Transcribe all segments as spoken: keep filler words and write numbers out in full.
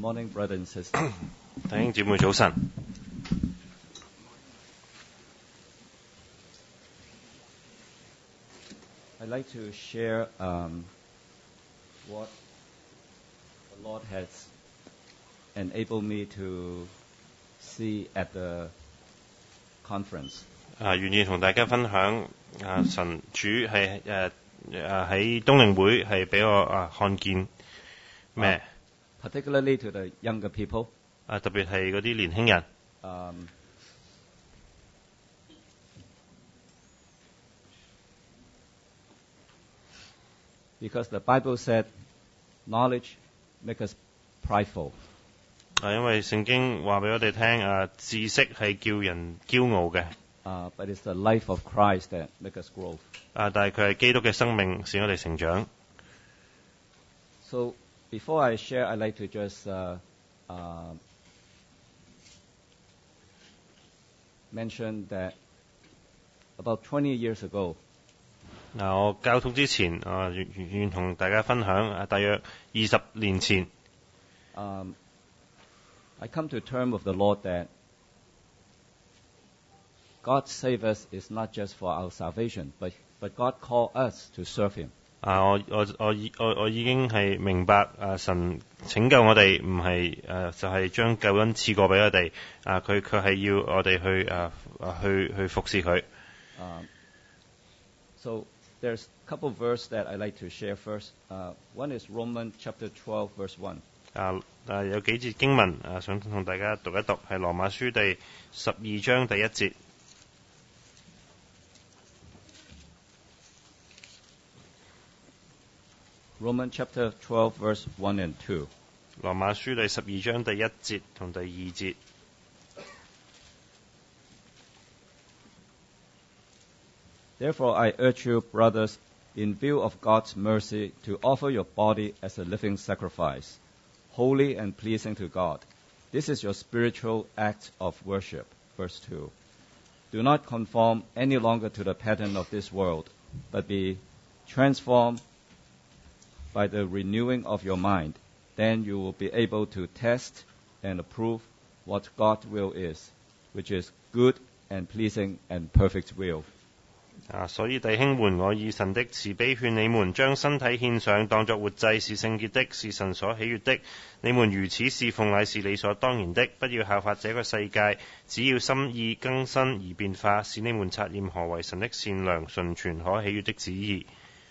morning, brothers and sisters. 弟兄姊妹早晨。 I'd like to share um, what the Lord has enabled me to see at the conference. 啊，願意同大家分享啊，神主係誒誒喺冬令會係俾我啊看見咩？ Particularly to the younger people. 啊，特別係嗰啲年輕人。 Um, because the Bible said, knowledge makes us prideful. 啊，因為聖經話俾我哋聽啊，知識係叫人驕傲嘅。 Uh, but it's the life of Christ that makes us grow. 啊，但係佢係基督嘅生命使我哋成長。 So before I share, I'd like to just uh, uh, mention that about twenty years ago, 嗱，我交通之前啊，願願同大家分享啊，大約二十年前， um, I come to terms with the Lord that God save us is not just for our salvation, but but God called us to serve Him. 啊，我我我已我我已經係明白啊，神拯救我哋唔係誒就係、是、將救恩賜過俾我哋啊，佢佢係要我哋去誒、啊、去去服侍佢。 Um, so there's a couple of verses that I like to share first. Uh, one is Romans chapter twelve, verse one. 啊啊有幾節經文啊，想同大家讀一讀，係羅馬書第十二章第一節。 Romans chapter twelve, verse one and two. 羅馬書第十二章第一節同第二節。 Therefore I urge you, brothers, in view of God's mercy, to offer your body as a living sacrifice, holy and pleasing to God. This is your spiritual act of worship. Verse two. Do not conform any longer to the pattern of this world, but be transformed by the renewing of your mind. Then you will be able to test and approve what God's will is, which is good and pleasing and perfect will. 啊，所以弟兄們，我以神的慈悲勸你們，將身體獻上，當作活祭，是聖潔的，是神所喜悅的。你們如此侍奉，乃是理所當然的。不要效法這個世界，只要心意更新而變化，使你們察驗何為神的善良、純全、可喜悅的旨意。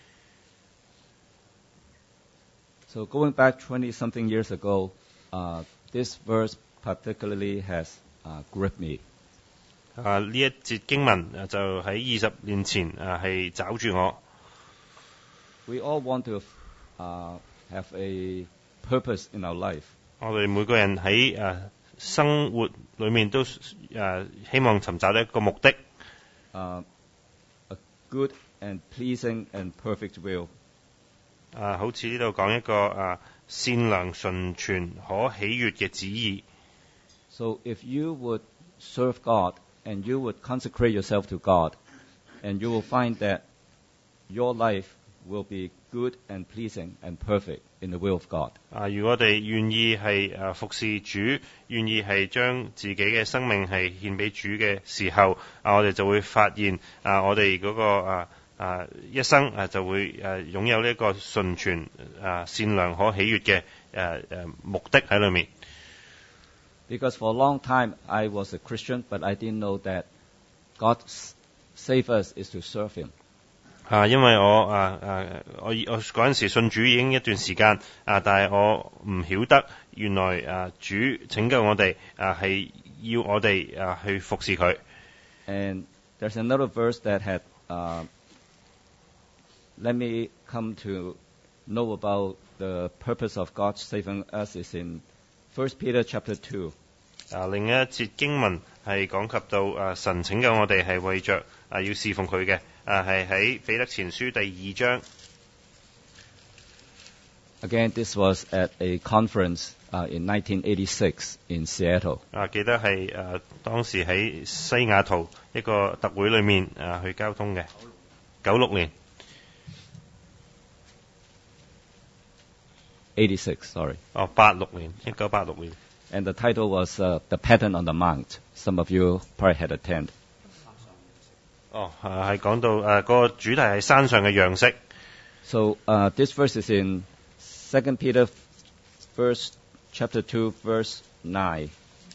So going back twenty-something years ago, uh, this verse particularly has uh, gripped me. 啊，呢一節經文啊，就喺二十年前啊，係抓住我。 We all want to uh, have a purpose in our life. 我哋每個人喺誒生活裏面都誒希望尋找一個目的。 Uh, a good and pleasing and perfect will. 啊，好似呢度講一個啊善良、純全、可喜悅嘅旨意。 So if you would serve God and you would consecrate yourself to God, and you will find that your life will be good and pleasing and perfect in the will of God. 啊，如果我哋願意係誒服侍主，願意係將自己嘅生命係獻俾主嘅時候，啊，我哋就會發現啊，我哋嗰、那個啊啊一生啊就會誒擁有呢一個純全啊善良可喜悅嘅誒誒目的喺裏面。 Because for a long time I was a Christian, but I didn't know that God save us is to serve Him. 啊，因為我啊啊我我嗰陣時信主已經一段時間啊，但係我唔曉得原來啊主拯救我哋啊係要我哋啊去服侍佢。 And there's another verse that had uh, let me come to know about the purpose of God saving us is in First Peter chapter two. 啊，另一節經文係講及到啊神拯救我哋係為着啊要侍奉佢嘅，啊係喺彼得前書第二章。 Again, this was at a conference uh, in nineteen eighty-six in Seattle. 啊，記得係誒當時喺西雅圖一個特會裏面啊去交通嘅，九六年。 eighty-six, sorry. 哦，八六年，一九八六年。 And the title was uh, The Pattern on the Mount. Some of you probably had attended. 哦，啊係講到誒嗰個主題係山上嘅樣式。 So uh, this verse is in Second Peter, verse chapter two, verse nine.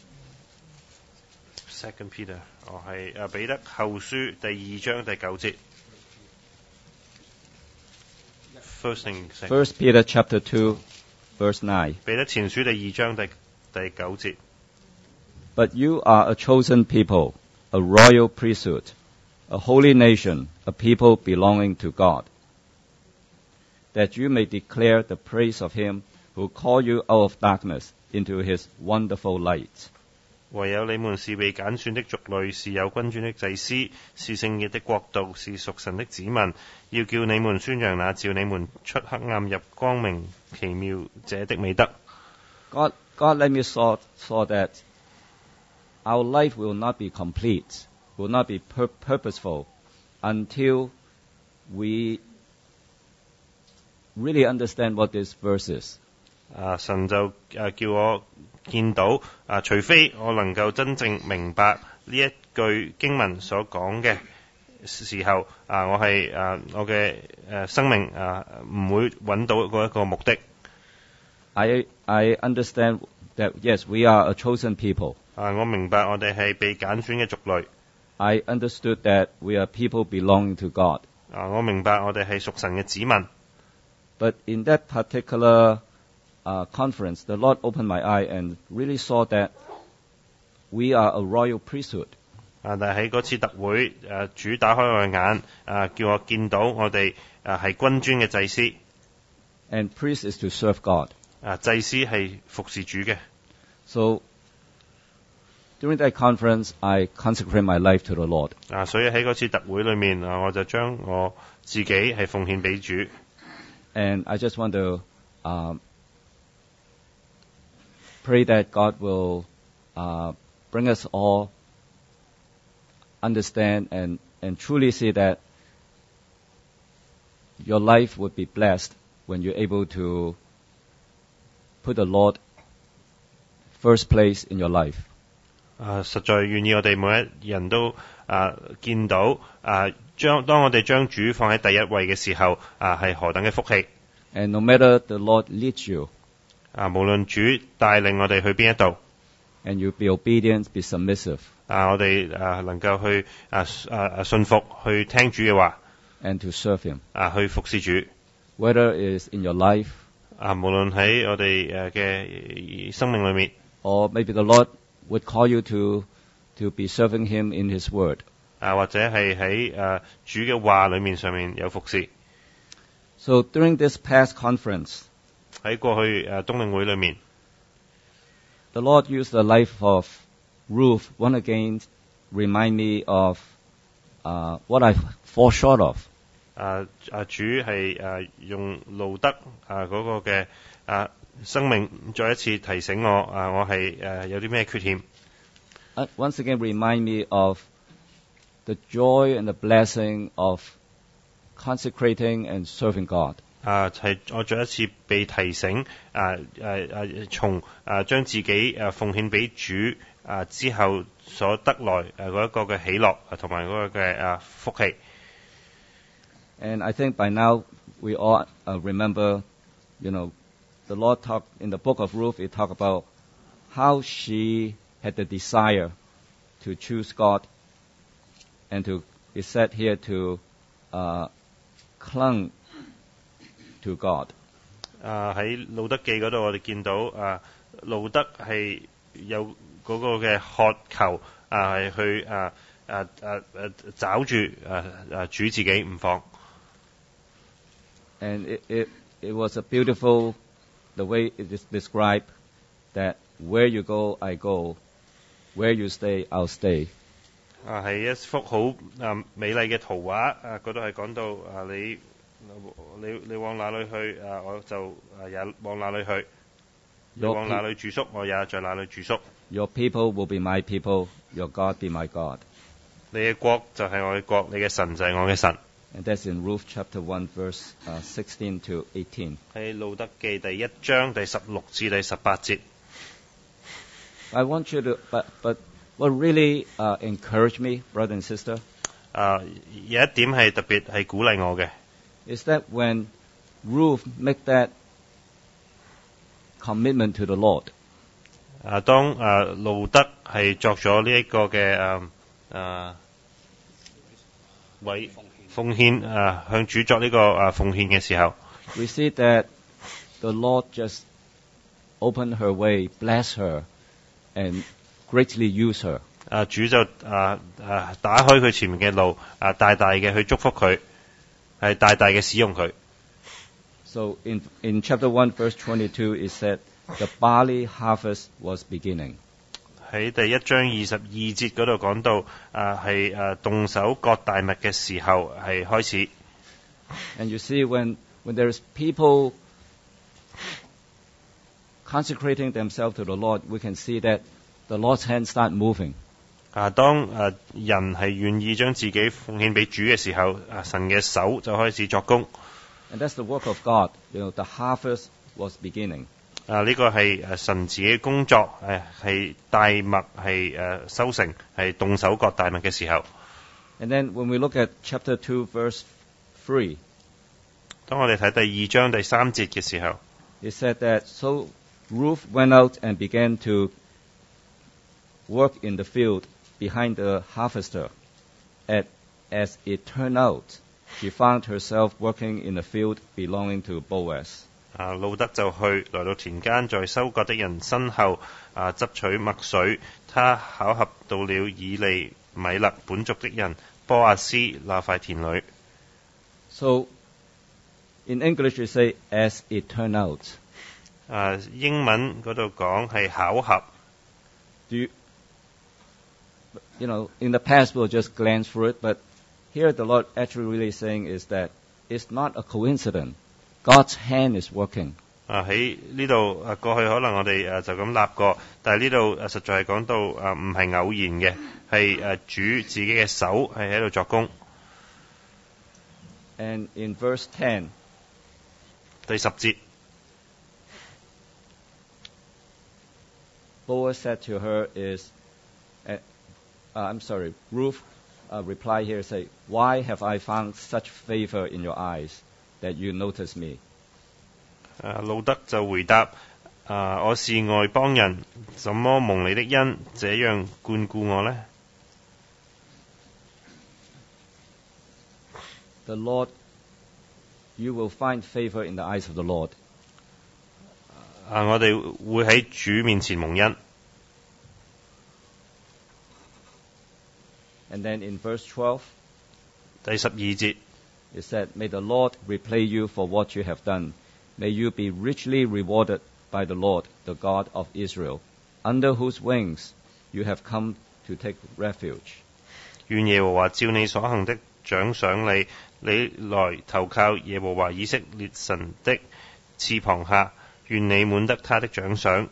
Second Peter， 哦係誒彼得後書第二章第九節。First thing， First Peter chapter two, verse nine. 彼得前書第二章第第九節。 But you are a chosen people, a royal priesthood, a holy nation, a people belonging to God, that you may declare the praise of him who called you out of darkness into his wonderful light. 唯有你們是被揀選的族類，是有君尊的祭司，是聖潔的國度，是屬神的子民。要叫你們宣揚那召你們出黑暗入光明奇妙者的美德。 God, God let me saw, saw that our life will not be complete, will not be pur- purposeful until we really understand what this verse is. 啊，神就啊叫我見到啊，除非我能夠真正明白呢一句經文所講嘅時候，啊，我係啊我嘅誒生命啊唔會揾到嗰一個目的。 I, I understand that, yes, we are a chosen people. 啊，我明白我哋係被揀選嘅族類。 I understood that we are people belonging to God. 啊，我明白我哋係屬神嘅子民。 But in that particular uh, conference, the Lord opened my eye and really saw that we are a royal priesthood. 啊，但係喺嗰次特會，誒、主打開我嘅眼，啊，叫我見到我哋誒係君尊嘅祭司。 And priest is to serve God. 啊，祭司係服侍主嘅。 So during that conference, I consecrate my life to the Lord. 啊，所以喺嗰次特會裏面，啊，我就將我自己係奉獻俾主。 And I just want to um, pray that God will uh, bring us all understand and, and truly see that your life would be blessed when you're able to put the Lord first place in your life. 啊，實在願意我哋每一人都啊見到啊，將當我哋將主放喺第一位嘅時候，啊係何等嘅福氣！ And no matter the Lord leads you, 啊，無論主帶領我哋去邊一度， and you be obedient, be submissive, 啊，我哋啊能夠去啊啊啊信服，去聽主嘅話， and to serve Him. 啊去服侍主。 Whether it is in your life, 啊，無論喺我哋誒嘅生命裏面， or maybe the Lord would call you to to be serving Him in His Word. 啊或者係喺誒主嘅話裏面上面有服侍。 So during this past conference, 喺過去誒冬令會裏面， the Lord used the life of Ruth once again remind me of uh, what I fall short of. 啊啊主係誒用路德啊嗰個嘅啊生命再一次提醒我啊，我係誒有啲咩缺陷。 Uh, once again remind me of the joy and the blessing of consecrating and serving God. 啊，係我再一次被提醒，啊誒誒從啊將自己誒奉獻俾主啊之後所得來誒嗰一個嘅喜樂啊同埋嗰個嘅啊福氣。 And I think by now we all uh, remember, you know, the Lord talked in the book of Ruth, it talked about how she had the desire to choose God and to, it said here to uh, clung to God. 啊喺路德記嗰度，我哋見到啊路德係有嗰個嘅渴求啊，係去啊啊啊啊找住啊啊主自己唔放。 And it, it, it was a beautiful, the way it is described, that where you go, I go, where you stay, I'll stay. 啊係一幅好啊美麗嘅圖畫啊，嗰度係講到啊你你你往哪裏去啊，我就啊也往哪裏去。你 Your 往哪裏住宿，我也在哪裏住宿。 Your people will be my people, your God be my God. 你嘅國就係我嘅國，你嘅神就係我嘅神。 And that's in Ruth chapter one, verse uh, sixteen to eighteen. 喺路德記第一章第十六至第十八節。 I want you to, but, but what really uh, encouraged me, brother and sister, 啊、有一點係特別係鼓勵我嘅， is that when Ruth make that commitment to the Lord, 啊、當啊、路德係作咗呢一個嘅誒誒委奉獻啊、向主作呢、個啊、奉獻嘅時候， we see that the Lord just opened her way, bless her, and greatly use her. 啊、主就啊啊打開佢前面嘅路，啊大大嘅去祝福佢，係大大嘅使用佢。 So in, in chapter one, verse twenty-two, it said, the barley harvest was beginning. 喺第一章二十二節嗰度講到，啊係啊動手割大麥嘅時候係開始。 And you see, when, when there's people consecrating themselves to the Lord, we can see that the Lord's hand start moving. 啊，當啊人係願意將自己奉獻俾主嘅時候，啊神嘅手就開始作工。 And that's the work of God. You know, the harvest was beginning. 啊，呢、個係誒神自己嘅工作，誒係大麥係誒收成，係動手割大麥嘅時候。 And then when we look at chapter two, verse three, 當我哋睇第二章第三節嘅時候， it said that, so Ruth went out and began to work in the field behind the harvester. And as it turned out, she found herself working in a field belonging to Boaz. 啊路德就去來到田間，在收割的人身後啊執取麥穗。他巧合到了以利米勒本族的人波亞斯那塊田裏。 So in English we say, as it turned out. 啊英文嗰度講係巧合。 Do you, you know, in the past we'll just glance through it, but here the Lord actually really saying is that it's not a coincidence. God's hand is working. 啊喺呢度啊過去可能我哋誒就咁立過，但係呢度誒實在係講到誒唔係偶然嘅，係誒主自己嘅手係喺度作工。 And in verse ten, 第十節， Boaz said to her is, uh, uh, I'm sorry, Ruth uh, replied here, say, why have I found such favor in your eyes that you notice me? 啊路德就回答：啊我是外邦人，怎麼蒙你的恩這樣眷顧我呢？ The Lord, you will find favor in the eyes of the Lord. 啊我哋會喺主面前蒙恩。 And then in verse twelve, 第十二節， it said, may the Lord repay you for what you have done. May you be richly rewarded by the Lord, the God of Israel, under whose wings you have come to take refuge. 願耶和華照你所行的獎賞你，你來投靠耶和華以色列神的翅膀下，願你滿得他的獎賞。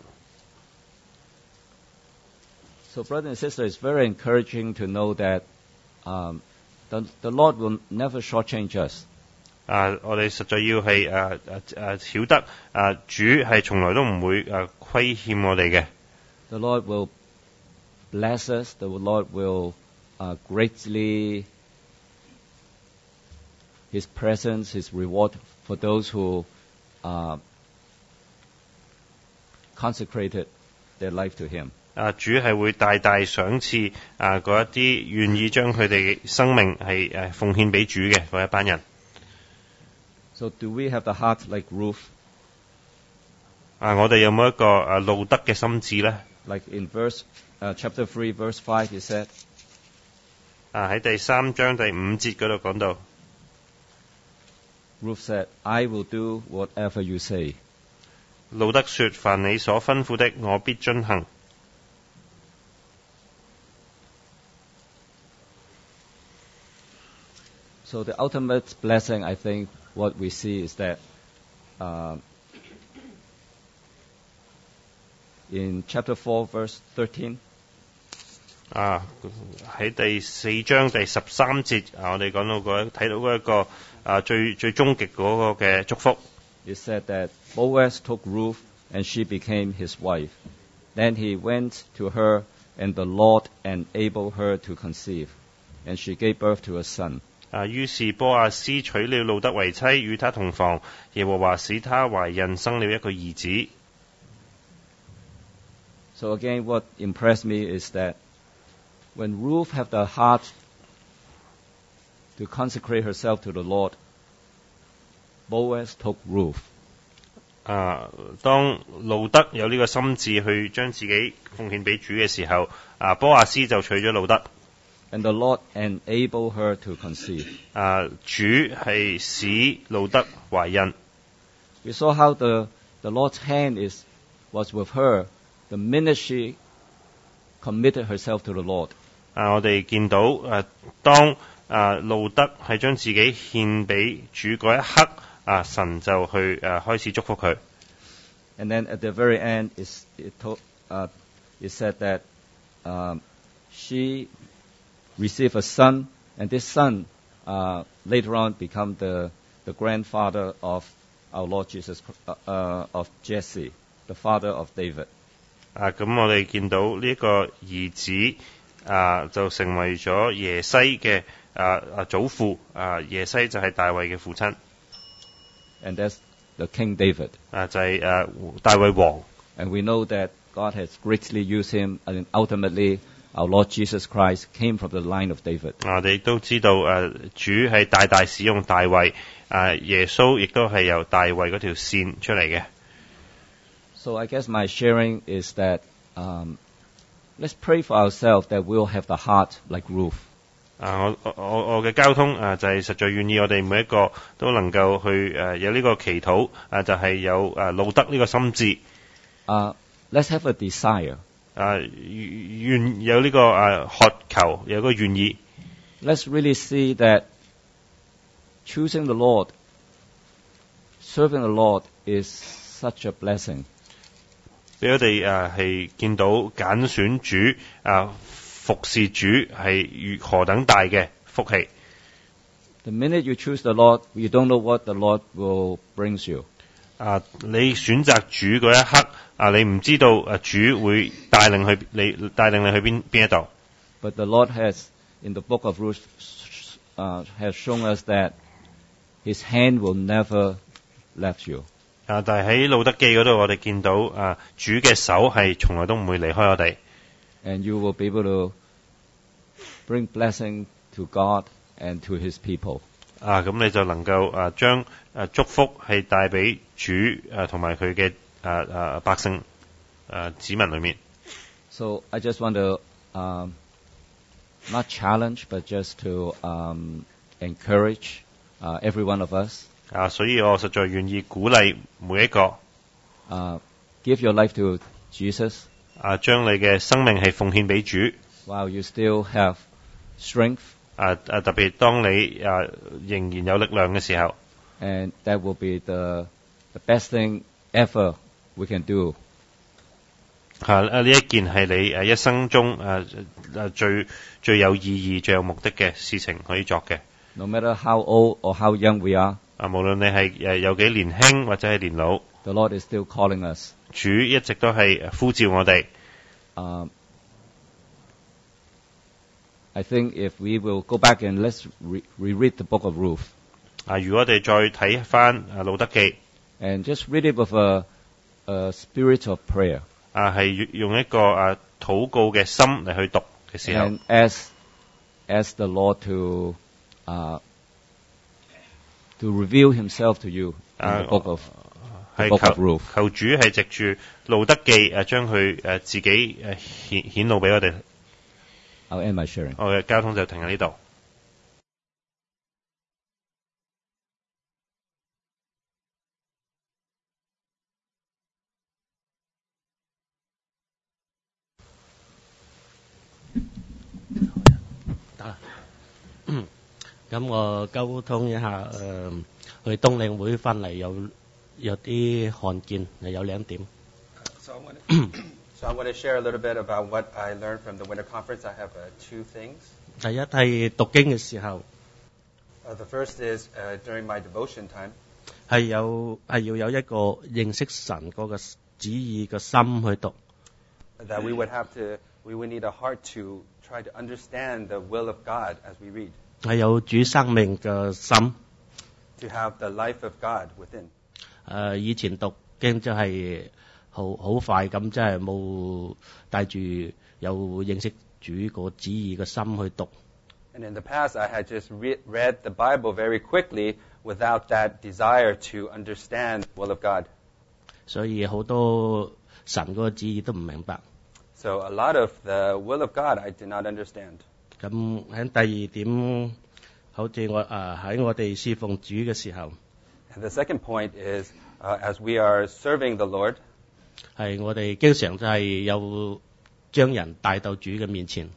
So, brother and sister, it's very encouraging to know that um, the, the Lord will never shortchange us. 啊！我哋實在要係誒誒誒曉得啊，主係從來都唔會誒虧欠我哋嘅。 The Lord will bless us. The Lord will uh, greatly His presence, His reward for those who uh, consecrated their life to Him. 啊！主係會大大賞賜啊嗰一啲願意將佢哋生命係誒奉獻俾主嘅嗰一班人。 So, do we have the heart like Ruth? 啊！我哋有冇一個誒路德嘅心志呢？ Like in verse uh, chapter three, verse five, He said, 啊！喺第三章第五節嗰度講到， Ruth said, I will do whatever you say. 路德說：凡你所吩咐的，我必遵行。 So the ultimate blessing, I think, what we see is that uh, in chapter four, verse thirteen, 啊，喺第四章第十三節啊，我哋講到嗰睇到嗰一個啊最最終極嗰個嘅祝福。 It said that Boaz took Ruth and she became his wife. Then he went to her and the Lord enabled her to conceive, and she gave birth to a son. 啊，於是波亞斯娶了路德為妻，與他同房，耶和華使他懷孕，生了一個兒子。 So again, what impressed me is that when Ruth had the heart to consecrate herself to the Lord, Boaz took Ruth. 啊，當路德有呢個心志去將自己奉獻俾主嘅時候，啊，波亞斯就娶咗路德。 And the Lord enabled her to conceive. 啊，主係使路德懷孕。 We saw how the the Lord's hand is was with her the minute she committed herself to the Lord. 啊，我哋見到啊，當啊路德係將自己獻俾主嗰一刻，啊神就去啊開始祝福佢。 And then at the very end, it's, it, told, uh, it said that um, she received a son, and this son uh, later on become the the grandfather of our Lord Jesus, uh, uh, of Jesse, the father of David. 啊，咁我哋見到呢個兒子啊，就成為咗耶西嘅啊啊祖父啊，耶西就係大衛嘅父親。 And that's the King David. 啊，就係、是、啊大衛王。 And we know that God has greatly used him, and ultimately our Lord Jesus Christ came from the line of David. 我哋都知道誒，主係大大使用大衛，誒耶穌亦都係由大衛嗰條線出嚟嘅。 So I guess my sharing is that um, let's pray for ourselves that we'll have the heart like Ruth. 啊，我我我嘅交通啊，就係、是、實在願意我哋每一個都能夠去誒、啊、有呢個祈禱啊，就係、是、有誒、啊、路德呢個心志。 Uh, let's have a desire. 啊，願有呢、這個誒、啊、渴求，有個願意。 Let's really see that choosing the Lord, serving the Lord is such a blessing. 俾我哋誒係見到揀選主啊，服侍主係如何等大嘅福氣。 The minute you choose the Lord, you don't know what the Lord will brings you. 啊，你選擇主嗰一刻，啊，你唔知道啊，主會帶領去你帶領你去邊邊一度。 But the Lord has, in the book of Ruth, uh, has shown us that His hand will never left you. 啊，但係喺路德記嗰度，我哋見到啊，主嘅手係從來都唔會離開我哋。 And you will be able to bring blessing to God and to His people. 啊，咁你就能夠啊將啊祝福係帶俾主啊同埋佢嘅啊啊百姓啊子民裏面。 So I just want to um, not challenge, but just to um, encourage uh, every one of us. 啊，所以我實在願意鼓勵每一個。 Uh, give your life to Jesus. 啊，將你嘅生命係奉獻俾主。 While you still have strength. 啊啊，特別當你啊仍然有力量嘅時候。 And that will be the the best thing ever we can do. 啊啊！呢一件係你誒一生中誒誒最最有意義、最有目的嘅事情可以作嘅。 No matter how old or how young we are. 啊，無論你係誒有幾年輕或者係年老。 The Lord is still calling us. 主一直都係呼召我哋。 Um, I think if we will go back and let's re- reread the book of Ruth. 啊，如果我哋再睇翻啊路德記 and just read it with a, a spirit of prayer. 啊，係用一個啊禱告嘅心嚟去讀嘅時候 and ask ask the Lord to uh, to reveal Himself to you in the book of the 係 book of 求 Ruth. 求主係藉住路德記誒將佢誒自己誒顯顯露俾我哋。 I'll end my sharing. 我嘅交通就停喺呢度。 得啦，咁我溝通一下，誒、去冬令會翻嚟有有啲看見，有兩點。 So I want to share a little bit about what I learned from the winter conference. I have uh, two things. 第一係讀經嘅時候， Uh, the first is uh, during my devotion time. 係有係要有一個認識神嗰個旨意嘅心去讀。 That we would have to, we would need a heart to try to understand the will of God as we read. 係有主生命嘅心。 To have the life of God within. 誒、以前讀經真係好好快咁，真係冇帶住有認識主個旨意嘅心去讀。 And in the past, I had just re- read the Bible very quickly without that desire to understand the will of God. 所以好多神嗰個旨意都唔明白。 So a lot of the will of God I did not understand. 咁喺第二點，好似我誒喺、我哋侍奉主嘅時候， And the second point is, uh, as we are serving the Lord, 係我哋經常就係有將人帶到主嘅面前，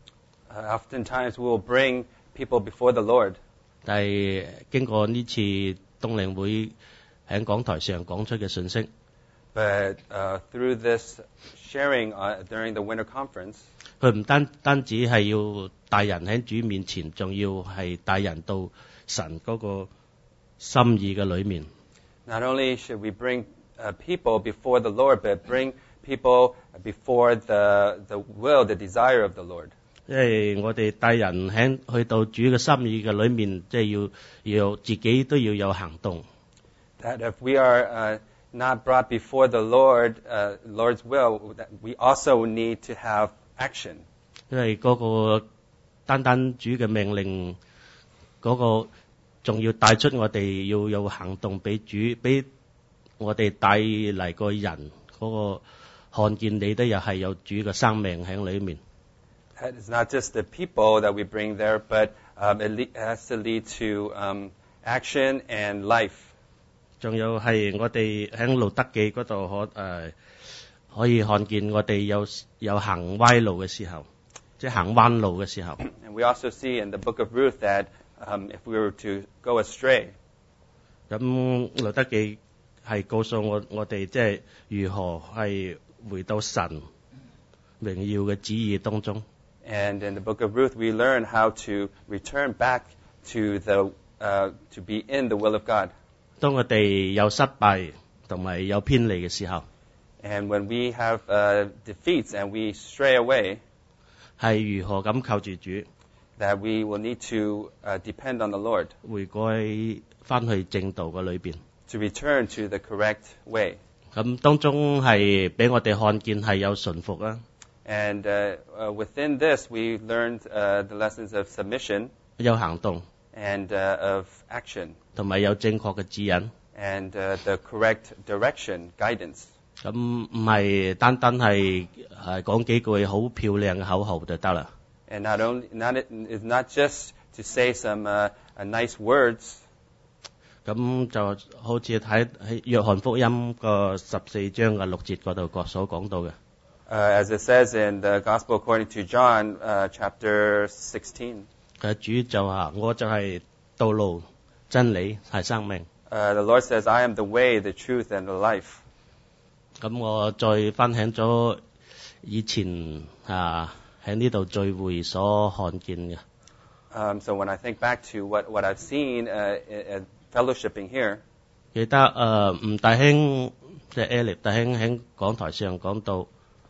uh, oftentimes we will bring people before the Lord. 但係經過呢次冬令會喺講台上講出嘅信息， But uh, through this sharing uh, during the winter conference, 佢唔單單止係要帶人喺主面前，仲要係帶人到神嗰個心意嘅裏面。 not only should we bring uh, people before the Lord, but bring people before the, the will, the desire of the Lord. 因為我哋帶人喺去到主嘅心意嘅裏面，即係要要自己都要有行動。 That if we are uh, not brought before the Lord, uh, Lord's will, that we also need to have action. 因為嗰個單單主嘅命令，嗰、個仲要帶出我哋要有行動，俾主俾我哋帶嚟個人嗰、個看見你都又係有主嘅生命喺裏面。 That is not just the people that we bring there, but um, it, le- it has to lead to um, action and life. 仲有係我哋喺路德記嗰度可誒、呃、可以看見我哋有有行歪路嘅時候，即係行彎路嘅時候。 And we also see in the book of Ruth that um, if we were to go astray, 咁路德記係告訴我我哋即係如何係回到神榮耀嘅旨意當中。 and in the book of Ruth we learn how to return back to the uh, to be in the will of God. 當我哋有失敗同埋有偏離嘅時候， And when we have uh, defeats and we stray away, 係如何咁靠住主 that we will need to uh, depend on the Lord 回歸翻去正道嘅裏邊。 to return to the correct way. 咁當中係俾我哋看見係有順服啦， And uh, uh, within this, we learned uh, the lessons of submission 有行動 and uh, of action 同埋有正確嘅指引。 and uh, the correct direction, guidance. 咁唔係單單係係講幾句好漂亮嘅口號就得啦。 And not only, not it, it's not just to say some uh, uh, nice words. 咁就好似睇喺約翰福音個十四章嘅六節嗰度所講到嘅。 Uh, as it says in the Gospel according to John, uh, chapter sixteen, 佢主就話：我就係道路、真理係生命。 uh, the Lord says, I am the way, the truth, and the life. 咁我再分享咗以前啊喺呢度聚會所看見嘅。 Um, so when I think back to what, what I've seen uh, at fellowshipping here, 記得誒吳大兄即係 Eric 大兄喺講台上講到，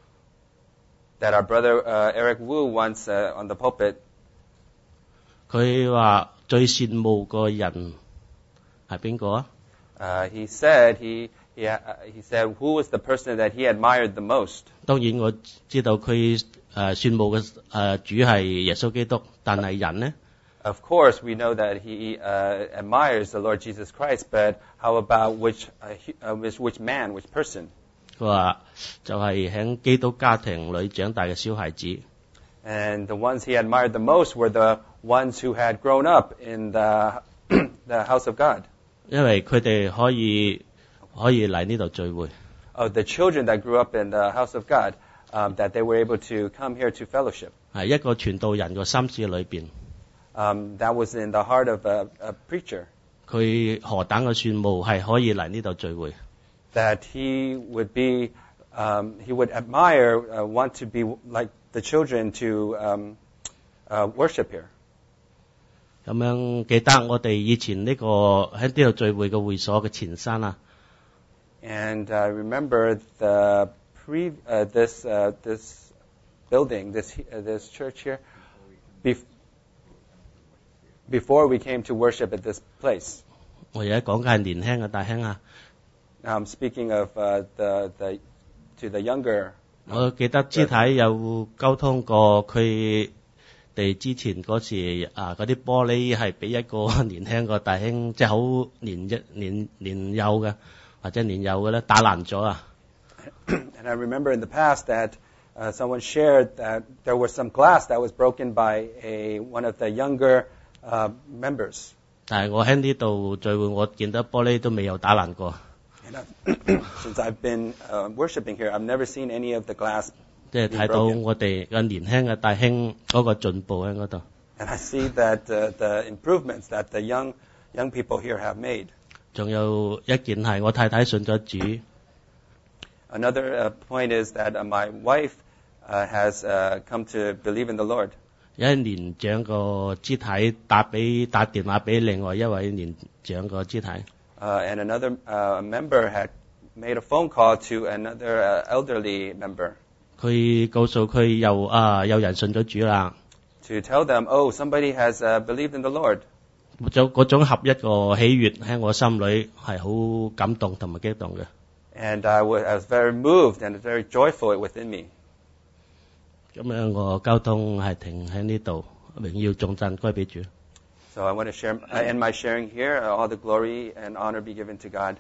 that our brother uh, Eric Wu once uh, on the pulpit, 佢話最羨慕個人係邊個啊？ uh, he said he he, uh, he said who was the person that he admired the most. 當然我知道佢誒羨慕嘅誒主係耶穌基督，但係人呢？ Of course, we know that he uh, admires the Lord Jesus Christ, but how about which uh, hu- uh, which, which man, which person? 佢話就係喺基督家庭裏長大嘅小孩子。 And the ones he admired the most were the ones who had grown up in the the house of God. 因為佢哋可以可以嚟呢度聚會。 Oh, the children that grew up in the house of God, um, that they were able to come here to fellowship. 係一個傳道人個心思裏邊， Um, that was in the heart of a, a preacher, 佢何等嘅羨慕係可以嚟呢度聚會。 that he would be um, he would admire, uh, want to be like the children to um, uh, worship here. 咁樣記得我哋以前呢個喺呢度聚會嘅會所嘅前山啊， And I remember the pre uh, this uh, this building, this uh, this church here, bef- before we came to worship at this place. 我而家講嘅係年輕嘅大兄啊， Now I'm speaking of uh, the the to the younger. 我記得肢體有溝通過佢哋之前嗰時啊，嗰啲玻璃係俾一個年輕個大兄，即係好年一年年幼嘅或者年幼嘅咧打爛咗啊。 And I remember in the past that uh, someone shared that there was some glass that was broken by a one of the younger uh, members. 但係我喺呢度聚會，我見到玻璃都未有打爛過。 And I've, since I've been uh, worshiping here, I've never seen any of the glass. 即係睇到我哋嘅年輕嘅大兄嗰個進步喺嗰度。 And I see that uh, the improvements that the young young people here have made. 仲有一件係我太太信咗主。 Another uh, point is that uh, my wife uh, has uh, come to believe in the Lord. 有一年長個肢體打俾打電話俾另外一位年長個肢體。 Uh, and another uh, member had made a phone call to another uh, elderly member 佢告訴佢又啊有人信咗主啦， to tell them, oh, somebody has uh, believed in the Lord. 就嗰種合一個喜悅喺我心裏係好感動同埋激動嘅。 And I was, I was very moved and very joyful within me. 咁樣我交通係停喺呢度，榮耀頌讚歸俾主。 So I want to share, I end my sharing here. Uh, all the glory and honor be given to God.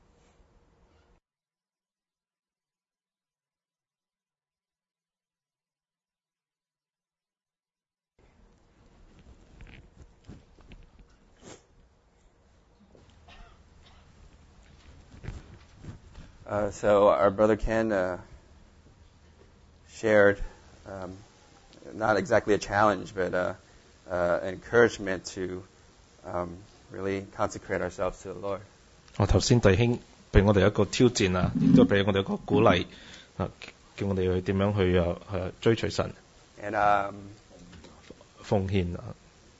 Uh, so our brother Ken uh, shared, um, not exactly a challenge, but uh, uh, an encouragement to um, really consecrate ourselves to the Lord. 我頭先弟兄俾我哋一個挑戰啊，亦都俾我哋一個鼓勵啊，叫我哋去點樣去啊誒追隨神 And um, 奉獻啊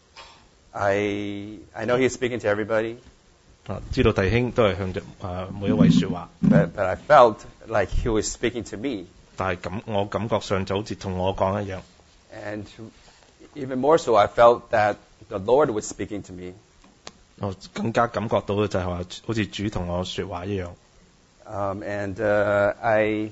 I I know he's speaking to everybody, 啊，知道弟兄都係向着啊每一位説話， but, but I felt like he was speaking to me. 但係感我感覺上就好似同我講一樣。 And even more so, I felt that the Lord was speaking to me. 我更加感覺到嘅就係話，好似主同我説話一樣。 Um, and uh, I,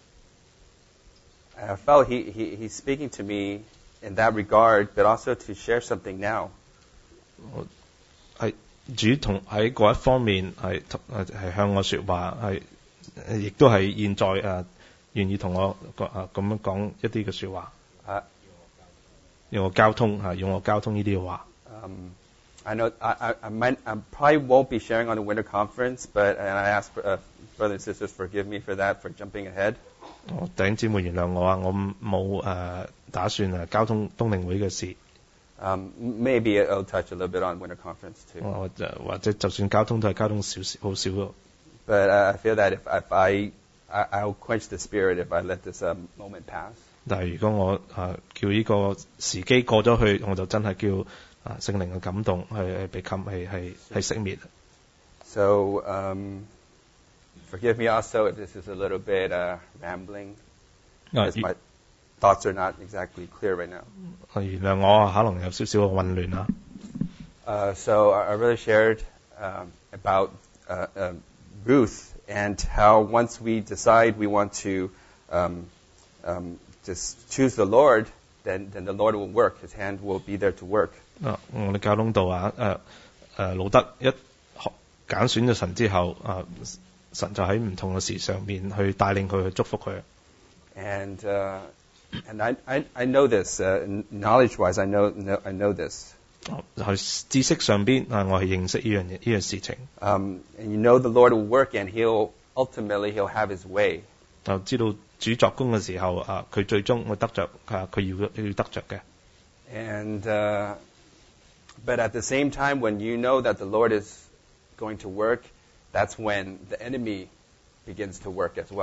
I felt he, he, he's speaking to me in that regard, but also to share something now. 係主同喺嗰一方面係係向我説話，係亦都係現在誒願意同我誒咁樣講一啲嘅説話， Uh, 要我交通嚇，要我交通呢啲嘅話。 um, I know I, I, I, might, I probably won't be sharing on the winter conference, but and I ask uh, brothers and sisters forgive me for that, for jumping ahead. 我弟兄姊妹原諒我啊，我冇誒打算誒交通冬令會嘅事。 Um, maybe it'll touch a little bit on winter conference too. 我就或者就算交通都係交通少少好少咯。 But uh, I feel that if, if I, I I'll quench the spirit if I let this uh, moment pass. 但係如果我誒叫呢個時機過咗去，我就真係叫啊聖靈嘅感動係被冚係係係熄滅。 So um, forgive me also if this is a little bit uh, rambling, 啊 because my thoughts are not exactly clear right now. 原諒我啊，可能有少少嘅混亂啊。 Uh, so I I really shared um, about uh, um, Ruth and how once we decide we want to um, um, just choose the Lord, then, then the Lord will work. His hand will be there to work. 啊，我哋教東道啊，誒誒路德一學揀選咗神之後，啊神就喺唔同嘅事上面去帶領佢去祝福佢。 And uh, and I, I I know this uh, knowledge-wise. I know, know I know this. 喺知識上邊啊，我係認識呢樣嘢呢樣事情。 Um, and you know the Lord will work, and He'll ultimately He'll have His way. 就知道主作工嘅時候啊，佢最終會得着啊，佢要要得着嘅。 And uh, but at the same time, when you know that the Lord is going to work, that's when the enemy begins to work as well.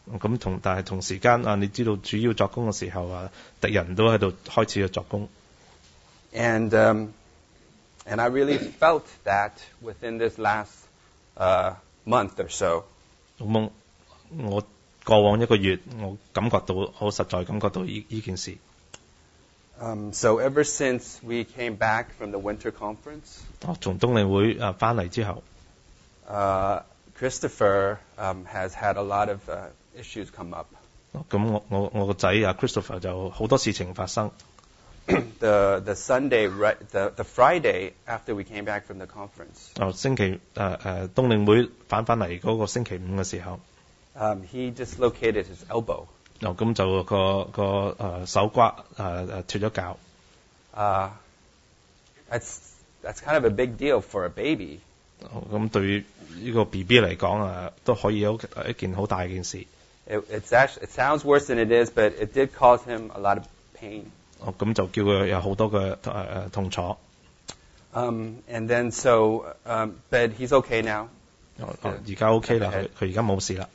咁同但係同時間啊，你知道主要作工嘅時候啊，敵人都喺度開始去作工。 And um, and I really felt that within this last uh, month or so. 咁我過往一個月，我感覺到好實在感覺到呢呢件事。 Um, so ever since we came back from the winter conference, 哦，從冬令會啊翻嚟之後， uh, Christopher um, has had a lot of uh, issues come up. 咁我我我個仔啊 Christopher 就好多事情發生。 the the Sunday, right, the the Friday after we came back from the conference, 哦，星期誒誒冬令會翻翻嚟嗰個星期五嘅時候， um, he dislocated his elbow. 哦咁就個個誒手瓜誒誒脱咗臼。 Uh, that's that's kind of a big deal for a baby. 咁對呢個 B B 嚟講啊，都可以有一件好大件事。 It, it's actually, it sounds worse than it is, but it did cause him a lot of pain. 哦，咁就叫佢有好多嘅誒誒痛楚。 Um, and then so, um, but he's okay now. 哦哦，而家 OK 啦，佢佢而家冇事啦。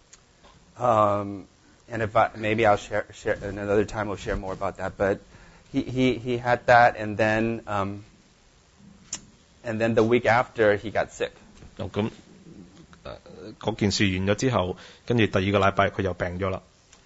Um, and if I, maybe I'll share, share another time. We'll share more about that. But he he, he had that, and then um, and then the week after he got sick. 哦咁誒嗰件事完咗之後，跟住第二個禮拜佢又病咗啦。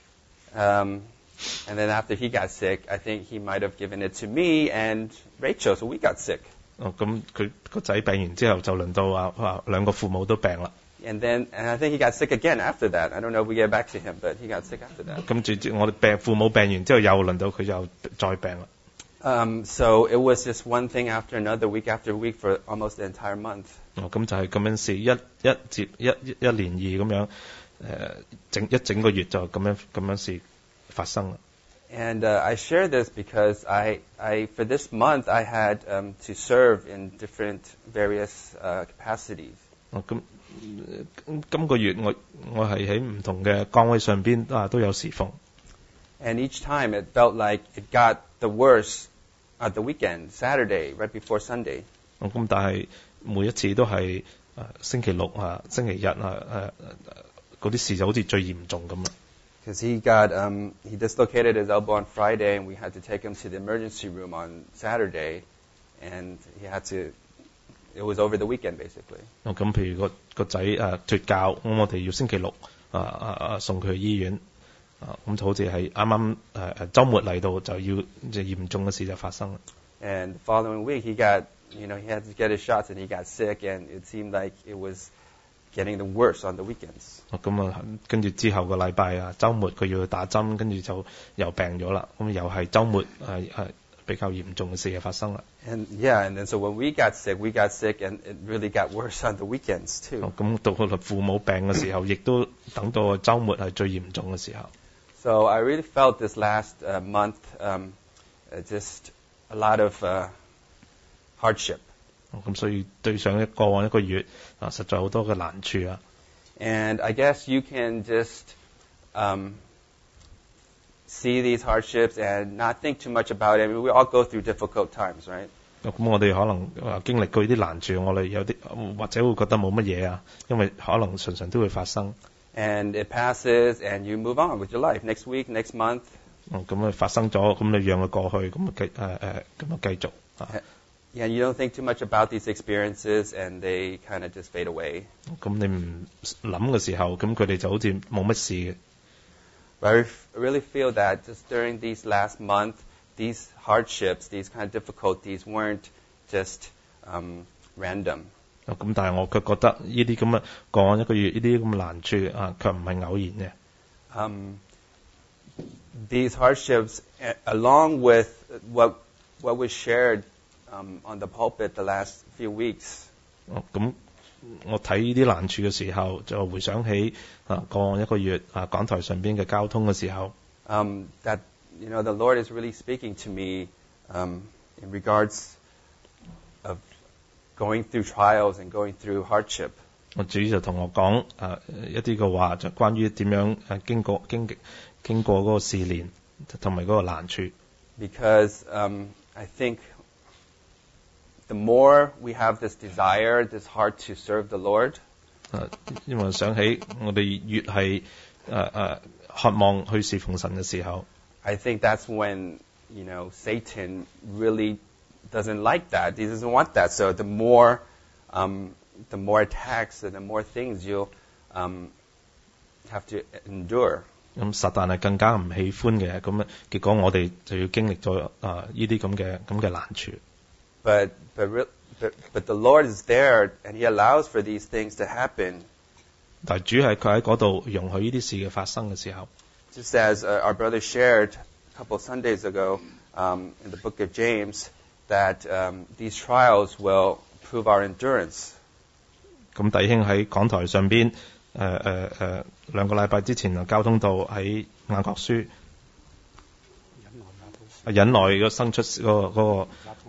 Um, and then after he got sick, I think he might have given it to me and Rachel, so we got sick. 哦咁佢個仔病完之後就輪到啊啊兩個父母都病啦。 And then, and I think he got sick again after that. I don't know if we get back to him, but he got sick after that. 咁住我哋病父母病完之後又輪到佢又再病啦。 Um, so it was just one thing after another, week after week, for almost the entire month. 哦咁就係咁樣事，一一接一一一連二咁樣誒、呃、整一整個月就咁樣咁樣事發生啦。 And uh, I share this because I, I, for this month, I had um, to serve in different various uh, capacities. 哦咁今個月我我係喺唔同嘅崗位上邊啊都有侍奉。 And each time it felt like it got the worse at the weekend, Saturday, right before Sunday. 哦咁但係每一次都係誒、呃、星期六啊星期日啊誒誒嗰啲事就好似最嚴重咁啦。 Because he got, um, he dislocated his elbow on Friday, and we had to take him to the emergency room on Saturday, and he had to, it was over the weekend basically. 哦咁譬如個個仔誒脱臼，咁我哋要星期六啊啊啊送佢去醫院啊，咁就好似係啱啱誒誒週末嚟到就要就嚴重嘅事就發生啦。 And the following week he got, you know, he had to get his shots, and he got sick, and it seemed like it was getting the worse on the weekends. 哦咁啊，跟住之後個禮拜啊，週末佢要去打針，跟住就又病咗啦。咁又係週末係係比較嚴重嘅事就發生啦。 And yeah, and then so when we got sick, we got sick, and it really got worse on the weekends too. 哦咁到佢父母病嘅時候，亦都等到個週末係最嚴重嘅時候。 So I really felt this last uh, month um, uh, just a lot of uh, hardship. 咁所以對上一過往一個月啊，實在好多嘅難處啊。 And I guess you can just um, see these hardships and not think too much about it. I mean, we all go through difficult times, right? 咁我哋可能啊經歷過啲難處，我哋有啲或者會覺得冇乜嘢啊，因為可能常常都會發生。 And it passes, and you move on with your life. Next week, next month. 哦，咁啊發生咗，咁你讓佢過去，咁啊繼誒誒咁啊繼續啊。 Yeah, you don't think too much about these experiences, and they kind of just fade away. 咁你唔諗嘅時候，咁佢哋就好似冇乜事嘅。 But I really feel that just during these last month, these hardships, these kind of difficulties weren't just um, random. 咁但係我卻覺得呢啲咁嘅過往一個月呢啲咁嘅難處啊，卻唔係偶然嘅。 Um, these hardships, along with what what was shared um, on the pulpit the last few weeks. 哦，咁我睇呢啲難處嘅時候，就回想起啊過往一個月啊講台上邊嘅交通嘅時候。 Um, that you know the Lord is really speaking to me um, in regards of going through trials and going through hardship. 我主就同我講啊一啲嘅話，就關於點樣誒經過經經過嗰個試煉同埋嗰個難處。 Because um, I think the more we have this desire, this heart to serve the Lord, 啊，因為想起我哋越係誒誒渴望去侍奉神嘅時候， I think that's when, you know, Satan really doesn't like that. He doesn't want that. So the more, um, the more attacks and the more things you'll um, have to endure. 咁撒旦係更加唔喜歡嘅，咁結果我哋就要經歷咗啊呢啲咁嘅咁嘅難處。 But but, re- but but the Lord is there, and He allows for these things to happen. 但係主係佢喺嗰度容許呢啲事嘅發生嘅時候， Just as uh, our brother shared a couple of Sundays ago um, in the book of James, that um, these trials will prove our endurance. 咁弟兄喺講台上邊誒誒誒兩個禮拜之前啊交通到喺雅各書忍耐嘅生出嗰、嗰個嗰個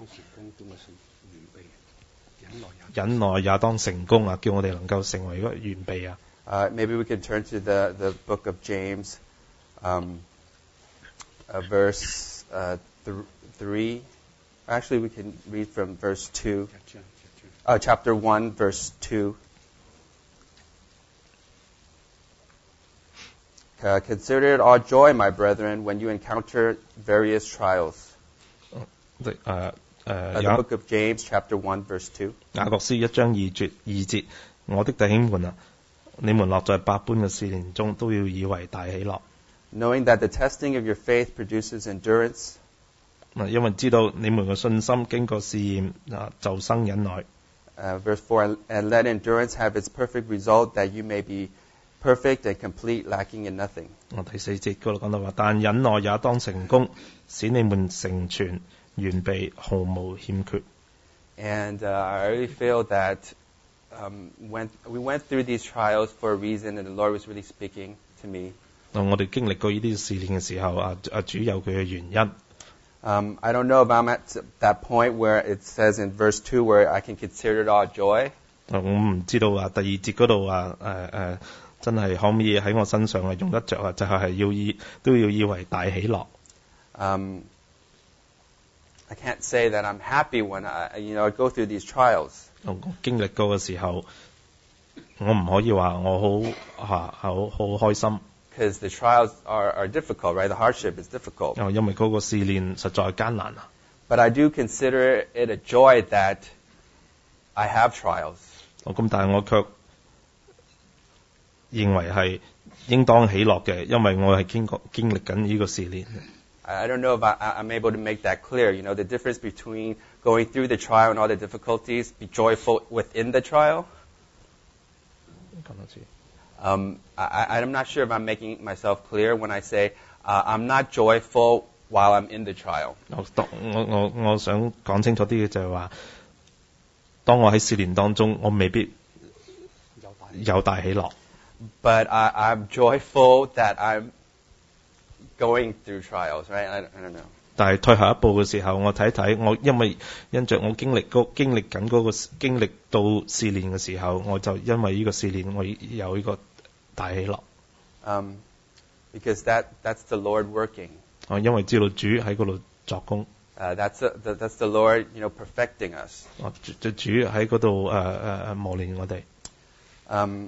忍耐也當成功啊，叫我哋能夠成為嗰個完備啊。 Uh, maybe we can turn to the, the book of James, um, uh, verse uh, th- three. Actually, we can read from verse two. Uh, chapter one, verse two. Uh, Consider it all joy, my brethren, when you encounter various trials. 誒誒 Uh, the 雅 book of James, chapter one, verse two. 雅各書一章二節二節，我的弟兄們啊，你們落在百般嘅試煉中，都要以為大喜樂。 Knowing that the testing of your faith produces endurance. 啊，因為知道你們嘅信心經過試驗啊，就生忍耐。 Uh, verse four, and let endurance have its perfect result, that you may be perfect and complete, lacking in nothing. 啊，第四節嗰度講到話，但忍耐也當成功，使你們成全完備，毫無欠缺。 And uh, I really feel that um, when we went through these trials for a reason, and the Lord was really speaking to me. 啊，我哋經歷過呢啲試煉嘅時候，啊啊主有佢嘅原因。 Um, I don't know if I'm at that point where it says in verse two where I can consider it all joy. 啊，我唔知道啊，第二節嗰度啊誒誒，真係可唔可以喺我身上啊用得着啊？就係、係、要以都要以為大喜樂。 Um, I can't say that I'm happy when I, you know, I go through these trials. 我經歷過嘅時候，我唔可以話我好嚇好好開心。 Because the trials are, are difficult, right? The hardship is difficult. 啊，因為嗰個試煉實在艱難啊。 But I do consider it a joy that I have trials. 哦，咁但係我卻認為係應當喜樂嘅，因為我係經過經歷緊呢個試煉。 I don't know if I, I'm able to make that clear. You know, the difference between going through the trial and all the difficulties, be joyful within the trial. 講多次。 Um, I, I'm not sure if I'm making myself clear when I say uh, I'm not joyful while I'm in the trial. 我當我我我想講清楚啲嘅就係話，當我喺試煉當中，我未必有大喜樂。 But I, I'm joyful that I'm going through trials, right? I, I don't know. 但係退後一步嘅時候，我睇睇我，因為因着我經歷嗰經歷緊嗰個經歷到試煉嘅時候，我就因為呢個試煉，我有呢個大喜樂。 Um, because that, that's the Lord working. 我因為知道主喺嗰度作工。 Uh, that's, a, the, that's the Lord, you know, perfecting us. 哦，主主喺嗰度誒誒誒磨練我哋。 Um,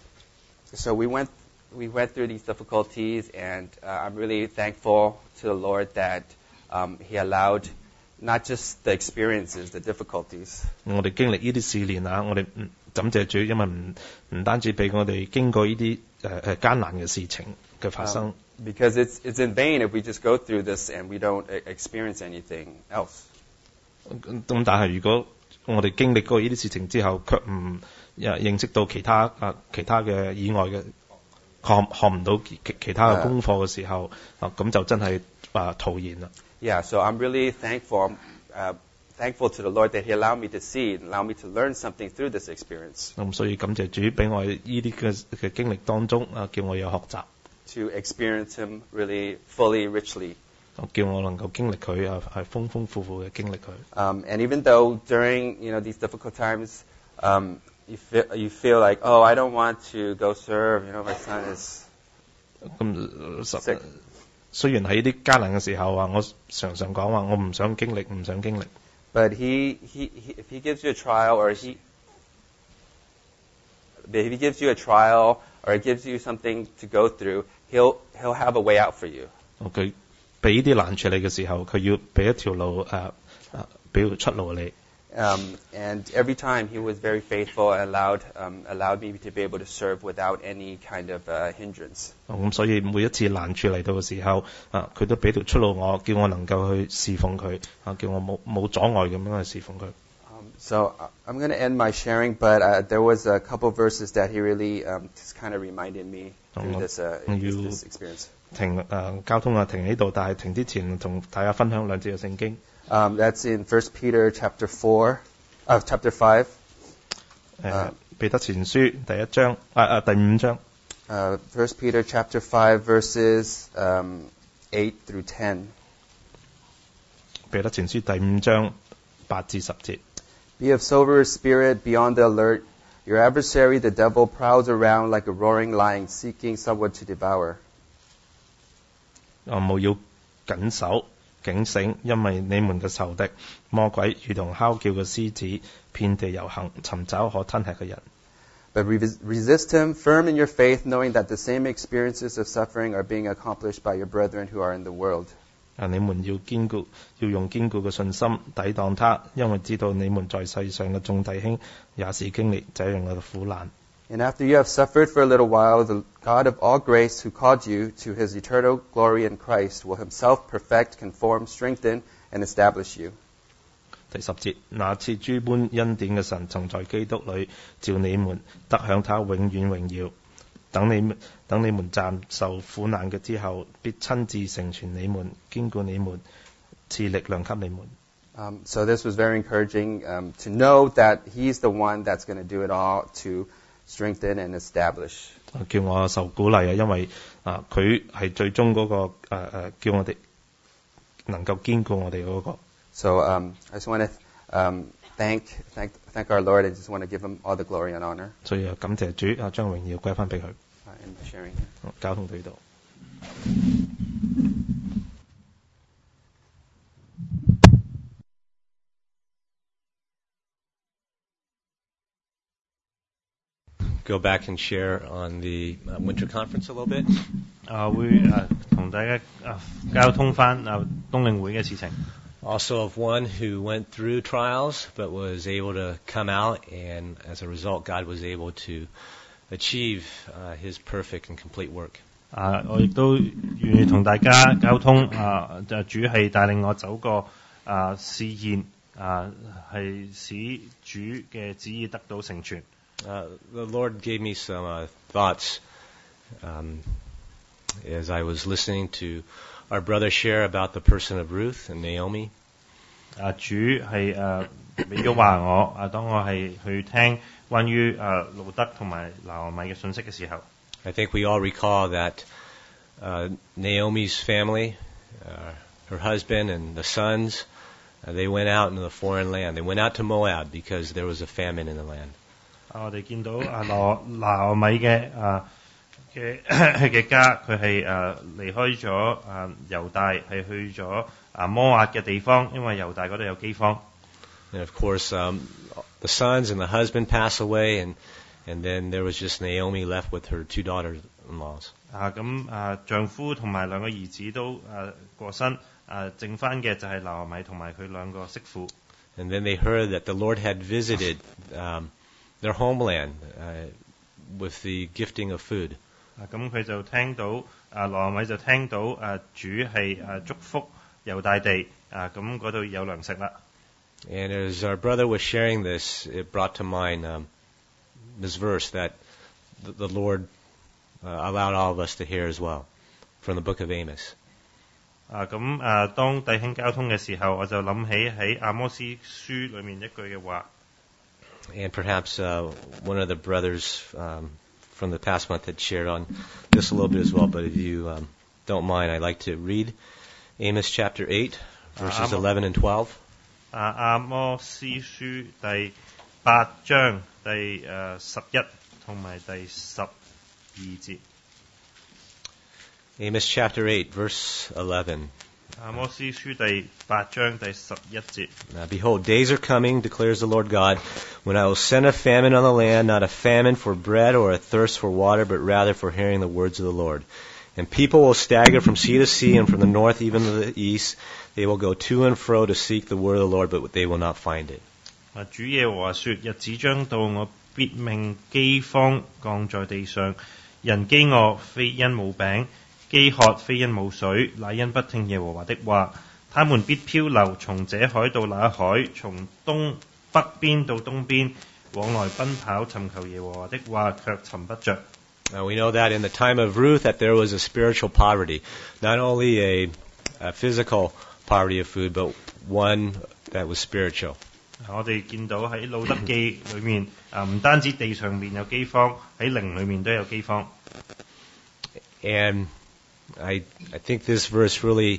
so we went we went through these difficulties, and uh, I'm really thankful to the Lord that um, He allowed not just the experiences, the difficulties. 我哋經歷呢啲試煉啊，我哋唔感謝主，因為唔唔單止俾我哋經過呢啲誒誒艱難嘅事情嘅發生。 Um, because it's it's in vain if we just go through this and we don't uh, experience anything else. 咁但係如果我哋經歷過呢啲事情之後，卻唔誒認識到其他啊其他嘅以外嘅學學唔到其其他嘅功課嘅時候，啊咁就真係啊徒然啦。 Yeah, so I'm really thankful, uh, thankful to the Lord that He allowed me to see, and allowed me to learn something through this experience. 咁所以感謝主俾我呢啲嘅嘅經歷當中啊，叫我有學習。 To experience Him really fully, richly. 叫我能夠經歷佢啊，係豐豐富富嘅經歷佢。 Um, and even though during you know these difficult times, um, you feel you feel like, oh, I don't want to go serve. You know, my son is 咁 sick. 雖然喺啲艱難嘅時候啊，我常常講話我唔想經歷，唔想經歷。 But he, he, he, if He gives you a trial, or He, if He gives you a trial, or it gives you something to go through, he'll he'll have a way out for you. 佢俾啲難處你嘅時候，佢要俾一條路誒誒，俾條出路你。 Um, and every time he was very faithful and allowed um, allowed me to be able to serve without any kind of uh, hindrance. 咁所以每一次難處嚟到嘅時候，啊，佢都俾條出路我，叫我能夠去侍奉佢，啊，叫我冇冇阻礙咁樣去侍奉佢。 Um, so uh, I'm going to end my sharing, but uh, there was a couple verses that he really um, just kind of reminded me through this, uh, this, this experience. 停誒、呃、交通啊，停喺度，但係停之前同大家分享兩節嘅聖經。 Um, that's in First Peter chapter four, uh, chapter five. 誒，彼得前書第一章啊啊第五章。 Uh, First Peter chapter five verses um, eight through ten. 彼得前書第五章八至十節。 Be of sober spirit, be on the alert. Your adversary, the devil, prowls around like a roaring lion, seeking someone to devour. 啊，務要謹守警醒，因為你們嘅仇敵魔鬼如同哮叫嘅獅子，遍地遊行，尋找可吞吃嘅人。 But re- resist him, firm in your faith, knowing that the same experiences of suffering are being accomplished by your brethren who are in the world. 啊，你們要堅固，要用堅固嘅信心抵擋他，因為知道你們在世上嘅眾弟兄也是經歷這樣嘅苦難。 And after you have suffered for a little while, the God of all grace, who called you to his eternal glory in Christ, will himself perfect, conform, strengthen, and establish you. 第十節，那賜諸般恩典嘅神，曾在基督裏召你們得享他永遠榮耀。等你們等你們暫受苦難嘅之後，必親自成全你們，堅固你們，賜力量給你們。 Um, so this was very encouraging um, to know that he's the one that's going to do it all to strengthen and establish. 叫我受鼓勵啊，因為啊，佢係最終嗰、那個誒誒、呃，叫我哋能夠堅固我哋嗰、那個。 So um, I just want to um, thank thank thank our Lord and just want to give him all the glory and honor. 所以啊，感謝主啊，將榮耀歸翻俾佢。 Uh, in sharing. 交通到呢度。 Go back and share on the uh, winter conference a little bit. 啊，會誒同大家啊交通翻啊冬令會嘅事情。 Also of one who went through trials but was able to come out, and as a result, God was able to achieve uh, His perfect and complete work. 啊，我亦都願意同大家交通啊，就主係帶領我走過啊試驗啊，係使主嘅旨意得到成全。 Uh, the Lord gave me some uh, thoughts um, as I was listening to our brother share about the person of Ruth and Naomi. 啊，主係誒俾咗話我啊，當我係去聽關於誒路德同埋拿俄米嘅信息嘅時候。 I think we all recall that uh, Naomi's family, uh, her husband and the sons, uh, they went out into the foreign land. They went out to Moab because there was a famine in the land. 啊，我哋見到啊拿拿俄米嘅啊嘅嘅家，佢係誒離開咗啊猶大，係去咗啊摩押嘅地方，因為猶大嗰度有饑荒。 And of course, um, the sons and the husband pass away, and and then there was just Naomi left with her two daughters-in-laws. 啊，咁啊丈夫同埋兩個兒子都誒過身，啊剩翻嘅就係拿俄米同埋佢兩個媳婦。 And then they heard that the Lord had visited um, their homeland uh, with the gifting of food. 啊，咁佢就聽到啊拿俄米就聽到啊主係啊祝福猶大地啊，咁嗰度有糧食啦。 And as our brother was sharing this, it brought to mind um, this verse that the, the Lord uh, allowed all of us to hear as well, from the book of Amos. 啊，咁啊，當弟兄交通嘅時候，我就諗起喺阿摩司書裏面一句嘅話。 And perhaps uh, one of the brothers um, from the past month had shared on this a little bit as well, but if you um, don't mind, I'd like to read Amos chapter eight, verses eleven and twelve. 啊，阿摩司書第八章第誒十一同埋第十二節。 Amos chapter eight, verse eleven. 阿摩司書第八章第十一節。 Now, behold, days are coming, declares the Lord God, when I will send a famine on the land, not a famine for bread or a thirst for water, but rather for hearing the words of the Lord. And people will stagger from sea to sea, and from the north even to the east. They will go to and fro to seek the word of the Lord, but they will not find it. 主耶和華說：日子將到，我必命饑荒降在地上，人饑餓非因冇餅，饑渴非因冇水，乃因不聽耶和華的話。他們必漂流，從這海到那海，從東北邊到東邊，往來奔跑，尋求耶和華的話，卻尋不着。 Now we know that in the time of Ruth that there was a spiritual poverty, not only a, a physical poverty of food, but one that was spiritual. 我哋見到喺路德記裏面，啊唔單止地上面有饑荒，喺靈裏面都有饑荒。 And I I think this verse really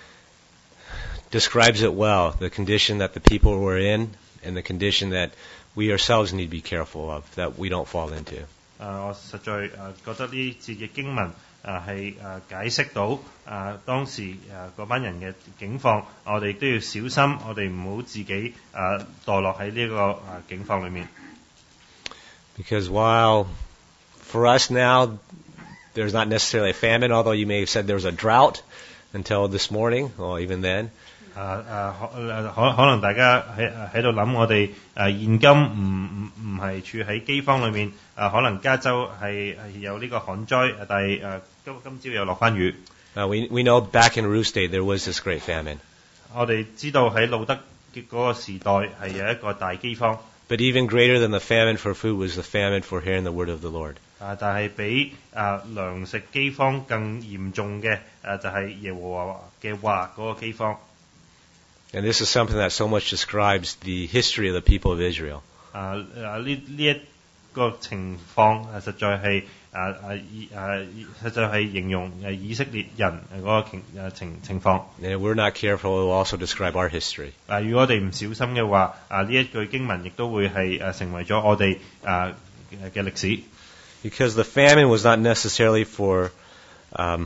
describes it well, the condition that the people were in, and the condition that we ourselves need to be careful of, that we don't fall into. 啊，我實在啊覺得呢節嘅經文啊係啊解釋到啊當時啊嗰班人嘅境況，我哋都要小心，我哋唔好自己啊墮落喺呢個啊境況裏面。 Because while for us now there's not necessarily a famine, although you may have said there was a drought until this morning, or even then. 啊啊可可可能大家喺喺度諗，我哋誒現今唔唔唔係處喺饑荒裏面，啊可能加州係係有呢個旱災，但係誒今今朝又落翻雨。 Uh, we we know back in Ruth's day there was this great famine. 我哋知道喺路德嘅嗰個時代係有一個大饑荒。 But even greater than the famine for food was the famine for hearing the word of the Lord. 啊，但係比啊糧食饑荒更嚴重嘅誒就係耶和華嘅話嗰個饑荒。 And this is something that so much describes the history of the people of Israel. 啊啊呢呢一個情況啊，實在係啊啊啊實在係形容誒以色列人嗰個情誒情情況。 And if we're not careful, it will also describe our history. 啊，如果我哋唔小心嘅話，啊呢一句經文亦都會係誒成為咗我哋啊嘅歷史。 Because the famine was not necessarily for um,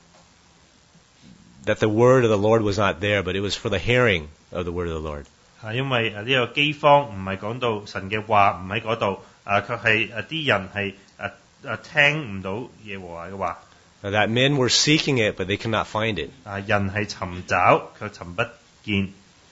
that the word of the Lord was not there, but it was for the hearing of the word of the Lord. 啊，因為啊呢個饑荒唔係講到神嘅話唔喺嗰度，啊卻係啊啲人係啊啊聽唔到耶和華嘅話。 Now, that men were seeking it, but they could not find it. 啊人係尋找卻尋不見。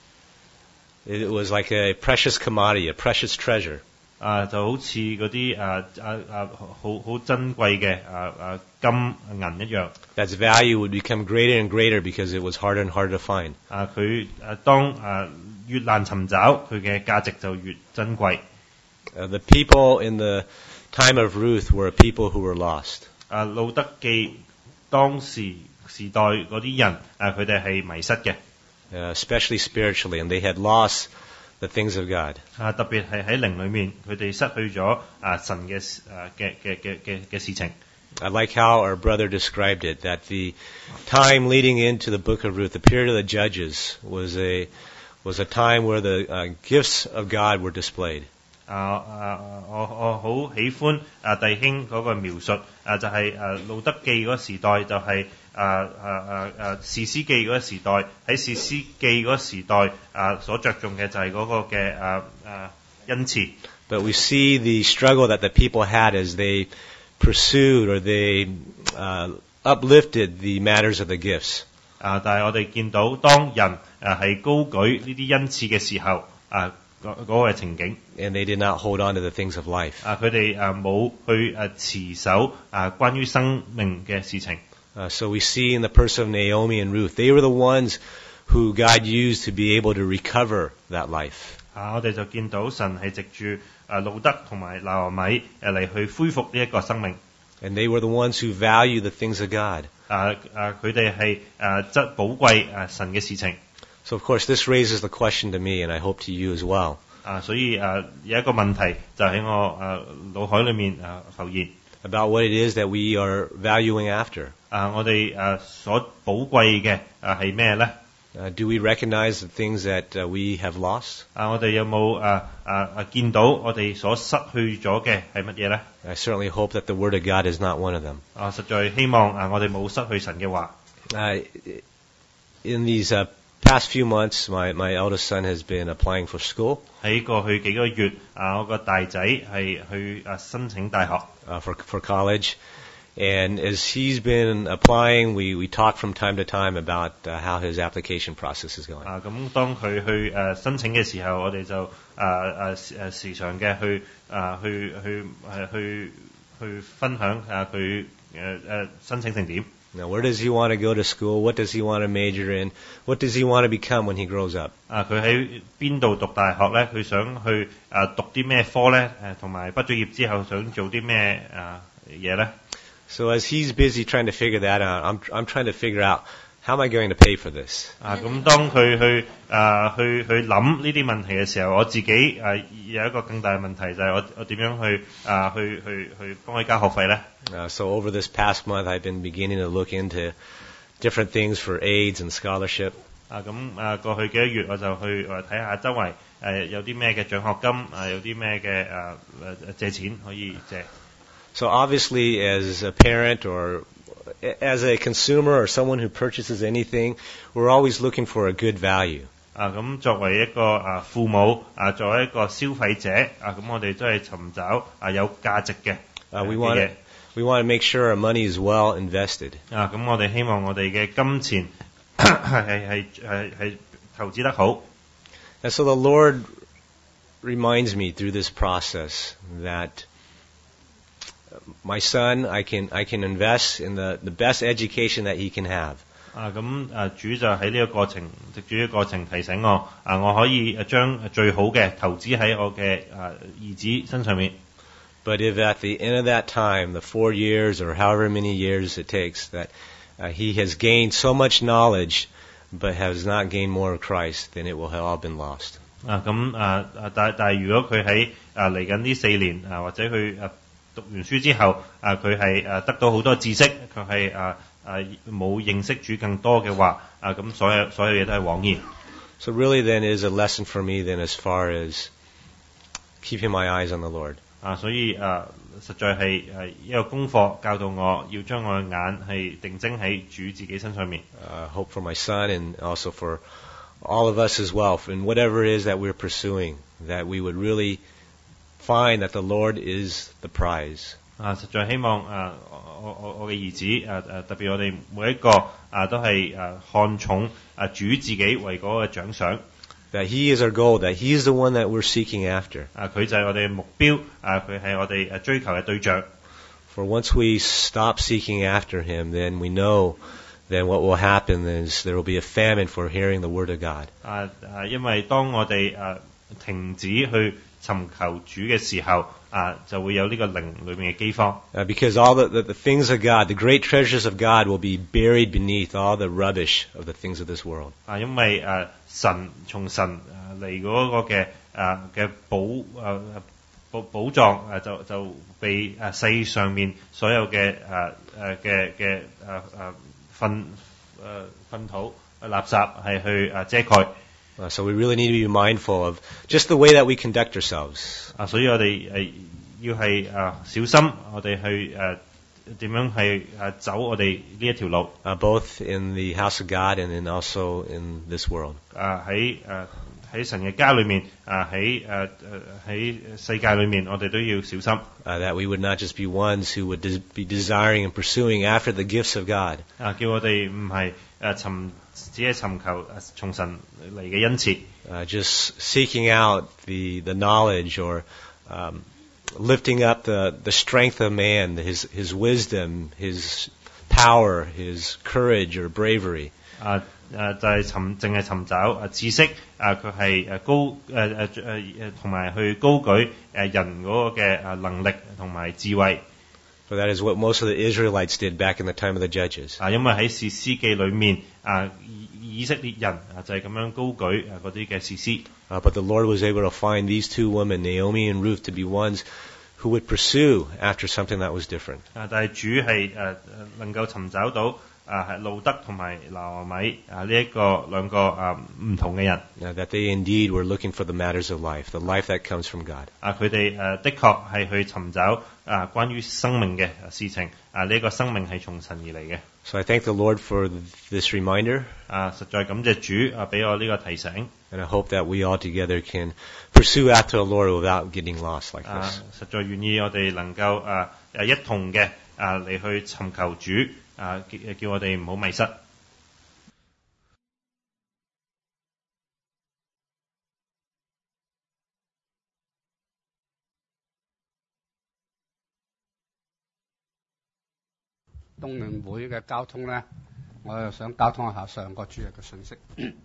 It was like a precious commodity, a precious treasure. 啊就好似嗰啲啊啊啊好好珍貴嘅啊啊金銀一樣。 That's value would become greater and greater because it was harder and harder to find. 啊佢啊當啊越難尋找，佢嘅價值就越珍貴。 Uh, the people in the time of Ruth were a people who were lost. 啊路德記當時時代嗰啲人啊佢哋係迷失嘅。 Uh, especially spiritually, and they had lost the things of God. 啊，特別係喺靈裏面，佢哋失去咗啊神嘅啊嘅嘅嘅嘅嘅事情。 I like how our brother described it, that the time leading into the book of Ruth, the period of the Judges, was a was a time where the uh, gifts of God were displayed. 啊啊我我好喜歡啊弟兄嗰個描述啊，就係啊路德記嗰個時代就係、啊啊啊啊士師記嗰個時代，喺士師記嗰個時代啊所着重嘅就係嗰個嘅啊啊恩賜。 But we see the struggle that the people had as they pursued or they uh, uplifted the matters of the gifts. 啊，但係我哋見到當人啊係高舉呢啲恩賜嘅時候啊。嗰嗰個情景 And they did not hold on to the things of life. 啊，佢哋啊冇去啊持守啊關於生命嘅事情。 Uh, so we see in the person of Naomi and Ruth, they were the ones who God used to be able to recover that life. 啊，我哋就見到神係藉住啊路德同埋拿俄米誒嚟去恢復呢一個生命。 And they were the ones who value the things of God. 啊啊，佢哋係啊質寶貴啊神嘅事情。 So of course this raises the question to me, and I hope to you as well. 啊，所以啊有一個問題就喺我啊腦海裏面啊浮現。 About what it is that we are valuing after. 啊，我哋啊所寶貴嘅啊係咩咧？ Uh, do we recognize the things that uh, we have lost? 啊，我哋有冇啊啊啊見到我哋所失去咗嘅係乜嘢咧？ I certainly hope that the Word of God is not one of them. 啊，實在希望啊我哋冇失去神嘅話。 Uh, in these uh, past few months, my, my eldest son has been applying for school. 喺過去幾個月，啊，我個大仔係去啊申請大學。 Uh, for for college, and as he's been applying, we we talk from time to time about uh, how his application process is going. 啊，咁當佢去誒、呃、申請嘅時候，我哋就啊啊誒時常嘅去啊去去係去去分享啊佢誒誒申請成點。 Now, where does he want to go to school? What does he want to major in? What does he want to become when he grows up? 啊，佢喺邊度讀大學咧？佢想去啊讀啲咩科咧？誒，同埋畢咗業之後想做啲咩啊嘢咧？ So as he's busy trying to figure that out, I'm I'm trying to figure out how am I going to pay for this? 啊，咁當佢去啊去去諗呢啲問題嘅時候，我自己啊有一個更大嘅問題就係我我點樣去啊去去去幫佢交學費咧？ Uh, so over this past month, I've been beginning to look into different things for aids and scholarship. 啊，咁啊過去幾個月我就去誒睇下周圍誒有啲咩嘅獎學金啊，有啲咩嘅誒誒借錢可以借。 So obviously, as a parent or as a consumer or someone who purchases anything, we're always looking for a good value. 啊，咁作為一個啊父母啊，作為一個消費者啊，咁我哋都係尋找啊有價值嘅啊 we want to we want to make sure our money is well invested. 啊，咁我哋希望我哋嘅金錢係係係係投資得好。 And so the Lord reminds me through this process that my son, I can I can invest in the, the best education that he can have. 啊，咁啊主就喺呢個過程，藉住呢個過程提醒我，啊我可以將最好嘅投資喺我嘅啊兒子身上面。 But if at the end of that time, the four years or however many years it takes, that uh, he has gained so much knowledge but has not gained more of Christ, then it will have all been lost. 啊，咁啊啊但但係如果佢喺啊嚟緊呢四年啊或者佢啊讀完書之後啊佢係啊得到好多知識，佢係啊啊冇認識主更多嘅話，啊咁所有所有嘢都係枉然。 So really then is a lesson for me then as far as keeping my eyes on the Lord. 啊，所以啊，實在係誒一個功課，教導我要將我嘅眼係定睛喺主自己身上面。 Uh, hope for my son and also for all of us as well, in whatever it is that we're pursuing, that we would really find that the Lord is the prize. 啊，實在希望啊，我我我嘅兒子誒誒，特別我哋每一個啊都係誒看重啊主自己為嗰個獎賞。 That He is our goal, that He is the one that we're seeking after. 啊，佢就係我哋嘅目標，啊，佢係我哋誒追求嘅對象。 For once we stop seeking after Him, then we know then what will happen is there will be a famine for hearing the Word of God. 啊啊，因為當我哋誒停止去尋求主嘅時候，啊，就會有呢個靈裏面嘅饑荒。 Uh, because all the, the, the things of God, the great treasures of God will be buried beneath all the rubbish of the things of this world. 啊，因為誒、啊、神從神誒嚟嗰個嘅誒嘅寶誒寶寶藏誒就就被誒、啊、世上面所有嘅誒誒嘅嘅誒誒糞誒糞土垃圾係去誒遮蓋。 Uh, so we really need to be mindful of just the way that we conduct ourselves. 啊，所以我哋誒要係誒小心，我哋去誒點樣係誒走我哋呢一條路。 Uh, both in the house of God and then also in this world. 啊喺誒喺神嘅家裏面，啊喺誒誒喺世界裏面，我哋都要小心。 Uh, that we would not just be ones who would des- be desiring and pursuing after the gifts of God. 啊，叫我哋唔係誒尋只係尋求誒從神嚟嘅恩賜。 Uh, just seeking out the the knowledge or um, lifting up the, the strength of man, his his wisdom, his power, his courage or bravery. 啊誒就係尋淨係尋找誒知識，啊佢係誒高誒誒誒誒同埋去高舉誒人嗰個嘅誒能力同埋智慧。 For that is what most of the Israelites did back in the time of the judges. 啊，因為喺士師記裏面，啊以以色列人啊就係咁樣高舉誒嗰啲嘅士師。 Uh, but the Lord was able to find these two women, Naomi and Ruth, to be ones who would pursue after something that was different. 啊，但係主係誒誒能夠尋找到啊係路德同埋拿俄米啊呢一個兩個啊唔同嘅人。 Uh, that they indeed were looking for the matters of life, the life that comes from God. 啊，佢哋誒的確係去尋找啊關於生命嘅事情，啊呢個生命係從神而嚟嘅。 So I thank the Lord for this reminder. 啊，實在感謝主啊，俾我呢個提醒。 And I hope that we all together can pursue after the Lord without getting lost like 啊 this.， 實在願意我哋能夠啊誒一同嘅啊嚟去尋求主啊，叫叫我哋唔好迷失。 東聯會嘅交通咧，我又想交通一下上個主日嘅信息。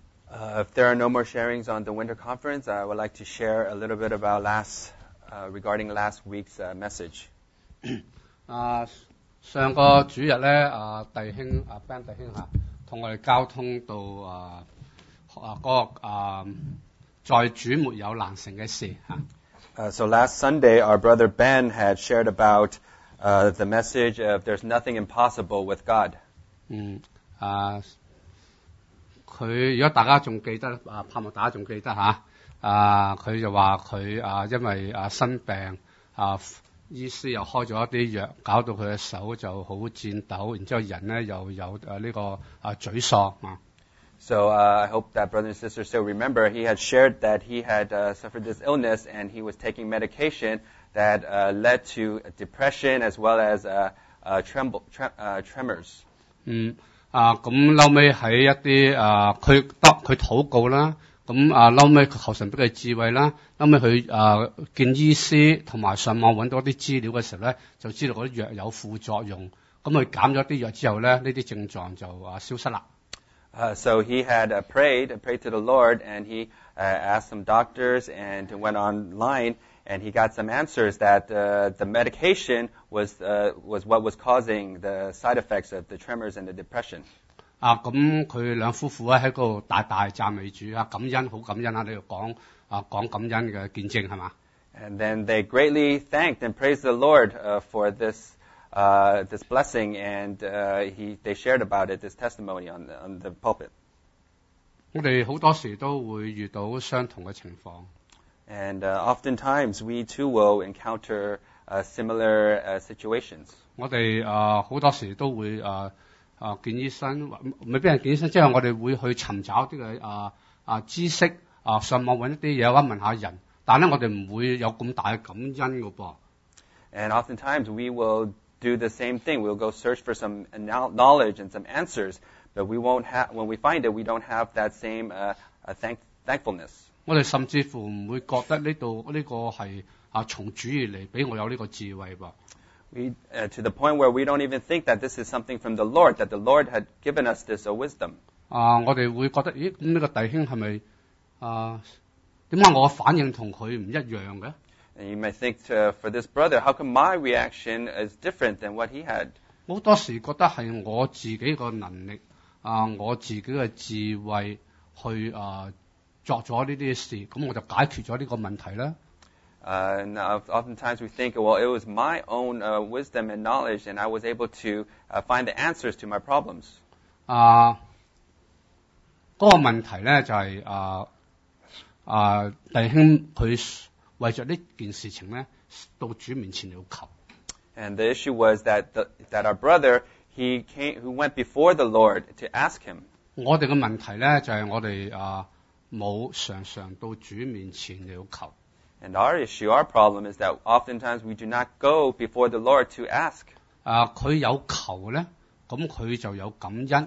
Uh, if there are no more sharings on the winter conference, I would like to share a little bit about last, uh, regarding last week's uh, message. 啊，上個主日咧，啊弟兄啊 Ben 弟兄嚇，同我哋交通到啊啊嗰個啊在主沒有難成嘅事嚇。 Uh, so last Sunday, our brother Ben had shared about uh, the message of there's nothing impossible with God. 嗯啊。佢如果大家仲記得啊，盼望大家仲記得嚇啊，佢就話佢啊，因為啊生病啊，醫師又開咗一啲藥，搞到佢嘅手就好顫抖，然之後人咧又有啊呢個啊沮喪啊。 So uh, I hope that brother and sister still remember he had shared that he had uh, suffered this illness and he was taking medication that uh, led to depression as well as uh, uh, tremble, tre- uh, tremors. 嗯。啊，咁嬲尾喺一啲啊，佢得佢禱告啦，咁啊嬲尾求神俾佢智慧啦，嬲尾佢啊見醫師同埋上網揾到啲資料嘅時候咧，就知道嗰啲藥有副作用，咁佢減咗啲藥之後咧，呢啲症狀就啊消失啦。 Uh, so he had uh, prayed, prayed to the Lord, and he uh, asked some doctors and went online, and he got some answers that uh, the medication was uh, was what was causing the side effects of the tremors and the depression. 啊，咁佢兩夫婦咧喺嗰度大大讚美主啊，感恩好感恩啊！你度講啊講感恩嘅見證係嘛？ And then they greatly thanked and praised the Lord uh, for this uh, this blessing, and uh, he they shared about it, this testimony on the, on the pulpit. 我哋好多時都會遇到相同嘅情況。 And uh, oftentimes we too will encounter uh, similar uh, situations. 我哋啊好多時都會啊啊見醫生，未必係見醫生，即係我哋會去尋找啲嘅啊啊知識啊，上網揾一啲嘢或者問下人，但係咧我哋唔會有咁大嘅感恩㗎噃。 And oftentimes we will do the same thing. We'll go search for some knowledge and some answers, but we won't have. When we find it, we don't have that same uh, uh, thank thankfulness. 我哋甚至乎唔會覺得呢度呢個係啊從主而嚟，俾我有呢個智慧噃。 We uh, to the point where we don't even think that this is something from the Lord, that the Lord had given us this uh, wisdom. 啊，我哋會覺得，咦咁呢個弟兄係咪啊？點解我嘅反應同佢唔一樣嘅？ And you may think, uh, for this brother, how come my reaction is different than what he had? 好多時覺得係我自己個能力啊，我自己嘅智慧去啊作咗呢啲事，咁我就解決咗呢個問題啦。 Uh, now, oftentimes we think, well, it was my own uh, wisdom and knowledge, and I was able to uh, find the answers to my problems. 啊，嗰、那個問題咧就係、是、啊啊弟兄佢為着呢件事情咧，到主面前要求。 And the issue was that the, that our brother he came who went before the Lord to ask him. 我哋嘅問題咧就係、是、我哋啊冇常常到主面前要求。 And our issue, our problem is that oftentimes we do not go before the Lord to ask. 啊，佢有求咧，咁佢就有感恩。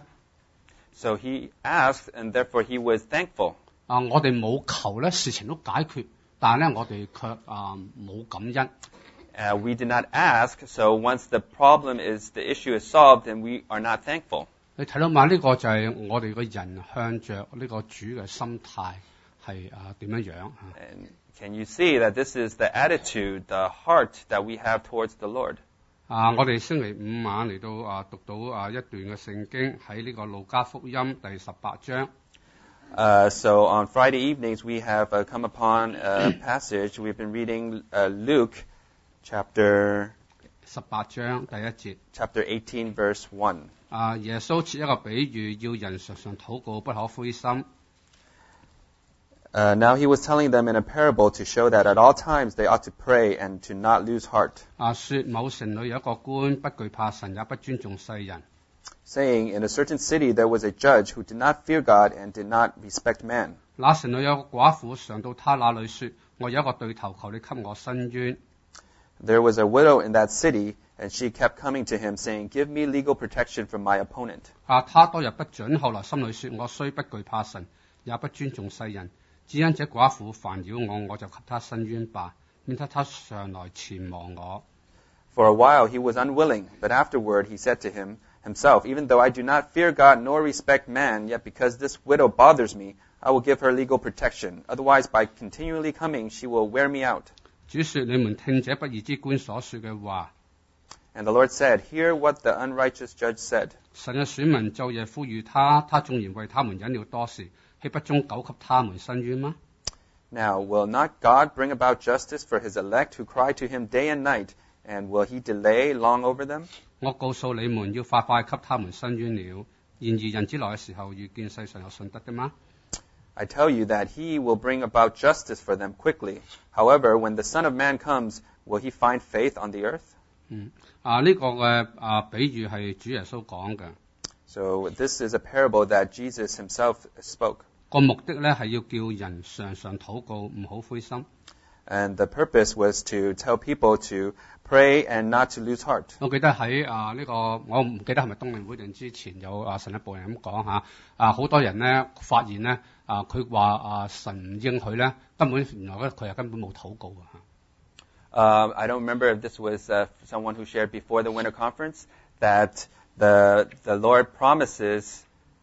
So he asked, and therefore he was thankful. 啊，我哋冇求咧，事情都解決，但係咧我哋卻啊冇感恩。 Uh, we did not ask, so once the problem is, the issue is solved, then we are not thankful. 你睇到嘛？呢、這個就係我哋個人向着呢個主嘅心態係啊點樣樣啊？ And can you see that this is the attitude, the heart that we have towards the Lord? 啊，我哋星期五晚嚟到啊讀到啊一段嘅聖經喺呢個路加福音第十八章。 Uh, so on Friday evenings we have uh, come upon a passage. We've been reading uh, Luke chapter 十八章第一節。 chapter eighteen, verse one. 啊，耶穌設一個比喻，要人常常禱告，不可灰心。 Uh, now he was telling them in a parable to show that at all times they ought to pray and to not lose heart. 啊，說某城裏有一個官，不懼怕神，也不尊重世人。 saying, In a certain city there was a judge who did not fear God and did not respect man. 那城裏有個寡婦上到他那裏說：我有一個對頭，求你給我伸冤。 There was a widow in that city, and she kept coming to him, saying, Give me legal protection from my opponent. 啊，他多日不准，後來心裏說：我雖不懼怕神，也不尊重世人，只因這寡婦煩擾我，我就給他伸冤吧，免得他上來纏磨我。 For a while he was unwilling, but afterward he said to him himself, Even though I do not fear God nor respect man, yet because this widow bothers me, I will give her legal protection. Otherwise, by continually coming, she will wear me out. 主說：你們聽這不義之官所說嘅話。 And the Lord said, Hear what the unrighteous judge said. 神嘅選民晝夜呼籲他，他縱然為他們忍了多時，豈不終久給他們伸冤嗎？ Now, will not God bring about justice for his elect who cry to him day and night, and will he delay long over them? 我告訴你們，要快快給他們伸冤了。然而人子來嘅時候，遇見世上有信德的嗎？ I tell you that he will bring about justice for them quickly. However, when the Son of Man comes, will he find faith on the earth? 嗯，啊呢、這個嘅啊比喻係主耶穌講嘅。 So this is a parable that Jesus himself spoke. 個目的咧係要叫人常常禱告，唔好灰心。 And the purpose was to tell people to pray and not to lose heart. 我記得喺啊呢、這個，我唔記得係咪冬令會定之前有啊神一部人咁講嚇，啊好多人咧發現咧啊佢話啊神唔應許咧，根本原來咧佢係根本冇禱告嘅嚇。 Uh, I don't remember if this was uh, someone who shared before the winter conference that the the Lord promises.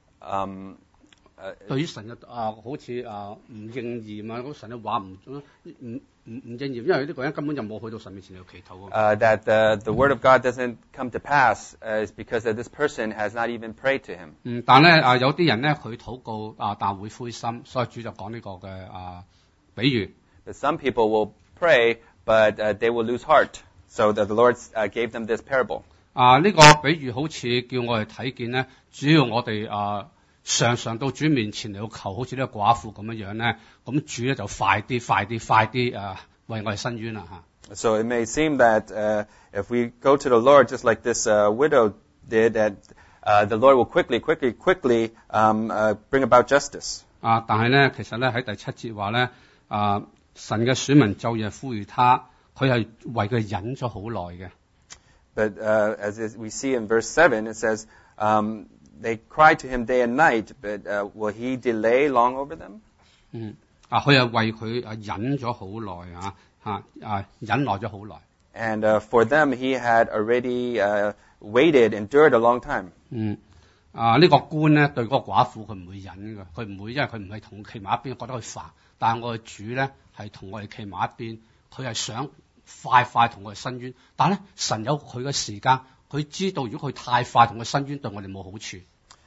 Um, uh, 對於神嘅啊好似啊唔應驗啊，嗰神嘅話唔唔唔唔應驗，因為呢個人根本就冇去到神面前嚟祈禱嘅。 uh, that the the word of God doesn't come to pass uh, is because that this person has not even prayed to him. 嗯，但咧啊有啲人咧佢禱告啊，但會灰心，所以主就講呢個嘅啊比喻。 But some people will pray, but uh, they will lose heart. So that the Lord uh, gave them this parable. 啊呢、這個比喻好似叫我哋睇見咧，主要我哋啊常常到主面前嚟求，好似呢個寡婦咁樣樣咧，咁主咧就快啲、快啲、快啲啊為我哋伸冤啦嚇。 So it may seem that uh, if we go to the Lord just like this uh, widow did, that uh, the Lord will quickly, quickly, quickly um, uh, bring about justice. 啊，但係咧，其實咧喺第七節話咧，啊神嘅選民晝夜呼籲他，佢係為佢忍咗好耐嘅。 But uh, as is- we see in verse seven, it says, um, they cry to him day and night, but uh, will he delay long over them? 嗯，啊佢係為佢啊忍咗好耐啊嚇啊忍耐咗好耐。 And uh, for them, he had already uh, waited, endured a long time. 嗯，啊呢、個官咧對嗰個寡婦佢唔會忍嘅，佢唔會，因為佢唔係同佢企埋一邊，覺得佢煩。但係我嘅主咧係同我哋企埋一邊，佢係想快快同我哋伸冤。但係咧神有佢嘅時間，佢知道如果佢太快同佢伸冤，對我哋冇好處。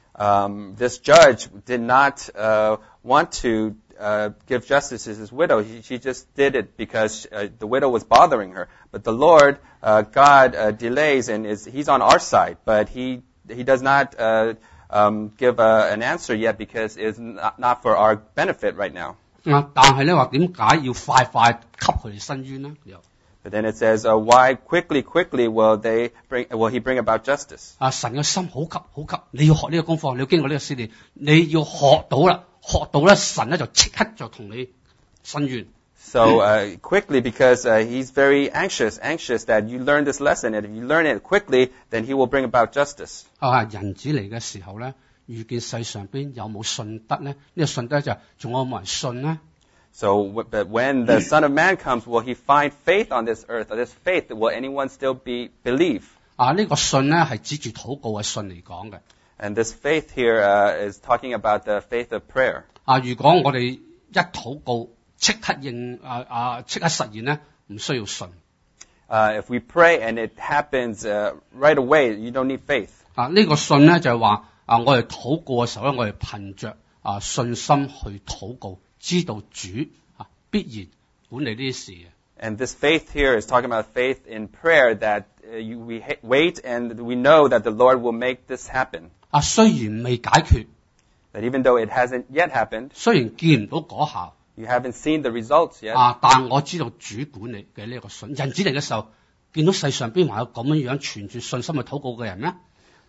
Um, this judge did not uh, want to uh, give justice to his widow. He, she just did it because uh, the widow was bothering her. But the Lord, uh, God, uh, delays and is He's on our side. But He He does not uh, um, give uh, an answer yet because it's not, not for our benefit right now. 啊，但係咧話點解要快快給佢哋伸冤咧？又 But then it says, uh, why quickly, quickly will they bring? Will He bring about justice? 啊神嘅心好急好急，你要學呢個功課，你要經過呢個試煉，你要學到啦，學到咧神咧就即刻就同你伸冤。 So uh, quickly, because uh, He's very anxious, anxious that you learn this lesson, and if you learn it quickly, then He will bring about justice. 啊人子嚟嘅時候咧，遇見世上邊有冇信德咧？呢、這個信德就係仲有冇人信咧？ So, w- but when the Son of Man comes, will He find faith on this earth? Or this faith, will anyone still be believe? 啊呢、個信咧係指住禱告嘅信嚟講嘅。 And this faith here uh, is talking about the faith of prayer. 啊如果我哋一禱告即刻應啊啊即刻實現咧，唔需要信。 Uh, if we pray and it happens uh, right away, you don't need faith. 啊呢、個信咧就係話啊我哋禱告嘅時候咧，我哋憑着啊信心去禱告，知道主啊必然管理呢啲事嘅。 And this faith here is talking about faith in prayer that uh, you, we ha- wait and we know that the Lord will make this happen. 啊雖然未解決， That even though it hasn't yet happened, 雖然見唔到果效。 you haven't seen the results yet. 啊！但我知道主管理嘅呢一個信，人子嚟嘅時候，見到世上邊還有咁樣樣存住信心去禱告嘅人咩？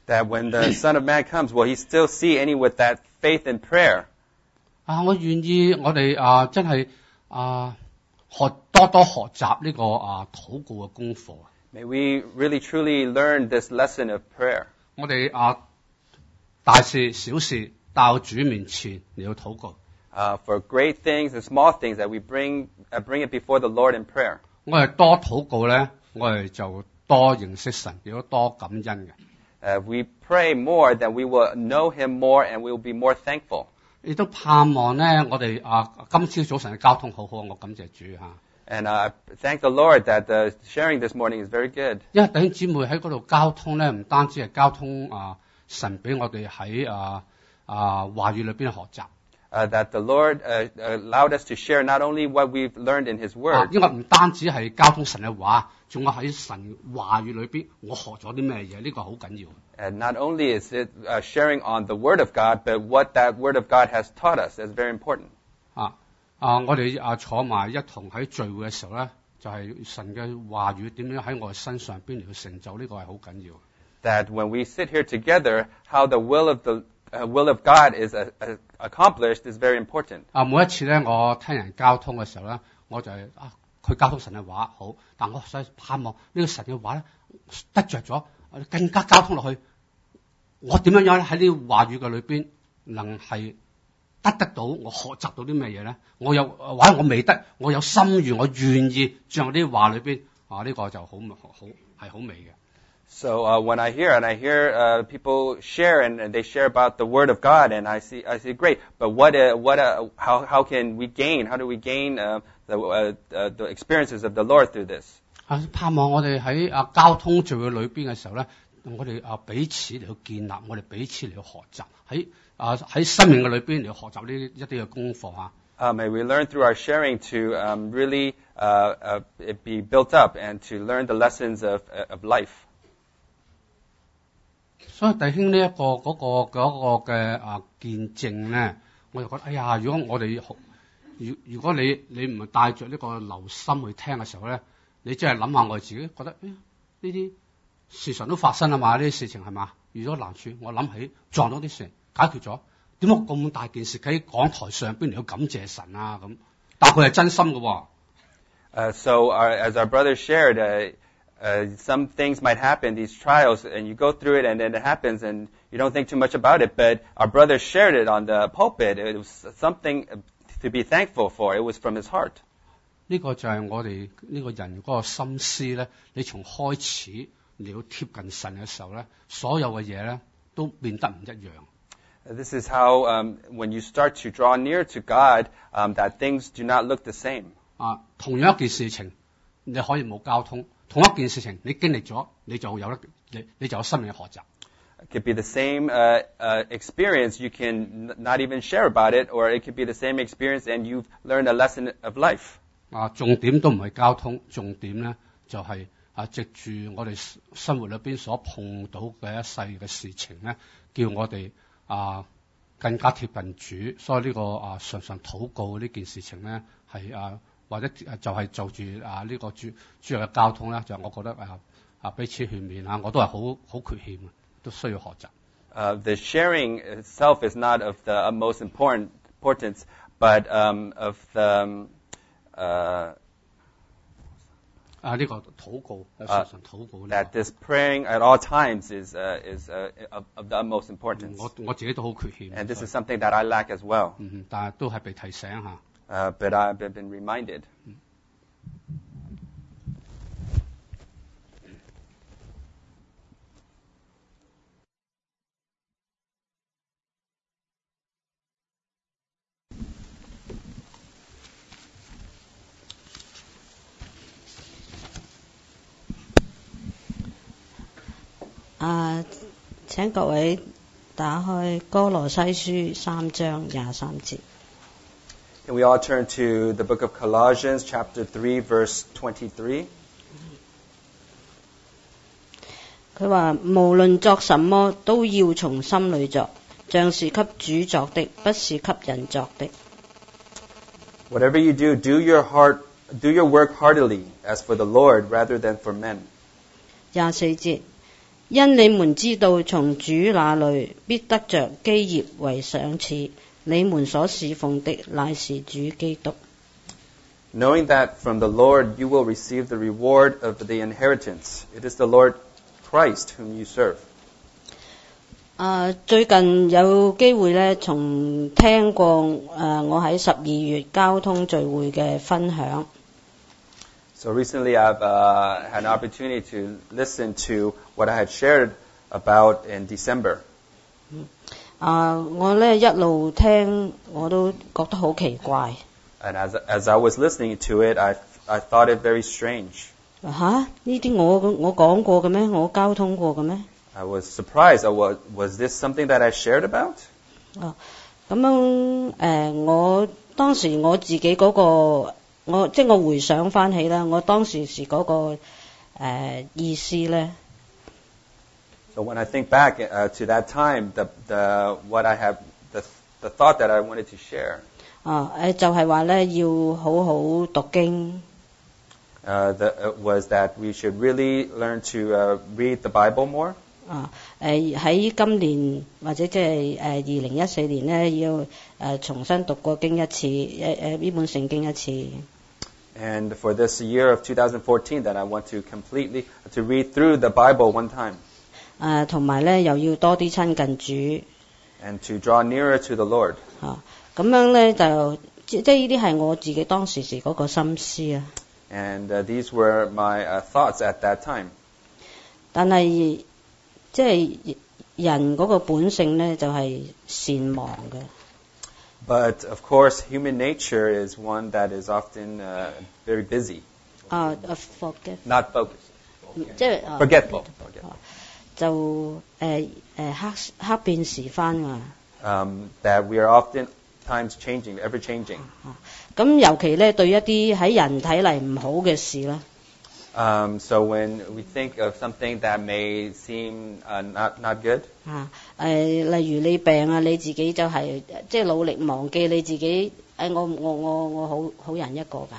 That when the Son of Man comes, will he still see any with that faith and prayer? 啊，我願意我哋啊真係啊學多多學習呢個啊禱告嘅功課。 May we really truly learn this lesson of prayer. 我哋啊大事小事到主面前嚟到禱告。 Uh, for great things and small things that we bring uh, bring it before the Lord in prayer. 我哋多禱告咧，我哋就多認識神，亦都多感恩嘅。 Uh, we pray more, then we will know Him more, and we will be more thankful. 亦都盼望咧，我哋啊今朝早晨嘅交通好好，我感謝主嚇。 And uh, thank the Lord that the sharing this morning is very good. 因為弟兄姊妹喺嗰度交通咧，唔單止係交通啊，神俾我哋喺啊啊話語裏邊學習。 Uh, that the Lord uh, allowed us to share not only what we've learned in His Word. 因為唔單止係交通神嘅話，仲有喺神話語裏邊，我學咗啲咩嘢？呢個好緊要。 And not only is it uh, sharing on the Word of God, but what that Word of God has taught us is very important. 啊啊！我哋啊坐埋一同喺聚會嘅時候咧，就係、是、神嘅話語點樣喺我哋身上邊嚟去成就，呢個係好緊要。 That when we sit here together, how the will of the uh, will of God is uh, uh, accomplished is very important. 啊，每一次咧，我聽人交通嘅時候咧，我就係、是、啊，佢交通神嘅話好，但我想盼望呢個神嘅話咧得着咗，更加交通落去。我點樣樣喺呢個話語嘅裏邊能係得得到我學習到啲咩嘢咧？我有或者我未得，我有心願，我願意進入呢啲話裏邊啊，呢、這個就好好係好美嘅。 So uh, when I hear and I hear uh, people share and, and they share about the Word of God, and I see I see great, but what uh, what uh, how how can we gain? How do we gain uh, the uh, uh, the experiences of the Lord through this? 啊，盼望我哋喺啊交通聚會裏邊嘅時候咧，我哋啊彼此嚟去建立，我哋彼此嚟去學習，喺啊喺生命嘅裏邊嚟學習呢一啲嘅功課啊。 Uh, may we learn through our sharing to um, really uh, uh, be built up and to learn the lessons of of life. 所以弟兄呢一個嗰個嗰個嘅啊見證咧，我就覺得哎呀，如果我哋如如果你你唔係帶着呢個留心去聽嘅時候咧，你真係諗下我自己覺得，哎呀呢啲時常都發生啊嘛，呢啲事情係嘛？遇咗難處，我諗起撞到啲事解決咗，點解咁大件事喺講台上邊嚟去感謝神啊咁？但佢係真心嘅喎。 Uh, so our, as our brother shared, uh, uh, some things might happen, these trials, and you go through it and then it happens and you don't think too much about it. But our brother shared it on the pulpit. It was something to be thankful for. It was from his heart. 呢個就係我哋呢個人嗰個心思咧。你從開始你要貼近神嘅時候咧，所有嘅嘢咧都變得唔一樣。 This is how um, when you start to draw near to God, um, that things do not look the same. 啊，同樣一件事情，你可以冇交通；同一件事情，你經歷咗，你就有得你你就有生命嘅學習。 It could be the same uh, uh, experience. You can n- not even share about it, or it could be the same experience and you've learned a lesson of life. 啊，重點都唔係交通，重點咧就係、是、啊，藉住我哋生活裏邊所碰到嘅一世嘅事情咧，叫我哋啊更加貼近主。所以呢、這個啊常常禱告呢件事情咧，係啊或者就係就住啊呢、這個主主日嘅交通咧，就我覺得啊啊彼此勸勉啊，我都係好好缺欠嘅，都需要學習。 Uh, the sharing itself is not of the utmost important importance, but um, of the um, uh, 啊呢個禱告，常常禱告、這個。 that this praying at all times is uh, is uh, of, of the utmost importance. 我我自己都好缺欠。 And this is something that I lack as well. 嗯，但係都係被提醒下。 Uh, but I've been reminded. 啊，請各位打開歌羅西書三章廿三節。 Can we all turn to the book of Colossians, chapter three, verse twenty-three? 佢話無論作什麼都要從心裏作，像是給主作的，不是給人作的。 Whatever you do, do your heart, do your work heartily, as for the Lord rather than for men. 廿四節， 因你們知道從主那裡必得着基業為賞賜，你們所侍奉的乃是主基督。 Knowing that from the Lord you will receive the reward of the inheritance. It is the Lord Christ whom you serve. 啊，最近有機會咧，從聽過誒、呃、我喺十二月交通聚會嘅分享。 So recently I've uh, had an opportunity to listen to what I had shared about in December. 啊，我咧一路聽，我都覺得好奇怪。 And as as I was listening to it, I I thought it very strange. 嚇，呢啲我我講過嘅咩？我交通過嘅咩？ I was surprised. I was was this something that I shared about? 哦，咁樣誒、呃，我當時我自己嗰、個，我即係我回想翻起啦，我當時時嗰、個、呃、意思咧。 So when I think back uh, to that time, the the what I have the the thought that I wanted to share. 啊誒，就係話咧，要好好讀經。 Uh, the, uh, was that we should really learn to uh, read the Bible more. 啊誒喺今年或者即係誒二零一四年咧，要誒、呃、重新讀過經一次，誒誒呢本聖經一次。 And for this year of twenty fourteen, that I want to completely to read through the Bible one time. 誒同埋咧，又要多啲親近主。 And to draw nearer to the Lord. 啊，咁樣咧就即即係呢啲係我自己當時時嗰個心思啊。 And uh, these were my uh, thoughts at that time. 但係即係人嗰個本性咧，就係、是、善忘嘅。 But of course, human nature is one that is often uh, very busy. 啊、uh, ，forget not focused. 即係、uh, forgetful. forgetful. 就誒誒黑黑變時翻啊。 Um, that we are often times changing, ever changing. 咁尤其咧對一啲喺人睇嚟唔好嘅事啦。 Um, so when we think of something that may seem uh, not not good. 啊誒，例如你病啊，你自己就係即係努力忘記你自己誒，我我我我好好人一個㗎。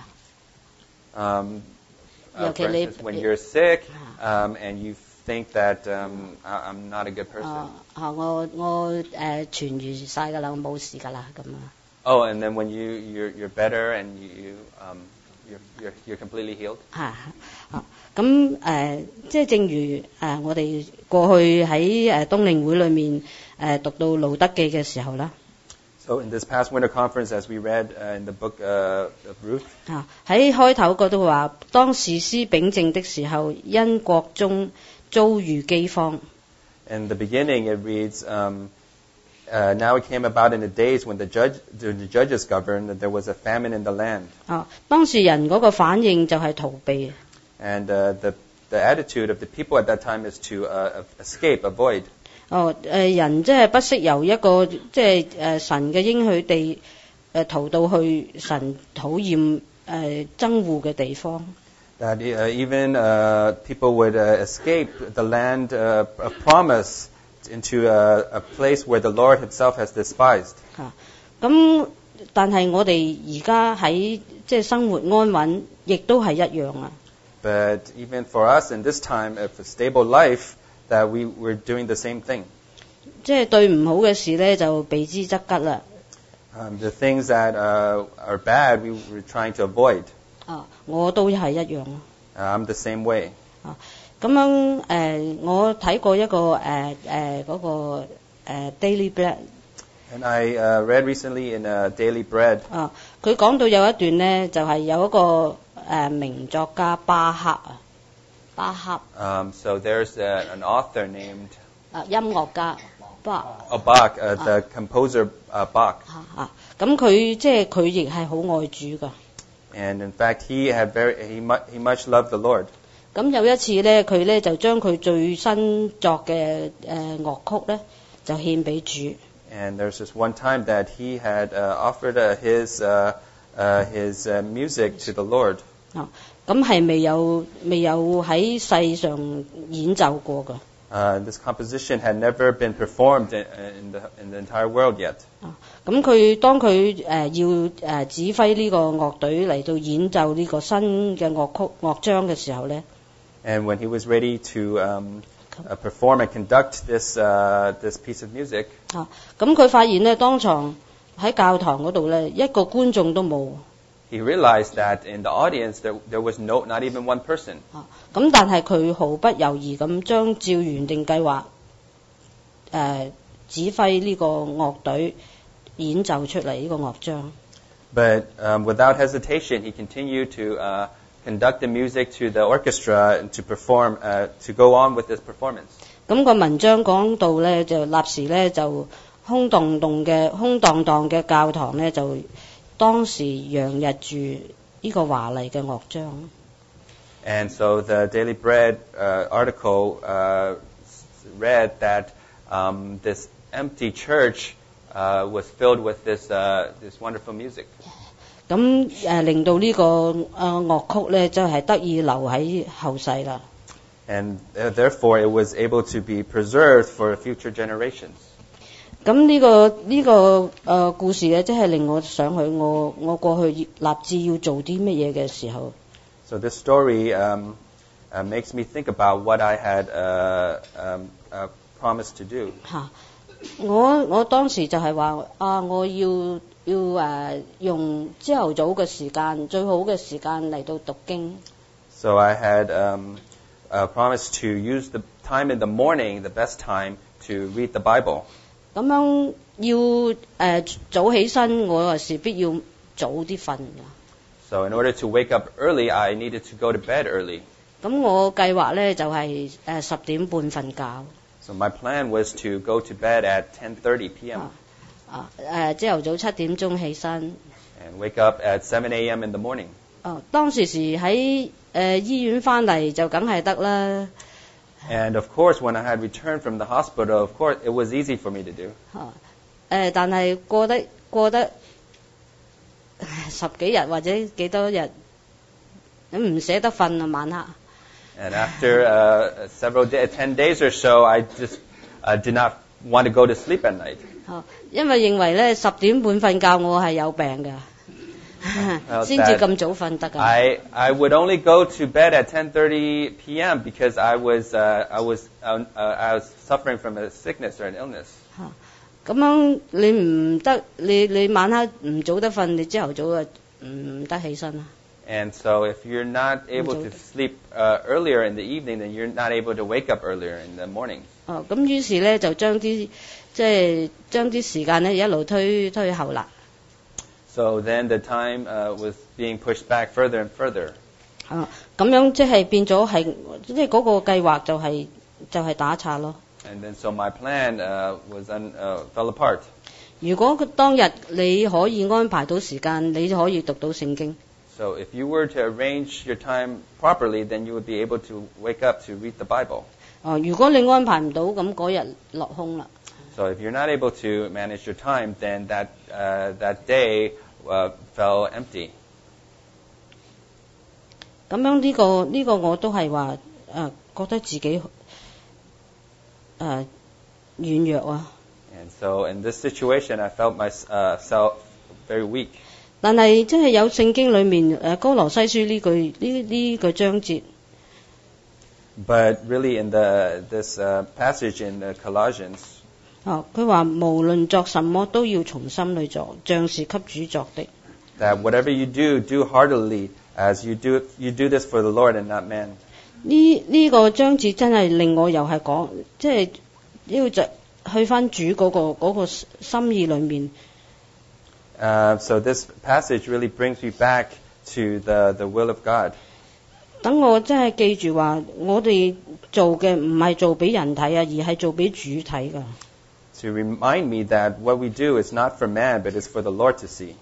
Um, uh, 尤其 for 你 instance, when you're sick um, and you think that um, I, I'm not a good person. 啊啊！我我誒痊癒曬㗎啦，我冇事㗎啦咁啊。 Oh, and then when you you're you're better and you um you're you're you're completely healed. 嚇啊！咁誒，即係正如誒、呃、我哋過去喺誒冬令會裏面誒、呃、讀到路德記嘅時候啦。 So in this past winter conference, as we read uh, in the book uh, of Ruth. 啊喺開頭嗰度話，當士師秉政的時候，因國中遭遇饑荒。 In the beginning, it reads. Um, Uh, now it came about in the days when the judge, the, the judges governed, that there was a famine in the land. 啊，當事人嗰個反應就係逃避。 And uh, the the attitude of the people at that time is to uh, escape, avoid. 哦，誒人即係不惜由一個即係誒神嘅應許地誒逃到去神討厭誒憎惡嘅地方。 That uh, even uh, people would uh, escape the land uh, of promise. Into a, a place where the Lord Himself has despised. 嚇，咁但係我哋而家喺即係生活安穩，亦都係一樣啊。 But even for us in this time of a stable life, that we were doing the same thing. 即係對唔好嘅事咧，就避之則吉啦。 Um, the things that uh, are bad, we were trying to avoid. 啊，我都係一樣。 Uh, I'm the same way. 啊。咁樣誒、呃，我睇過一個誒誒嗰個、呃、Daily Bread。 And I uh, read recently in uh, Daily Bread. 啊，佢講到有一段咧，就係、是、有一個誒、呃、名作家巴克啊，巴克。 Um, so there's a, an author named. 啊，音樂家巴。 Oh, Bach, uh, the composer uh, Bach. 啊，咁佢即係佢亦係好愛主㗎。 And in fact, he had very he much he much loved the Lord. 咁有一次咧，佢咧就將佢最新作嘅誒樂曲咧，就獻俾主。 And there's this one time that he had uh, offered uh, his uh, uh, his uh, music to the Lord. 啊，咁係未有未有喺世上演奏過㗎。 Uh, this composition had never been performed in, in the in the entire world yet. 啊，咁佢當佢誒、呃、要誒、呃、指揮呢個樂隊嚟到演奏呢個新嘅樂曲樂章嘅時候咧。 And when he was ready to um, uh, perform and conduct this uh, this piece of music. 啊，咁佢發現咧，當場喺教堂嗰度咧，一個觀眾都冇。 He realized that in the audience there there was no not even one person. 啊，咁但係佢毫不猶豫咁將照原定計劃誒、呃、指揮呢個樂隊演奏出嚟呢個樂章。 But um, without hesitation, he continued to uh, conduct the music to the orchestra and to perform, uh, to go on with this performance. 咁個文章講到咧，就立時咧就空洞洞嘅空蕩蕩嘅教堂咧，就當時洋溢住呢個華麗嘅樂章。 And so the Daily Bread uh, article uh, read that um, this empty church Uh, was filled with this uh, this wonderful music. 咁誒令到呢個誒樂曲咧，就係得以留喺後世啦。 And uh, therefore, it was able to be preserved for future generations. 咁呢個呢個誒故事咧，即係令我想起我我過去立志要做啲乜嘢嘅時候。 So this story um, uh, makes me think about what I had uh, um, uh, promised to do. 嚇！我我當時就係話啊，我要要誒、呃、用朝頭早嘅時間，最好嘅時間嚟到讀經。 So I had um, uh, promised to use the time in the morning, the best time, to read the Bible. 咁樣要誒、呃、早起身，我又是必要早啲瞓㗎。 So in order to wake up early, I needed to go to bed early. 咁我計劃咧就係誒十點半瞓覺。 So my plan was to go to bed at ten thirty p.m. 啊誒朝頭早七點鐘起身。 And wake up at seven a.m. in the morning. 哦，當時時喺誒、呃、醫院翻嚟就梗係得啦。 And of course, when I had returned from the hospital, of course, it was easy for me to do. 誒、呃，但係過得過得十幾日或者幾多日，唔捨得瞓啊晚黑。 And after uh, several days, ten days or so, I just uh, did not want to go to sleep at night. 哦，因為認為咧十點半瞓覺我係有病㗎，先至咁早瞓得㗎。 I I would only go to bed at ten thirty p.m. because I was uh, I was uh, uh, I was suffering from a sickness or an illness. 嚇，咁樣你唔得，你你晚黑唔早得瞓，你朝頭早啊唔得起身啦。 And so if you're not able to sleep uh, earlier in the evening, then you're not able to wake up earlier in the morning. 哦，咁於是咧就將啲即係將啲時間咧一路推推後啦。 So then the time uh, was being pushed back further and further. 啊，咁樣即係變咗係即係嗰個計劃就係、是、就係、是、打岔咯。 And then so my plan uh, was un, uh, fell apart. 如果當日你可以安排到時間，你就可以讀到聖經。 So if you were to arrange your time properly, then you would be able to wake up to read the Bible. 哦，如果你安排唔到，咁嗰日落空啦。 So if you're not able to manage your time, then that uh, that day uh, fell empty. 咁樣呢、這個呢、這個我都係話誒，覺得自己誒、呃、軟弱啊。 And so in this situation, I felt myself very weak. 但係即係有聖經裏面誒哥羅西書呢句呢呢句章節。 But really, in the this uh, passage in the Colossians, 哦，佢話無論作什麼都要從心裏做，像是給主作的。 that whatever you do, do heartily, as you do you do this for the Lord and not man. 呢呢個章節真係令我又係講，即係要就去翻主嗰個嗰個心意裏面。 Uh, so this passage really brings me back to the the will of God. 等我真係記住話，我哋做嘅唔係做俾人睇啊，而係做俾主睇㗎。 To remind me that what we do is not for man, but is for the Lord to see.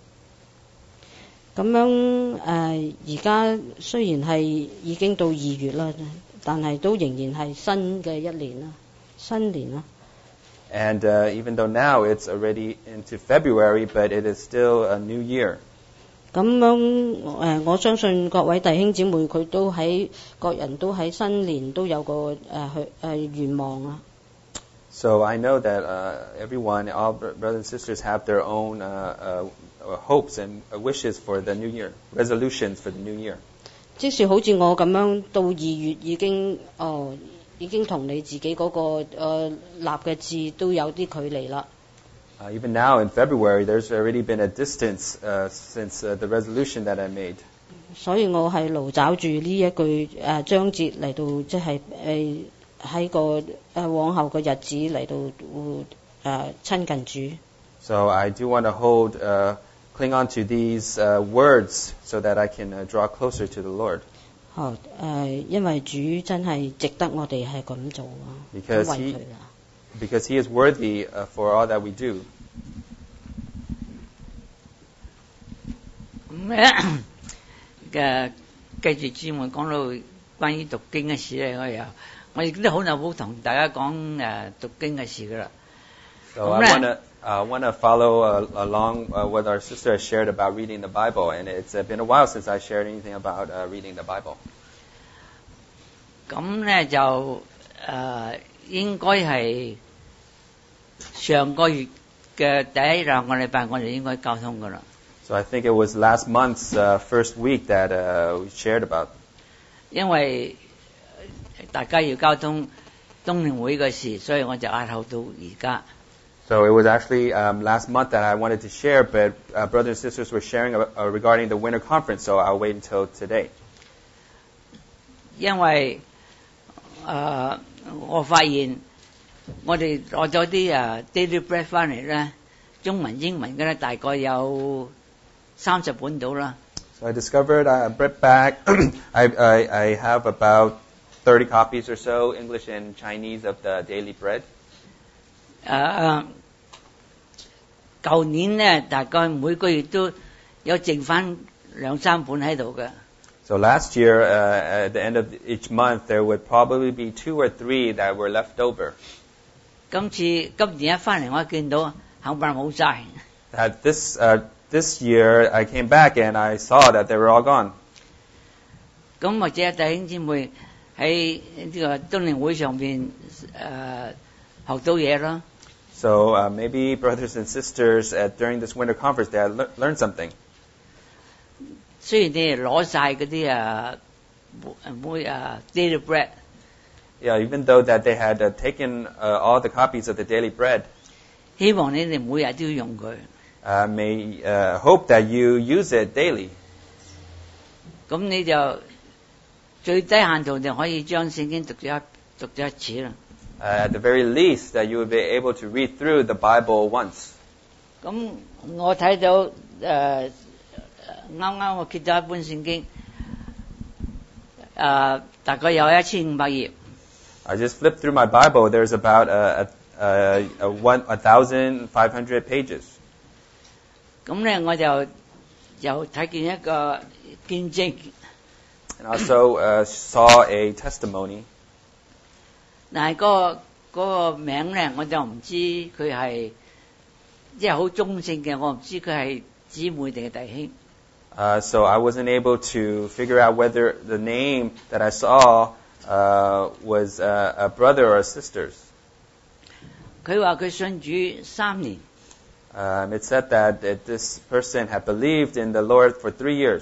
咁樣誒，而家雖然係已經到二月啦，但係都仍然係新嘅一年啦，新年啦。 And uh, even though now it's already into February, but it is still a new year. 咁樣誒，我相信各位弟兄姊妹佢都喺各人都喺新年都有個誒去誒願望啊。 So I know that uh, everyone, all brothers and sisters, have their own uh, uh, hopes and wishes for the new year, resolutions for the new year. 即是好似我咁樣，到二月已經哦已經同你自己嗰、那個誒、呃、立嘅志都有啲距離啦。 Uh, even now in February, there's already been a distance uh, since uh, the resolution that I made. 所以我係牢找住呢一句誒章節嚟到，即係誒喺個誒、呃、往後嘅日子嚟到會誒親近主。 So I do want to hold, uh, cling on to these uh, words so that I can uh, draw closer to the Lord. 好誒、呃，因為主真係值得我哋係咁做啊， Because 為 he, 佢啊。 because he is worthy uh, for all that we do. 咁咧嘅繼住姊妹講到關於讀經嘅事咧，我又我亦都好耐冇同大家講誒讀經嘅事噶啦。 So I want to uh, want to follow uh, along uh, what our sister has shared about reading the Bible, and it's uh, been a while since I shared anything about uh, reading the Bible. 咁咧就誒、呃、應該係上個月嘅第一兩個禮拜，我哋應該交通噶啦。 So I think it was last month's uh, first week that uh, we shared about. 因為大家要交通冬令會嘅事，所以我就押後到而家。 So it was actually um, last month that I wanted to share, but uh, brothers and sisters were sharing uh, uh, regarding the winter conference, so I'll wait until today. 因為誒、呃，我發現我哋攞咗啲誒 daily bread 翻嚟咧，中文英文嘅咧大概有三十本到啦。 So I discovered I brought back, I, I, I have about thirty copies or so, English and Chinese, of the Daily Bread. 誒，舊年咧大概每個月都有剩翻兩三本喺度嘅。 So last year, uh, at the end of each month, there would probably be two or three that were left over. 今次今年一翻嚟，我見到冚唪唥冇晒。 At this, uh, this year, I came back and I saw that they were all gone. 咁或者弟兄姊妹喺呢個冬令會上邊誒學到嘢咯。 So uh, maybe brothers and sisters uh, during this winter conference, they had le- learned something. 雖然你哋攞晒嗰啲誒每誒 daily bread， Yeah, even though that they had uh, taken uh, all the copies of the Daily Bread, 希望你哋每日都要用佢。 uh, may uh, hope that you use it daily. 咁你就最低限度就可以將聖經讀咗一讀咗一次啦。 Uh, at the very least, that you would be able to read through the Bible once. 咁我睇到誒啱啱我揭咗一本聖經，誒、大概有一千五百頁。 I just flipped through my Bible. There's about a, a, a, a one a thousand five hundred pages. 咁咧我就又睇見一個見證， And also uh, saw a testimony. 但係嗰個嗰個名咧我就唔知佢係即係好中性嘅，我唔知佢係姊妹定係弟兄。 Uh, so I wasn't able to figure out whether the name that I saw uh, was uh, a brother or a sister's. 佢話佢信主三年， Um, it said that, that this person had believed in the Lord for three years.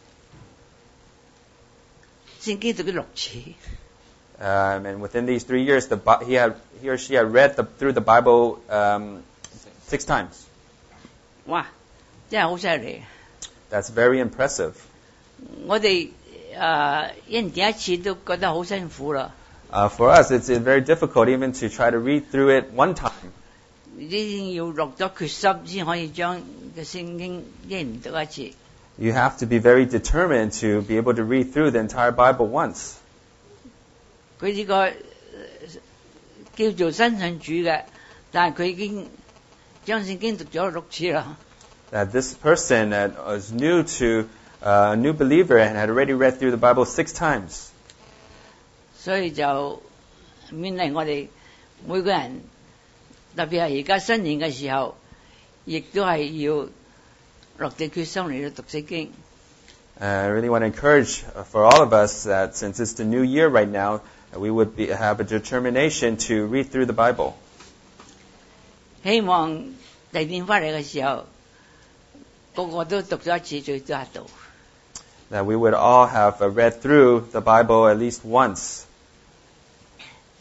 聖經讀咗六次。 Um, and within these three years, the, Bi- he, had, he or she had read the, through the Bible um, six times. 哇！真係好犀利。 That's very impressive. 我哋誒一年第一次都覺得好辛苦啦。 Uh, for us, it's uh, very difficult even to try to read through it one time. 一定要落咗決心先可以將個聖經一年讀一次。 You have to be very determined to be able to read through the entire Bible once. 佢呢個叫做新信主嘅，但係佢已經將聖經讀咗六次啦。 That this person that was new to uh, a new believer and had already read through the Bible six times. 所以就勉勵我哋每個人，特別係而家新年嘅時候，亦都係要落定決心嚟到讀聖經。 Uh, I really want to encourage uh, for all of us that since it's the new year right now, that we would be, have a determination to read through the Bible. 希望第年翻嚟嘅時候，個個都讀咗一次最多度。 That we would all have uh, read through the Bible at least once.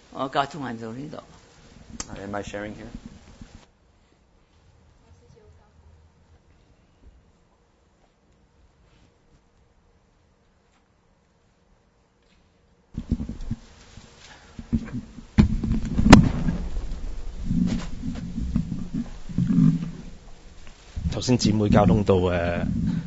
我交通係到呢度。 Uh, am I sharing here? Uh, 頭先姊妹交通到誒，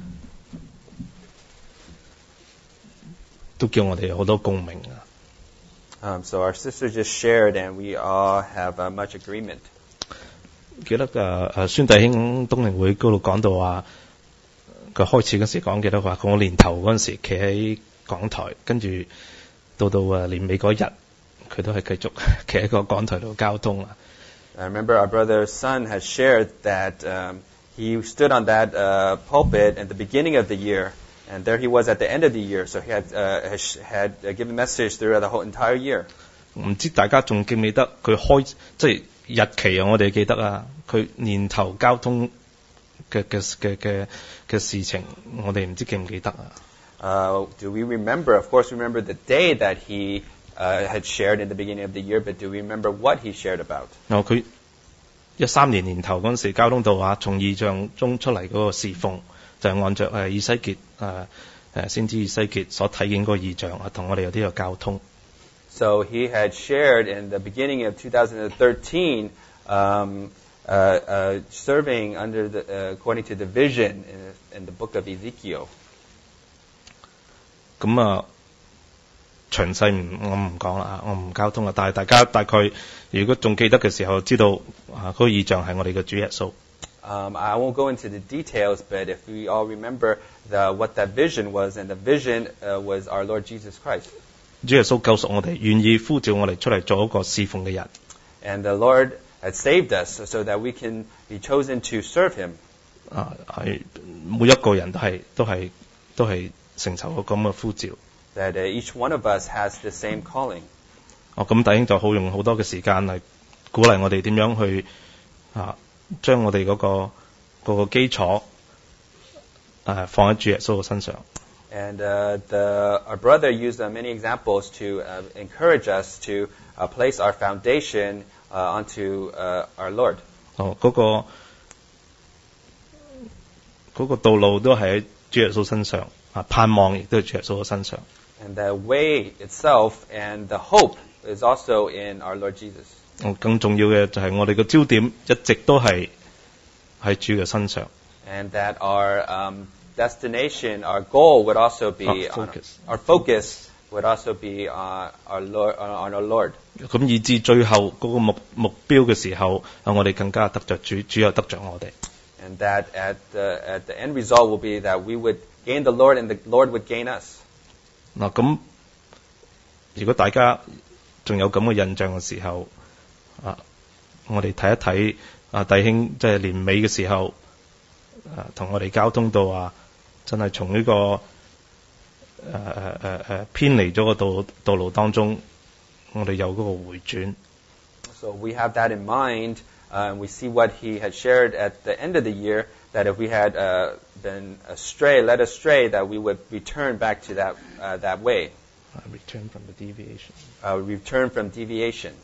都叫我哋有好多共鳴啊。 Um, so our sister just shared, and we all have uh, much agreement. 記得誒誒孫弟兄東靈會嗰度講到話，佢開始嗰時講記得話，佢年頭嗰陣時企喺講台，跟住到到誒年尾嗰日，佢都係繼續企喺個講台度交通啊。 I remember our brother's son has shared that um, he stood on that uh, pulpit at the beginning of the year, and there he was at the end of the year. So he had uh, had uh, given message throughout the whole entire year. 唔知大家仲記唔記得佢開即係日期啊？我哋記得啊，佢年頭交通嘅嘅嘅嘅嘅事情，我哋唔知記唔記得啊？ Uh, do we remember? Of course, we remember the day that he uh, had shared in the beginning of the year, but do we remember what he shared about? 嗱，佢一三年年頭嗰陣時，交通道啊，從異象中出嚟嗰個侍奉，就係、是、按照誒以西結誒誒先知以西結所睇見嗰個異象啊，同我哋有啲個交通。 So he had shared in the beginning of two thousand thirteen, um, uh, uh, serving under the, uh, according to the vision in, in the book of Ezekiel. 咁啊，詳細唔我唔講啦，我唔交通啦。但係大家大概如果仲記得嘅時候，知道啊嗰、那個異象係我哋嘅主耶穌。 Um, I won't go into the details, but if we all remember the, what that vision was, and the vision uh, was our Lord Jesus Christ. 主耶穌救贖我哋，願意呼召我哋出嚟做一個侍奉嘅人。 And the Lord had saved us so that we can be chosen to serve Him. 啊，係每一個人都係都係都係承受個咁嘅呼召。 That uh, each one of us has the same calling. 哦，咁弟兄就好用好多嘅時間嚟鼓勵我哋點樣去啊，將我哋嗰、嗰個嗰、嗰個基礎誒放喺主耶穌嘅身上。 And uh, the, our brother used uh, many examples to uh, encourage us to uh, place our foundation uh, onto uh, our Lord. 哦，嗰、嗰個嗰、嗰個道路都係喺主耶穌身上啊，盼望亦都係主耶穌嘅身上。 And the way itself and the hope is also in our Lord Jesus. 哦，更重要嘅就係我哋嘅焦點一直都係喺主嘅身上。 And that our um, destination, our goal would also be our focus. On, our focus would also be on our Lord. On our Lord. 咁以至最後嗰個目目標嘅時候，啊，我哋更加得着主，主又得着我哋。 And that at the at the end result will be that we would gain the Lord, and the Lord would gain us. 嗱，咁如果大家仲有咁嘅印象嘅時候，啊，我哋睇一睇啊，弟兄即係年尾嘅時候，啊，同我哋交通到啊，真係從呢個誒誒誒誒偏離咗個道道路當中，我哋有嗰個回轉。 So we have that in mind, uh, and we see what he had shared at the end of the year, that if we had uh, been astray, led astray, that we would return back to that uh, that way. Uh, return from the deviation. Uh, return from deviation.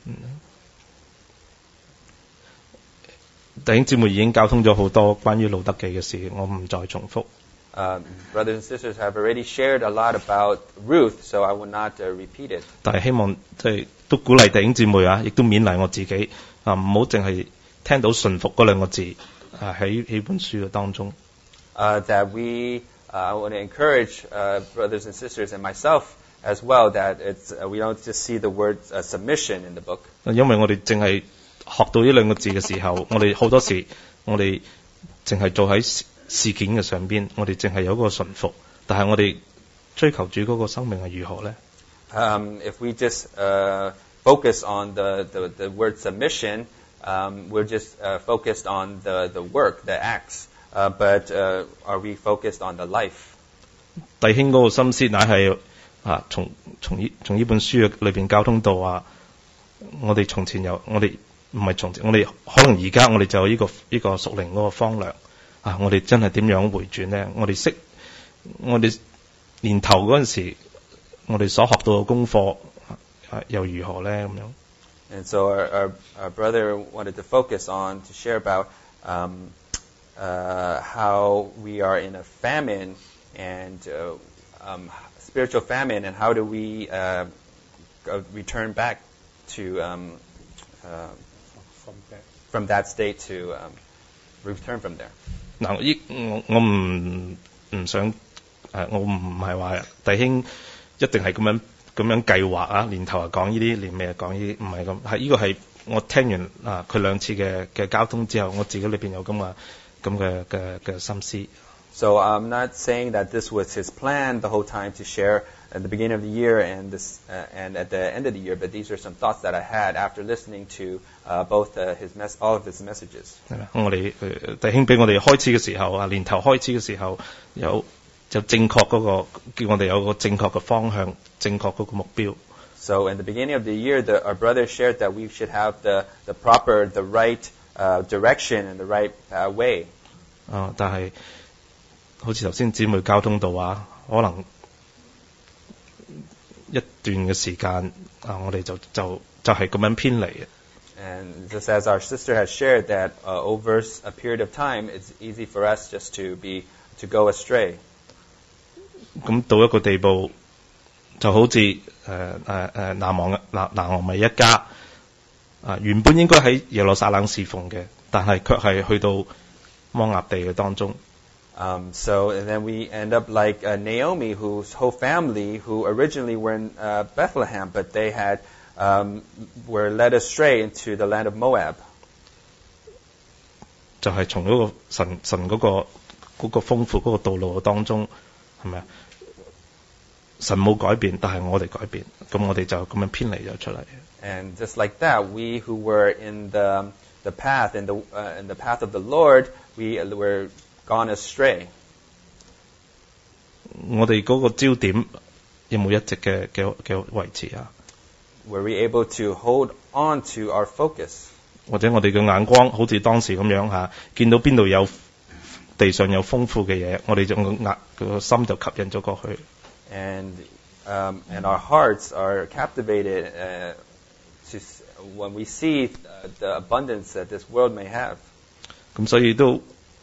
弟兄姊妹已經交通咗好多關於路德記嘅事，我唔再重複。 Um, brothers and sisters have already shared a lot about Ruth, so I will not uh, repeat it. 但係希望即係都鼓勵弟兄姊妹啊，亦都勉勵我自己啊，唔好淨係聽到順服嗰兩個字啊喺喺本書嘅當中。 Uh, that we, uh, I want to encourage uh, brothers and sisters and myself as well that it's uh, we don't just see the word uh, submission in the book. 因為我哋淨係學到呢兩個字嘅時候，我哋好多時我哋淨係做喺事件嘅上邊，我哋淨係有個順服，但係我哋追求主嗰個生命係如何咧？ Um, if we just uh, focus on the, the, the word submission, um, we're just uh, focused on the, the work, the acts, uh, but uh, are we focused on the life? 弟兄嗰個心思乃係啊，從從呢從呢本書嘅裏邊交通到啊，我哋從前有我哋唔係從前，我哋可能而家我哋就有呢、這個呢、這個屬靈嗰個方略啊，我哋真係點樣回轉咧？我哋識我哋年頭嗰陣時，我哋所學到嘅功課啊，又如何咧？咁樣。 And so our, our, our brother wanted to focus on, to share about um, uh, how we are in a famine and uh, um, spiritual famine, and how do we uh, return back to um, uh, from that from that state to um, return from there. 嗱，依我我唔唔想誒，我唔係話弟兄一定係咁樣咁樣計劃啊，年頭啊講呢啲，年尾啊講呢啲，唔係咁。係呢個係我聽完啊佢兩次嘅嘅交通之後，我自己裏邊有咁嘅咁嘅嘅嘅心思。 So I'm not saying that this was his plan the whole time to share at the beginning of the year and this uh, and at the end of the year, but these are some thoughts that I had after listening to uh, both uh, his mess all of his messages. 係啦，我哋誒弟兄俾我哋開始嘅時候啊，年頭開始嘅時候有就正確嗰個叫我哋有個正確嘅方向，正確嗰個目標。 So in the beginning of the year, the, our brother shared that we should have the the proper, the right uh, direction and the right uh, way. 啊，但係好似頭先姊妹交通到啊，可能一段嘅時間啊，我哋就就就係咁樣偏離嘅。 And just as our sister has shared that uh, over a period of time, it's easy for us just to be to go astray. 咁到一個地步，就好似誒誒誒南王南南王米一家啊，原本應該喺耶路撒冷侍奉嘅，但係卻係去到摩押地嘅當中。 Um, so and then we end up like uh, Naomi, whose whole family, who originally were in uh, Bethlehem, but they had um, were led astray into the land of Moab. 就係從嗰個神神嗰個嗰個豐富嗰個道路當中，係咪啊？神冇改變，但係我哋改變，咁我哋就咁樣偏離咗出嚟。 And just like that, we who were in the the path in the uh, in the path of the Lord, we were gone astray. 我哋嗰個焦點有冇一直嘅嘅嘅維持啊？ Were we able to hold on to our focus? 或者我哋嘅眼光好似當時咁樣嚇，見到邊度有地上有豐富嘅嘢，我哋就個壓個心就吸引咗過去。 And um, and our hearts are captivated uh, to when we see uh, the abundance that this world may have. 咁所以都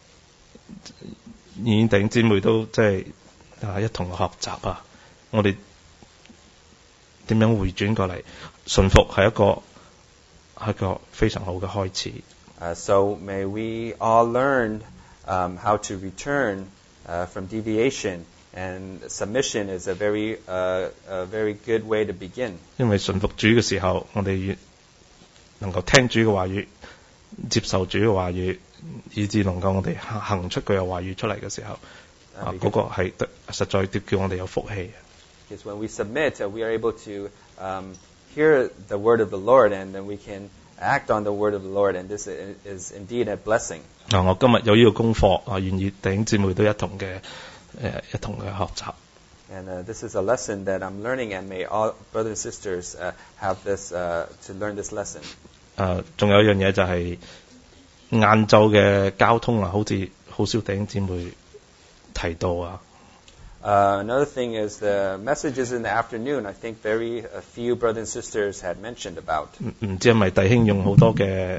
現弟兄姊妹都即係啊一同學習啊，我哋點樣回轉過嚟，順服係一個係一個非常好嘅開始。 Uh, so may we all learn um, how to return uh, from deviation. And submission is a very, uh, a very good way to begin. 因為順服主嘅時候，我哋越能夠聽主嘅話語，接受主嘅話語，以至能夠我哋行出佢嘅話語出嚟嘅時候，啊嗰個係得實在叫我哋有福氣。 Because when we submit, uh, we are able to um, hear the word of the Lord, and then we can act on the word of the Lord, and this is indeed a blessing. 啊，我今日有呢個功課，啊，願意弟兄姊妹都一同嘅。誒一同嘅學習。 And uh, this is a lesson that I'm learning, and may all brothers and sisters uh, have this uh, to learn this lesson. 誒，仲有一樣嘢就係晏晝嘅交通啊，好似好少弟兄姊妹提到啊。 Uh, another thing is the messages in the afternoon. I think very a few brothers and sisters had mentioned about. 唔唔知係咪弟兄用好多嘅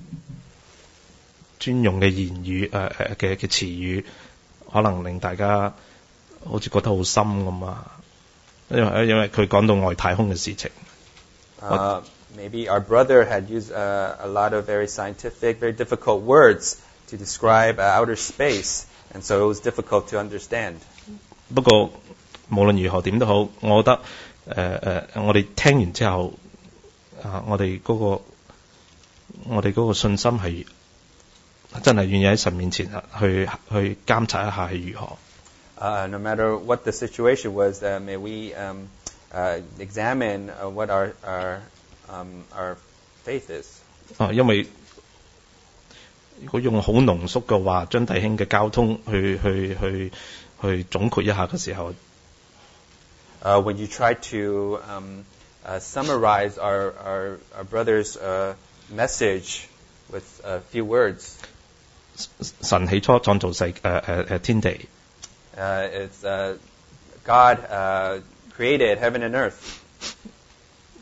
專用嘅言語誒誒嘅嘅詞語。可能令大家好似覺得好深咁啊，因為因為佢講到外太空嘅事情。 Uh, maybe our brother had used uh, a lot of very scientific, very difficult words to describe uh, outer space, and so it was difficult to understand. 不過無論如何點都好，我覺得誒誒、呃呃，我哋聽完之後啊，我哋嗰、那個我哋嗰個信心係。真係願意喺神面前去去監察一下係如何。 Uh, no matter what the situation was, uh, may we um, uh, examine uh, what our our um, our faith is. 啊，因為如果用好濃縮嘅話，將弟兄嘅交通去去去去總括一下嘅時候， uh, when you try to um, uh, summarize our our, our brother's uh, message with a few words. 神起初創造世誒誒誒天地。 Uh, it's uh, God uh, created heaven and earth. 一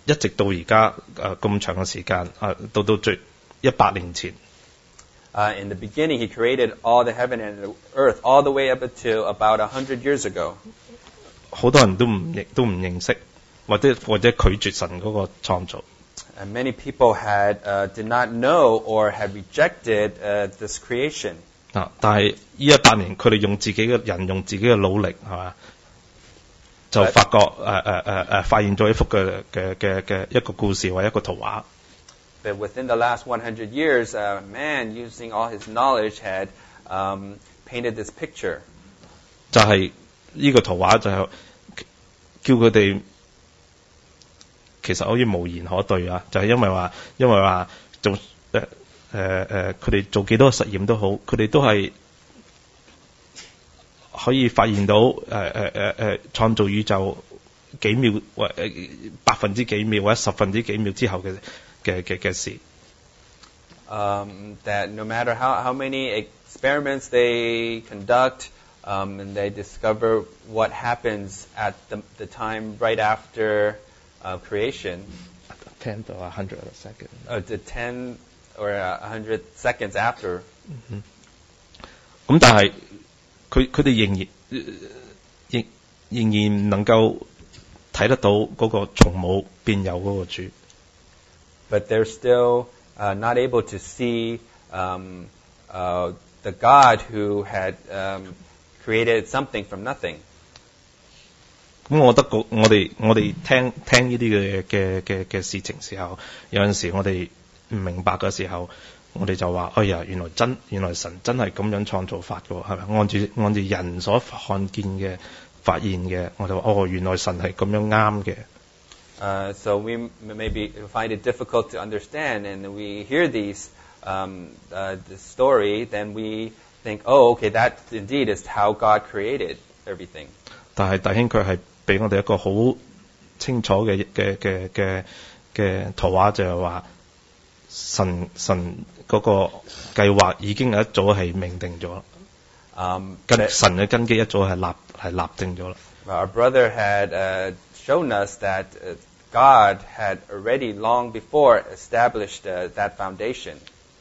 一直到而家誒咁長嘅時間啊，到到最一百年前。 Uh, in the beginning, He created all the heaven and the earth, all the way up until about a hundred years ago. 好多人都唔認都唔認識，或者或者拒絕神嗰個創造。 And many people had uh, did not know or had rejected uh, this creation. 啊！但係呢一百年，佢哋用自己嘅人用自己嘅努力係嘛，就發覺誒誒誒誒發現咗一幅嘅嘅嘅嘅一個故事或者一個圖畫。 But within the last one hundred years, a man using all his knowledge had um, painted this picture. 就係呢個圖畫就係叫佢哋其實好似無言可對啊！就係、是、因為話因為話做誒誒誒，佢哋做幾多實驗都好，佢哋都係可以發現到誒誒誒誒創造宇宙幾秒或誒百分之幾秒或者十分之幾秒之後嘅。嘅嘅嘅事。 Um, that no matter how, how many experiments they conduct, um, and they discover what happens at the, the time right after uh, creation. ten to a hundred a second. Uh, the ten or a hundred seconds after. 咁但係佢佢哋仍然仍仍然唔能夠睇得到嗰個從冇變有嗰個主。 But they're still uh, not able to see um, uh, the God who had um, created something from nothing. 咁我覺得我哋我哋聽聽呢啲嘅嘅嘅嘅事情時候，有陣時我哋唔明白嘅時候，我哋就話：哎呀，原來真原來神真係咁樣創造法嘅，係咪？按住按住人所看見嘅發現嘅，我就話：哦，原來神係咁樣啱嘅。 Uh, so we maybe find it difficult to understand, and we hear these um, uh, this story, then we think, oh, okay, that indeed is how God created everything. 但係弟兄佢係俾我哋一個好清楚嘅嘅嘅嘅嘅圖畫，就係話神神嗰個計劃已經一早係命定咗， um, 根神嘅根基一早係立係立定咗啦。 Our brother had uh, shown us that uh, God had already long before established uh, that foundation.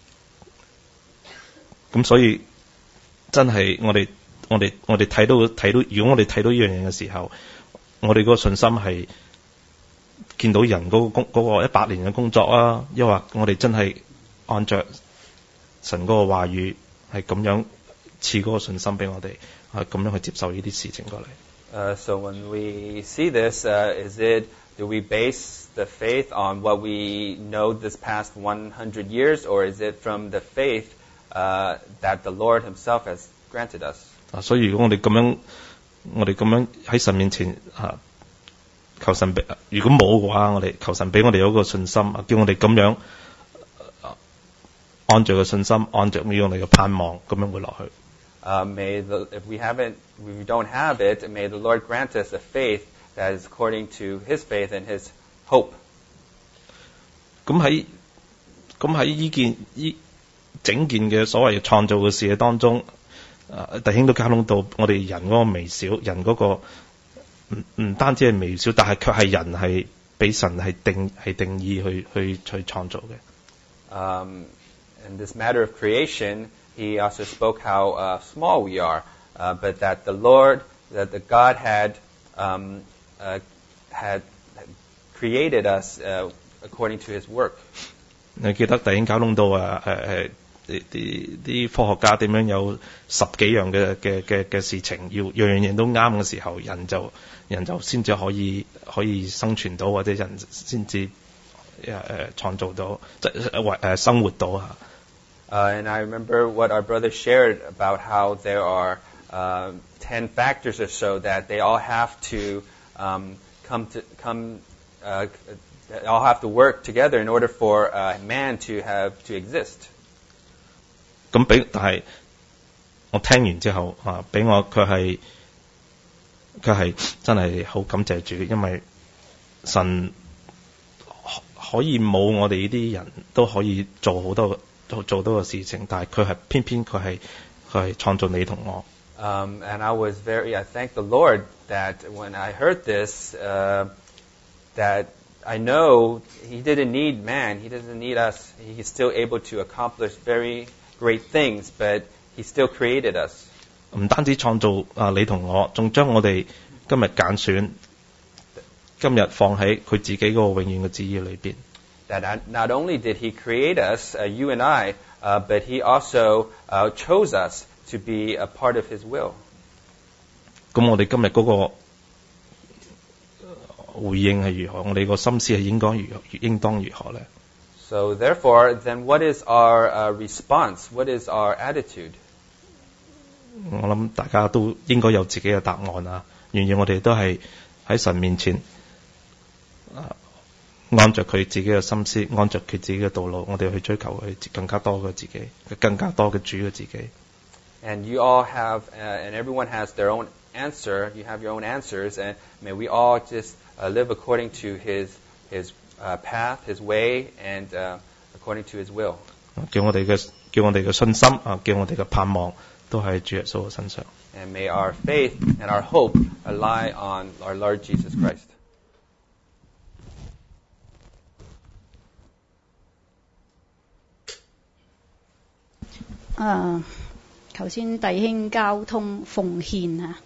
咁所以真係我哋我哋我哋睇到睇到，如果我哋睇到呢樣嘢嘅時候，我哋嗰個信心係見到人嗰個工嗰個一百年嘅工作啊，抑或我哋真係按着神嗰個話語係咁樣賜嗰個信心俾我哋，係咁樣去接受呢啲事情過嚟。 Uh, so when we see this, uh, is it do we base the faith on what we know this past one hundred years, or is it from the faith uh, that the Lord Himself has granted us? 啊，所以如果我哋咁樣，我哋咁樣喺神面前啊，求神俾，如果冇嘅話，我哋求神俾我哋有一個信心，叫我哋咁樣、啊、按着個信心，按着我哋嘅盼望，咁樣會落去。 Uh, may the, if we haven't, if we don't have it, may the Lord grant us a faith that is according to His faith and His hope. 咁喺咁喺呢件呢整件嘅所謂創造嘅事嘅當中，啊弟兄都交通到我哋人嗰個微小，人嗰個唔唔單止係微小，但係卻係人係俾神係定係定義去去去創造嘅。 Um, in this matter of creation, He also spoke how uh, small we are, uh, but that the Lord, that the God had um, uh, had created us uh, according to His work. 你記得弟兄交通到啊誒誒啲啲科學家點樣有十幾樣嘅嘅嘅嘅事情，要樣樣嘢都啱嘅時候，人就人就先至可以可以生存到，或者人先至誒誒創造到即係誒生活到啊。 Uh, and I remember what our brother shared about how there are uh, ten factors or so that they all have to um, come to come. Uh, they all have to work together in order for uh, man to have to exist. 咁俾但係我聽完之後啊，俾我佢係佢係真係好感謝主，因為神可以冇我哋呢啲人都可以做好多。做做到嘅事情，但係佢係偏偏佢係佢係創造你同我。 Um, and I was very, I thank the Lord that when I heard this, uh, that I know He didn't need man. He doesn't need us. He's still able to accomplish very great things, but He still created us. 唔單止創造啊你同我，仲將我哋今日揀選，今日放喺佢自己嗰個永遠嘅旨意裏邊。 That not only did He create us, uh, you and I, uh, but He also uh, chose us to be a part of His will. 咁我哋今日嗰個回應係如何？我哋個心思係應該如何？應當如何咧 So therefore, then what is our uh, response? What is our attitude? 我諗大家都應該有自己嘅答案啊！願意我哋都係喺神面前，啊，按着佢自己嘅心思，按着佢自己嘅道路，我哋去追求佢更加多嘅自己，更加多嘅主嘅自己。 And you all have, uh, and everyone has their own answer. You have your own answers, and may we all just uh, live according to His His uh, path, His way, and uh, according to His will. 叫我哋嘅叫我哋嘅信心啊，叫我哋嘅盼望都喺主耶穌嘅身上。 And may our faith and our hope lie on our Lord Jesus Christ. 啊，頭先弟兄交通奉獻啊。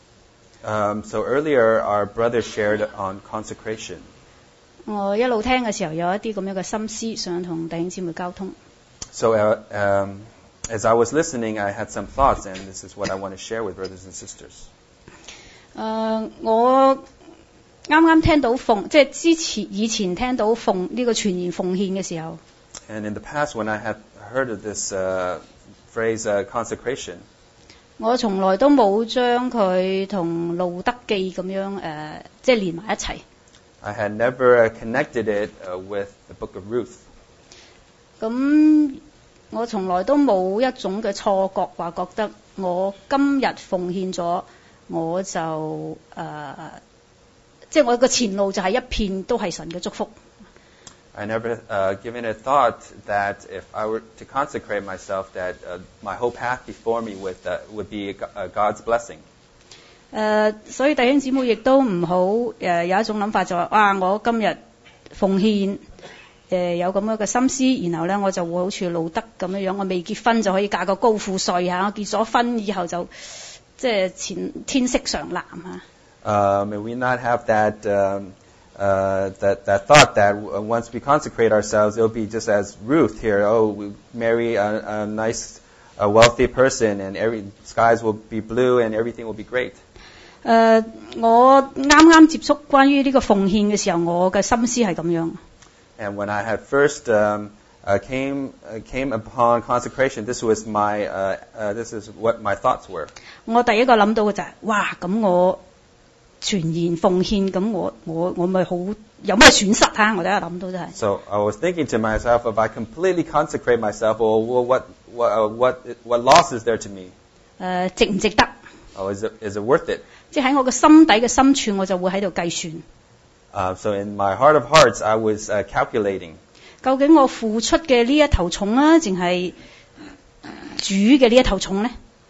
Um, so earlier, our brother shared on consecration. 我一路聽嘅時候，有一啲咁樣嘅心思，想同弟兄姊妹交通。 So, uh, um, as I was listening, I had some thoughts, and this is what I want to share with brothers and sisters. 誒，我啱啱聽到奉，即係之前以前聽到奉呢個全然奉獻嘅時候。 And in the past, when I had heard of this uh, phrase, uh, consecration, 我從來都冇將佢同路德記咁樣誒、呃，即係連埋一齊。 I had never uh, connected it uh, with the book of Ruth. 咁我從來都冇一種嘅錯覺，話覺得我今日奉獻咗，我就誒、呃，即係我個前路就係一片都係神嘅祝福。 I never uh, given a thought that if I were to consecrate myself, that uh, my whole path before me would, uh, would be a God's blessing. 誒、呃，所以弟兄姊妹亦都唔好誒有一種諗法就話、是，啊，我今日奉獻誒、呃、有咁樣嘅心思，然後咧我就會好似路德咁樣樣，我未結婚就可以嫁個高富帥嚇，我結咗婚以後就即係前天色常藍嚇。 Uh, may we not have that, um, uh, that, that thought that once we consecrate ourselves, it'll be just as Ruth here, oh, we marry a, a nice, a wealthy person, and every skies will be blue and everything will be great. 誒、呃，我啱啱接觸關於呢個奉獻嘅時候，我嘅心思係咁樣。 And when I had first um, uh, came uh, came upon consecration, this was my uh, uh, this is what my thoughts were. 我第一個諗到嘅就係、是，哇！咁我全然奉獻，咁我我我咪好有咩損失啊？我第一個諗到就係。 So I was thinking to myself, if I completely consecrate myself, well, well what what uh, what what loss is there to me? 誒，值唔值得？ Oh, is it is it worth it? 即係喺我嘅心底嘅深處，我就會喺度計算。 Uh, so in my heart of hearts, I was uh, calculating. 究竟我付出嘅呢一頭重啊，定係主嘅呢一頭重呢？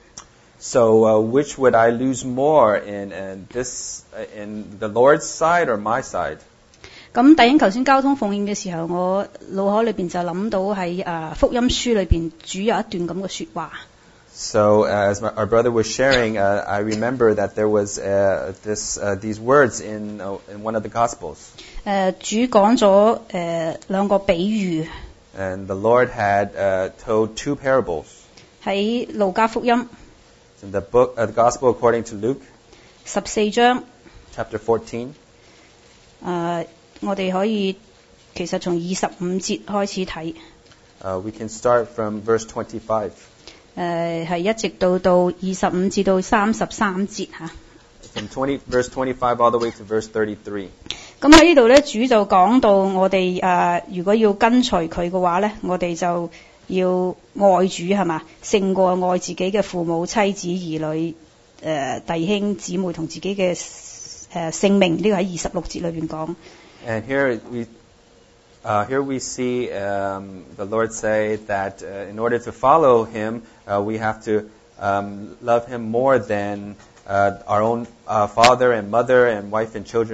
So uh, which would I lose more in, in this uh, in the Lord's side or my side? 咁弟兄頭先交通奉獻嘅時候，我腦海裏邊就諗到喺誒福音書裏邊，主有一段咁嘅説話。 So uh, as my, our brother was sharing, uh, I remember that there was uh, this uh, these words in uh, in one of the Gospels. 誒主講咗誒兩個比喻。 And the Lord had uh, told two parables. 喺路加福音。 In the book, uh, the Gospel according to Luke. 十四章。 Chapter fourteen. 誒，我哋可以其實從二十五節開始睇。 Uh, we can start from verse twenty-five. 誒係一直到到二十五至到三十三節嚇。 From twenty verse twenty-five all the way to verse thirty-three. 咁喺呢度咧，主就講到我哋誒、呃，如果要跟隨佢嘅話咧，我哋就要愛主係嘛，勝過愛自己嘅父母、妻子、兒女、誒、呃、弟兄姊妹同自己嘅誒性命。呢個喺二十六節裏邊講。 And here we. Uh, here we see um, the Lord say that uh, in order to follow Him, uh, we have to um, love Him more than uh, our own uh, father and mother and wife and children.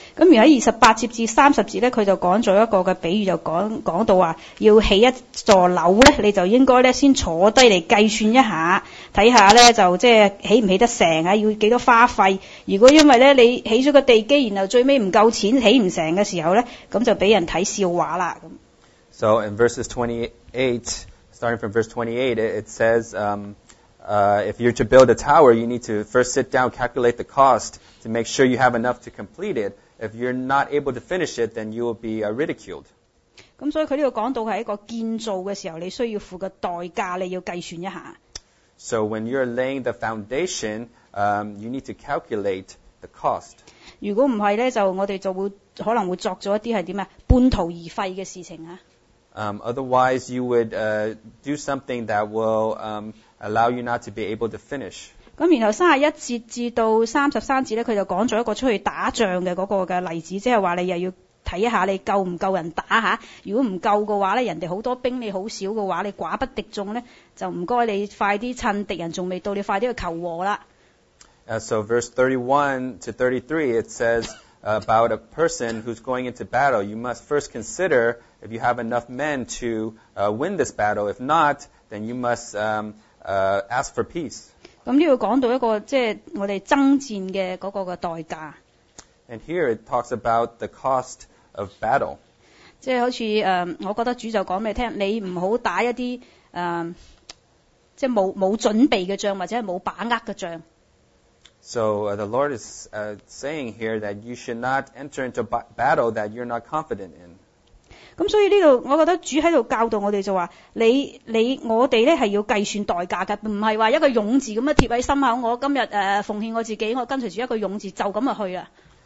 咁而喺二十八節至三十節咧，佢就講咗一個嘅比喻，就講講到話要起一座樓咧，你就應該咧先坐低嚟計算一下，睇下咧就即係起唔起得成啊，要幾多花費。如果因為咧你起咗個地基，然後最尾唔夠錢起唔成嘅時候咧，咁就俾人睇笑話啦。咁。 So in verses twenty-eight, starting from verse twenty-eight, it, it says, um, uh, if you're to build a tower, you need to first sit down, calculate the cost to make sure you have enough to complete it. If you're not able to finish it, then you will be uh, ridiculed. 咁所以佢呢度講到係一個建造嘅時候，你需要付嘅代價，你要計算一下。 So when you're laying the foundation, um, you need to calculate the cost. 如果唔係咧，就我哋就會可能會作咗一啲係點啊半途而廢嘅事情啊。 Um, otherwise, you would uh, do something that will um, allow you not to be able to finish. 咁然後三十一節至到三十三節咧，佢就講咗一個出去打仗嘅嗰個嘅例子，即係話你又要睇一下你夠唔夠人打下。如果唔夠嘅話咧，人哋好多兵你好少嘅話，你寡不敵眾咧，就唔該你快啲趁敵人仲未到，你快啲去求和啦。 Uh, so verse thirty-one to thirty-three, it says about a person who's going into battle, you must first consider if you have enough men to uh, win this battle. If not, then you must um, uh, ask for peace. 咁呢度講到一個即係我哋爭戰嘅嗰個嘅代價。 And here it talks about the cost of battle. 即係好似誒、呃，我覺得主就講俾你聽，你唔好打一啲誒、呃，即係冇冇準備嘅仗，或者係冇把握嘅仗。 So uh, the Lord is uh, saying here that you should not enter into b- battle that you're not confident in. 咁所以呢度，我覺得主喺度教導我哋就話：你你我哋咧係要計算代價嘅，唔係話一個勇字咁樣貼喺心口。我今日誒、呃、奉獻我自己，我跟隨住一個勇字就咁就去啦。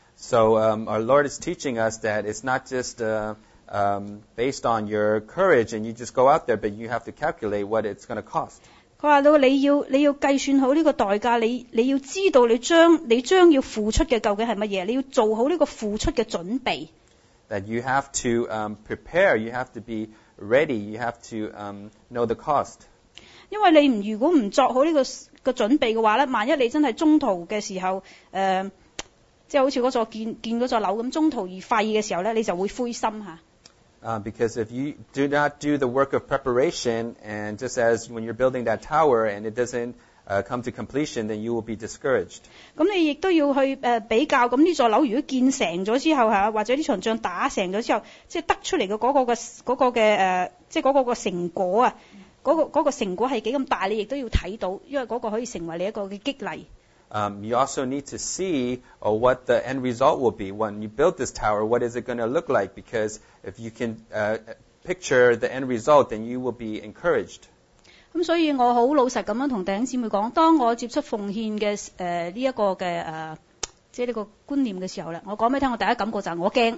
So um, our Lord is teaching us that it's not just uh, um, based on your courage and you just go out there, but you have to calculate what it's going to cost. 佢話到你要你要計算好呢個代價，你你要知道你將你將要付出嘅究竟係乜嘢，你要做好呢個付出嘅準備。 That you have to um, prepare, you have to be ready, you have to um, know the cost. 因為你唔如果唔作好呢、這個個準備嘅話咧，萬一你真係中途嘅時候，誒、呃，即係好似嗰座建建嗰座樓咁，中途而廢嘅時候咧，你就會灰心嚇。 Uh, because if you do not do the work of preparation, and just as when you're building that tower and it doesn't uh, come to completion, then you will be discouraged. 咁你亦都要去誒、呃、比較，咁呢座樓如果建成咗之後嚇，或者呢場仗打成咗之後，即係得出嚟嘅嗰個嘅嗰個嘅誒，即係嗰個嘅成果啊，嗰、那個嗰、那個成果係幾咁大，你亦都要睇到，因為嗰個可以成為你一個嘅激勵。 Um, you also need to see uh, what the end result will be when you build this tower. What is it going to look like? Because if you can uh, picture the end result, then you will be encouraged. 咁所以我好老實咁樣同弟兄姊妹講，當我接觸奉獻嘅誒呢一個嘅誒，即係呢個觀念嘅時候咧，我講俾你聽，我第一感覺就係我驚。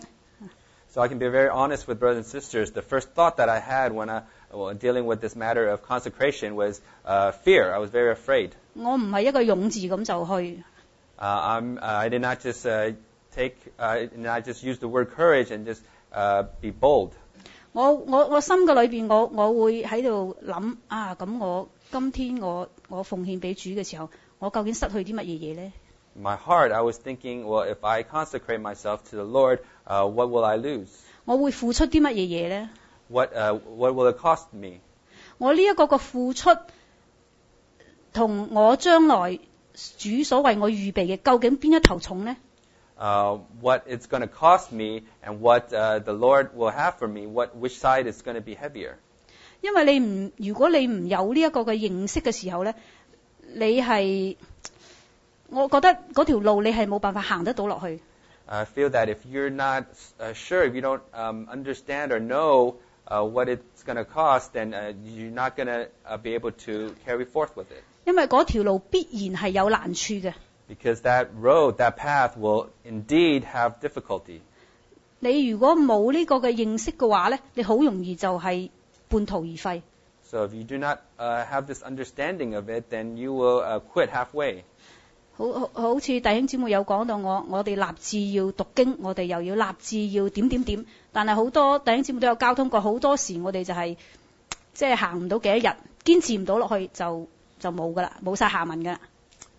So I can be very honest with brothers and sisters. The first thought that I had when I well, dealing with this matter of consecration was uh, fear. I was very afraid. 我唔係一個勇字咁就去。 Uh, I'm, uh, I did not just uh, take, uh, did not just use the word courage and just uh, be bold. 我我我心嘅裏邊，我我會喺度諗啊，咁我今天我我奉獻俾主嘅時候，我究竟失去啲乜嘢嘢咧？ In my heart, I was thinking, well, if I consecrate myself to the Lord, uh, what will I lose? 我會付出啲乜嘢嘢咧？ What, uh, what will it cost me? 我呢一個嘅付出，同我將來主所為我預備嘅，究竟邊一頭重呢？ Uh, what it's going to cost me and what uh, the Lord will have for me, what which side is going to be heavier? 因為你唔，如果你唔有呢一個嘅認識嘅時候咧，你係，我覺得嗰條路你係冇辦法行得到落去。 I feel that if you're not uh, sure, if you don't um, understand or know uh, what it's going to cost, then uh, you're not going to uh, be able to carry forth with it. 因為嗰條路必然係有難處嘅。 Because that road, that path will indeed have difficulty. 你如果冇呢個嘅認識嘅話咧，你好容易就係半途而廢。 So if you do not uh, have this understanding of it, then you will uh, quit halfway. 好好好似弟兄姊妹有講到我，我哋立志要讀經，我哋又要立志要點點點，但係好多弟兄姊妹都有交通過，好多時我哋就係即係行唔到幾多日，堅持唔到落去就就冇噶啦，冇晒下文噶啦。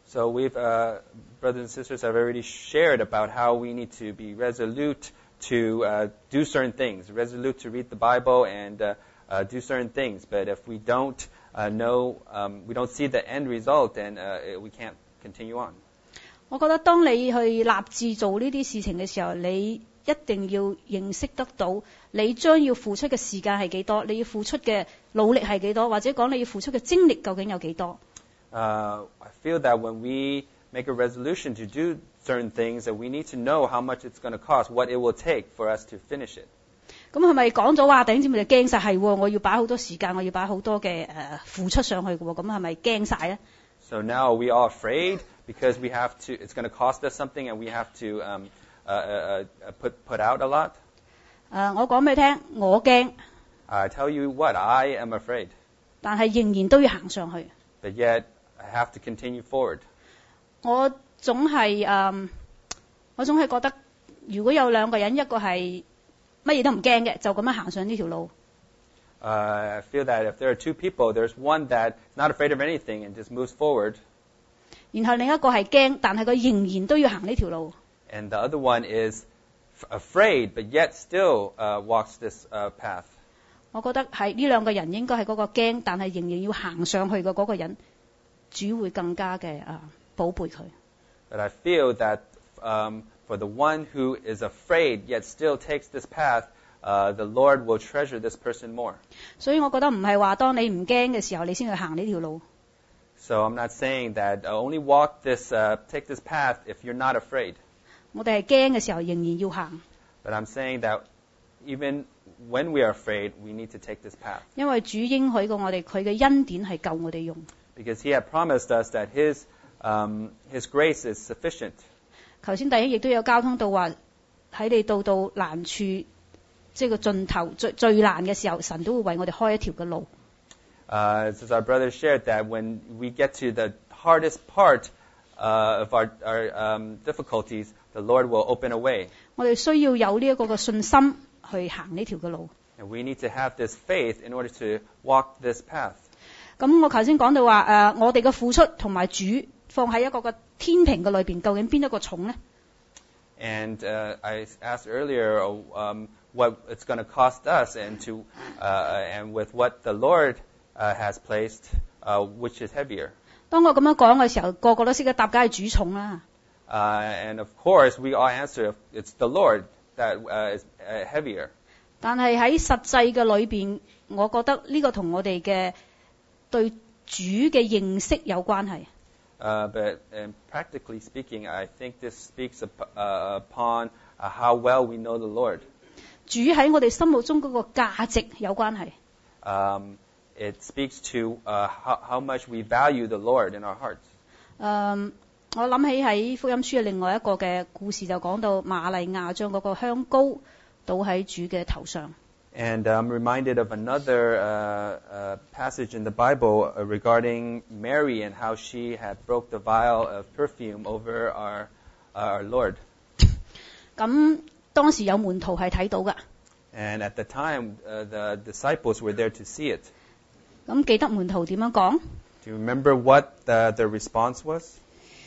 So we've, uh, brothers and sisters have already shared about how we need to be resolute to uh, do certain things, resolute to read the Bible and uh, uh, do certain things. But if we don't uh, know, um, we don't see the end result, then uh, we can't continue on. 我覺得當你去立志做呢啲事情嘅時候，你一定要認識得到你將要付出嘅時間係幾多，你要付出嘅努力係幾多，或者講你要付出嘅精力究竟有幾多。 Uh, I feel that when we make a resolution to do certain things, that we need to know how much it's going to cost, what it will take for us to finish it. 咁係咪講咗話弟兄姊妹就驚晒係喎？我要擺好多時間，我要擺好多嘅誒、呃、付出上去嘅喎，咁係咪驚晒咧？ So now we are afraid because we have to. It's going to cost us something, and we have to um, uh, uh, uh, put put out a lot. 誒，我講俾你聽，我驚。 I tell you what, I am afraid. 但係仍然都要行上去。 But yet I have to continue forward. 我總係誒、嗯，我總係覺得，如果有兩個人，一個係乜嘢都唔驚嘅，就咁樣行上呢條路。 Uh, I feel that if there are two people, there's one that's not afraid of anything and just moves forward. 然後另一個係驚，但係佢仍然都要行呢條路。 And the other one is f- afraid, but yet still uh, walks this uh, path. 我覺得係呢兩個人應該係嗰個驚，但係仍然要行上去嘅嗰個人，主會更加嘅啊寶貝佢。 But I feel that um, for the one who is afraid yet still takes this path, uh, the Lord will treasure this person more. 所以我覺得唔係話當你唔驚嘅時候，你先去行呢條路。 So I'm not saying that uh, only walk this, uh, take this path if you're not afraid. 我哋係驚嘅時候，仍然要行。 But I'm saying that even when we are afraid, we need to take this path. 因為主應許過我哋，佢嘅恩典係夠我哋用。 Because He had promised us that His um, His grace is sufficient. 頭先弟兄亦都有交通到話，喺你到到難處，即係個盡頭最最難嘅時候，神都會為我哋開一條嘅路。 Uh, as our brother shared, that when we get to the hardest part uh, of our, our um, difficulties, the Lord will open a way. 我哋需要有呢一個嘅信心去行呢條嘅路。 And we need to have this faith in order to walk this path. 咁我頭先講到話誒、呃，我哋嘅付出同埋主放喺一個嘅天平嘅裏邊，究竟邊一個重呢？ And uh, I asked earlier um, what it's going to cost us, and to uh, and with what the Lord uh, has placed, uh, which is heavier. 當我咁樣講嘅時候，個個都識得答，梗係主重啦。 Uh, and of course, we all answer it's the Lord that uh, is uh, heavier. 但係喺實際嘅裏邊，我覺得呢個同我哋嘅對主嘅認識有關係。 Uh, but um, practically speaking, I think this speaks up, uh, upon uh, how well we know the Lord. 主喺我哋心目中嗰個價值有關係。 Um, it speaks to uh, how, how much we value the Lord in our hearts. 嗯，我諗起喺福音書嘅另外一個嘅故事，就講到瑪利亞將嗰個香膏倒喺主嘅頭上。 And I'm reminded of another uh, uh, passage in the Bible uh, regarding Mary and how she had broke the vial of perfume over our our Lord. 咁當時有門徒係睇到㗎。 And at the time, uh, the disciples were there to see it. 咁記得門徒點樣講 Do you remember what the, the response was?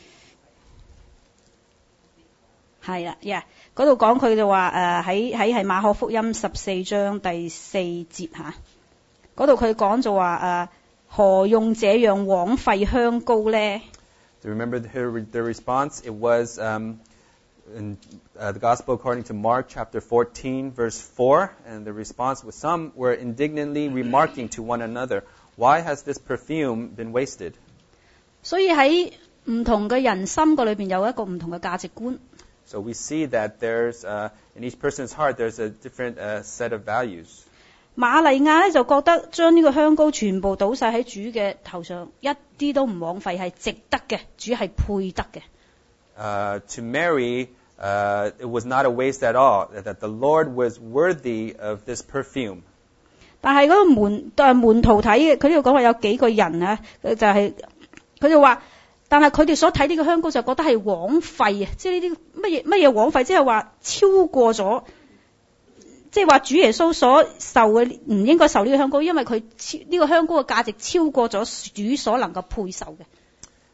係啦 ，yeah， 嗰度講佢就話誒喺喺係馬可福音十四章第四節嚇，嗰度佢講就話誒、呃、何用這樣枉費香膏咧 Do you remember the, the response? It was um, in uh, the Gospel according to Mark chapter fourteen, verse four, and the response was, some were indignantly remarking to one another, why has this perfume been wasted? 所以喺唔同嘅人心個裏邊有一個唔同嘅價值觀。 So we see that there's, uh, in each person's heart, there's a different uh, set of values. 瑪利亞咧就覺得將呢個香膏全部倒晒喺主嘅頭上，一啲都唔枉費，係值得嘅，主係配得嘅。 Uh, to Mary, uh, it was not a waste at all, that the Lord was worthy of this perfume. 但係嗰個門誒門徒睇嘅，佢呢度講話有幾個人啊，就係佢就話。但係佢哋所睇呢個香膏就覺得係枉費啊！即係呢啲乜嘢乜嘢枉費，即係話超過咗，即係話主耶穌所受嘅唔應該受呢個香膏，因為佢呢個香膏嘅價值超過咗主所能夠配受嘅。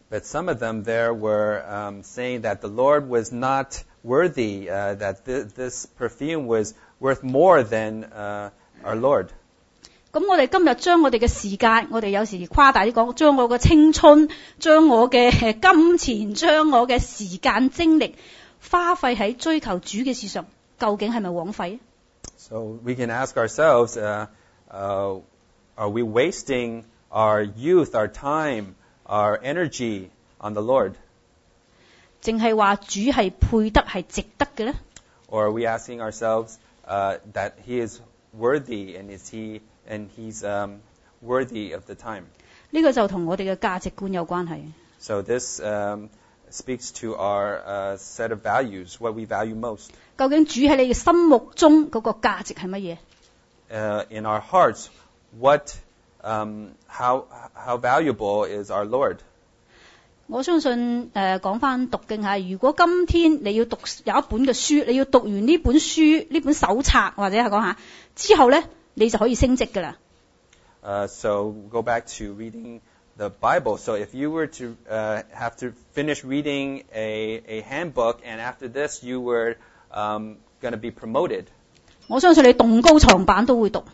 But some of them there were um, saying that the Lord was not worthy, uh, that th- this perfume was worth more than uh, our Lord. 咁我哋今日將我哋嘅時間，我哋有時誇大啲講，將我嘅青春、將我嘅金錢、將我嘅時間精力花費喺追求主嘅事上，究竟係咪枉費？ So we can ask ourselves, uh, uh, are we wasting our youth, our time, our energy on the Lord? 淨係話主係配得係值得嘅咧？ Or are we asking ourselves uh, that He is worthy and is He and He's um, worthy of the time? 呢個就同我哋嘅價值觀有關係。 So this um, speaks to our uh, set of values, what we value most. 究竟主喺你嘅心目中嗰個價值係乜嘢？ Uh, in our hearts, what, um, how, how valuable is our Lord? 我相信誒講翻讀經嚇，如果今天你要讀有一本嘅書，你要讀完呢本書呢本手冊或者係講下之後咧，你就可以升職㗎啦。 Uh, so go back to reading the Bible. So if you were to uh, have to finish reading a, a handbook, and after this you were um, going to be promoted, 我相信你動高床板都會讀。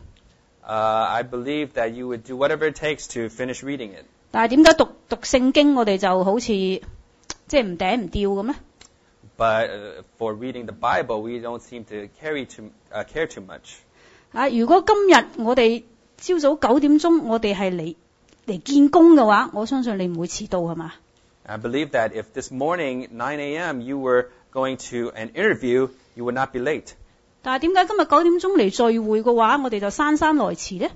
uh, I believe that you would do whatever it takes to finish reading it. 但係點解讀讀聖經我哋就好似即係唔頂唔掉咁咧？ But uh, for reading the Bible, we don't seem to carry too, uh, care too much. 啊，如果今日我哋朝早九點鐘我哋係嚟嚟見工嘅話，我相信你唔會遲到係嘛？ I believe that if this morning, nine a.m., you were going to an interview, you would not be late. 但係點解今日九點鐘嚟聚會嘅話，我哋就姍姍來遲咧？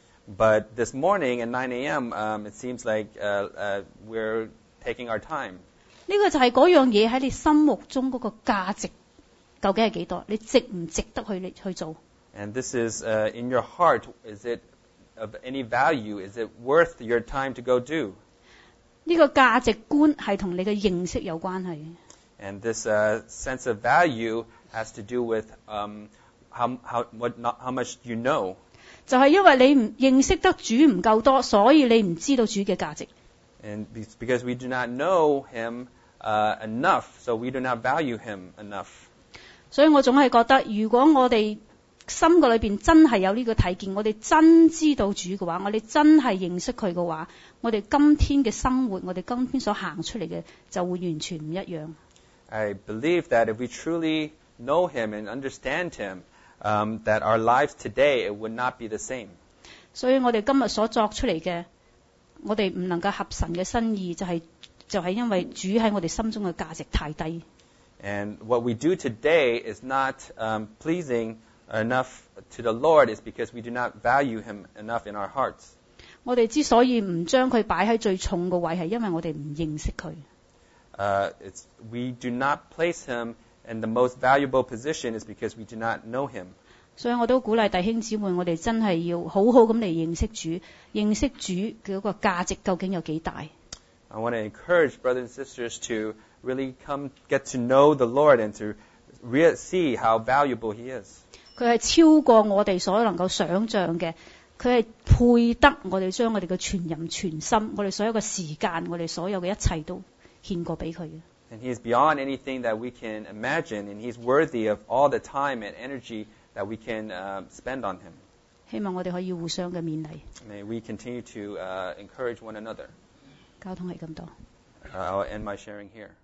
But this morning at nine a.m., um, it seems like uh, uh, we're taking our time. 呢個就係嗰樣嘢喺你心目中嗰個價值究竟係幾多？你值唔值得去去做？ And this is uh, in your heart. Is it of any value? Is it worth your time to go do? 呢個價值觀係同你嘅認識有關係。 And this uh, sense of value has to do with um, how, how, what, not, how much you know. 就係因為你唔認識得主唔夠多，所以你唔知道主嘅價值。 And because we do not know Him uh, enough, so we do not value Him enough. 所以我總係覺得，如果我哋心個裏邊真係有呢個睇見，我哋真知道主嘅話，我哋真係認識佢嘅話，我哋今天嘅生活，我哋今天所行出嚟嘅就會完全唔一樣。 I believe that if we truly know Him and understand Him, um, that our lives today, it would not be the same. 所以我哋今日所作出嚟嘅，我哋唔能夠合神嘅心意，就係、是、就係、是、因為主喺我哋心中嘅價值太低。 And what we do today is not um, pleasing enough to the Lord is because we do not value Him enough in our hearts. 我哋之所以唔將佢擺喺最重嘅位，係因為我哋唔認識佢。 Uh, it's, we do not place Him in the most valuable position is because we do not know Him. 所以我都鼓勵弟兄姊妹，我哋真係要好好咁嚟認識主，認識主嘅嗰個價值究竟有幾大。 I want to encourage brothers and sisters to really come get to know the Lord and to re- see how valuable He is. 佢係超過我哋所能夠想像嘅，佢係配得我哋將我哋嘅全人全心，我哋所有嘅時間，我哋所有嘅一切都獻過俾佢嘅。 And He is beyond anything that we can imagine, and He's worthy of all the time and energy that we can uh, spend on Him. 希望我哋可以互相嘅勉勵。 May we continue to uh, encourage one another. 交通係咁多。 Uh, I'll end my sharing here.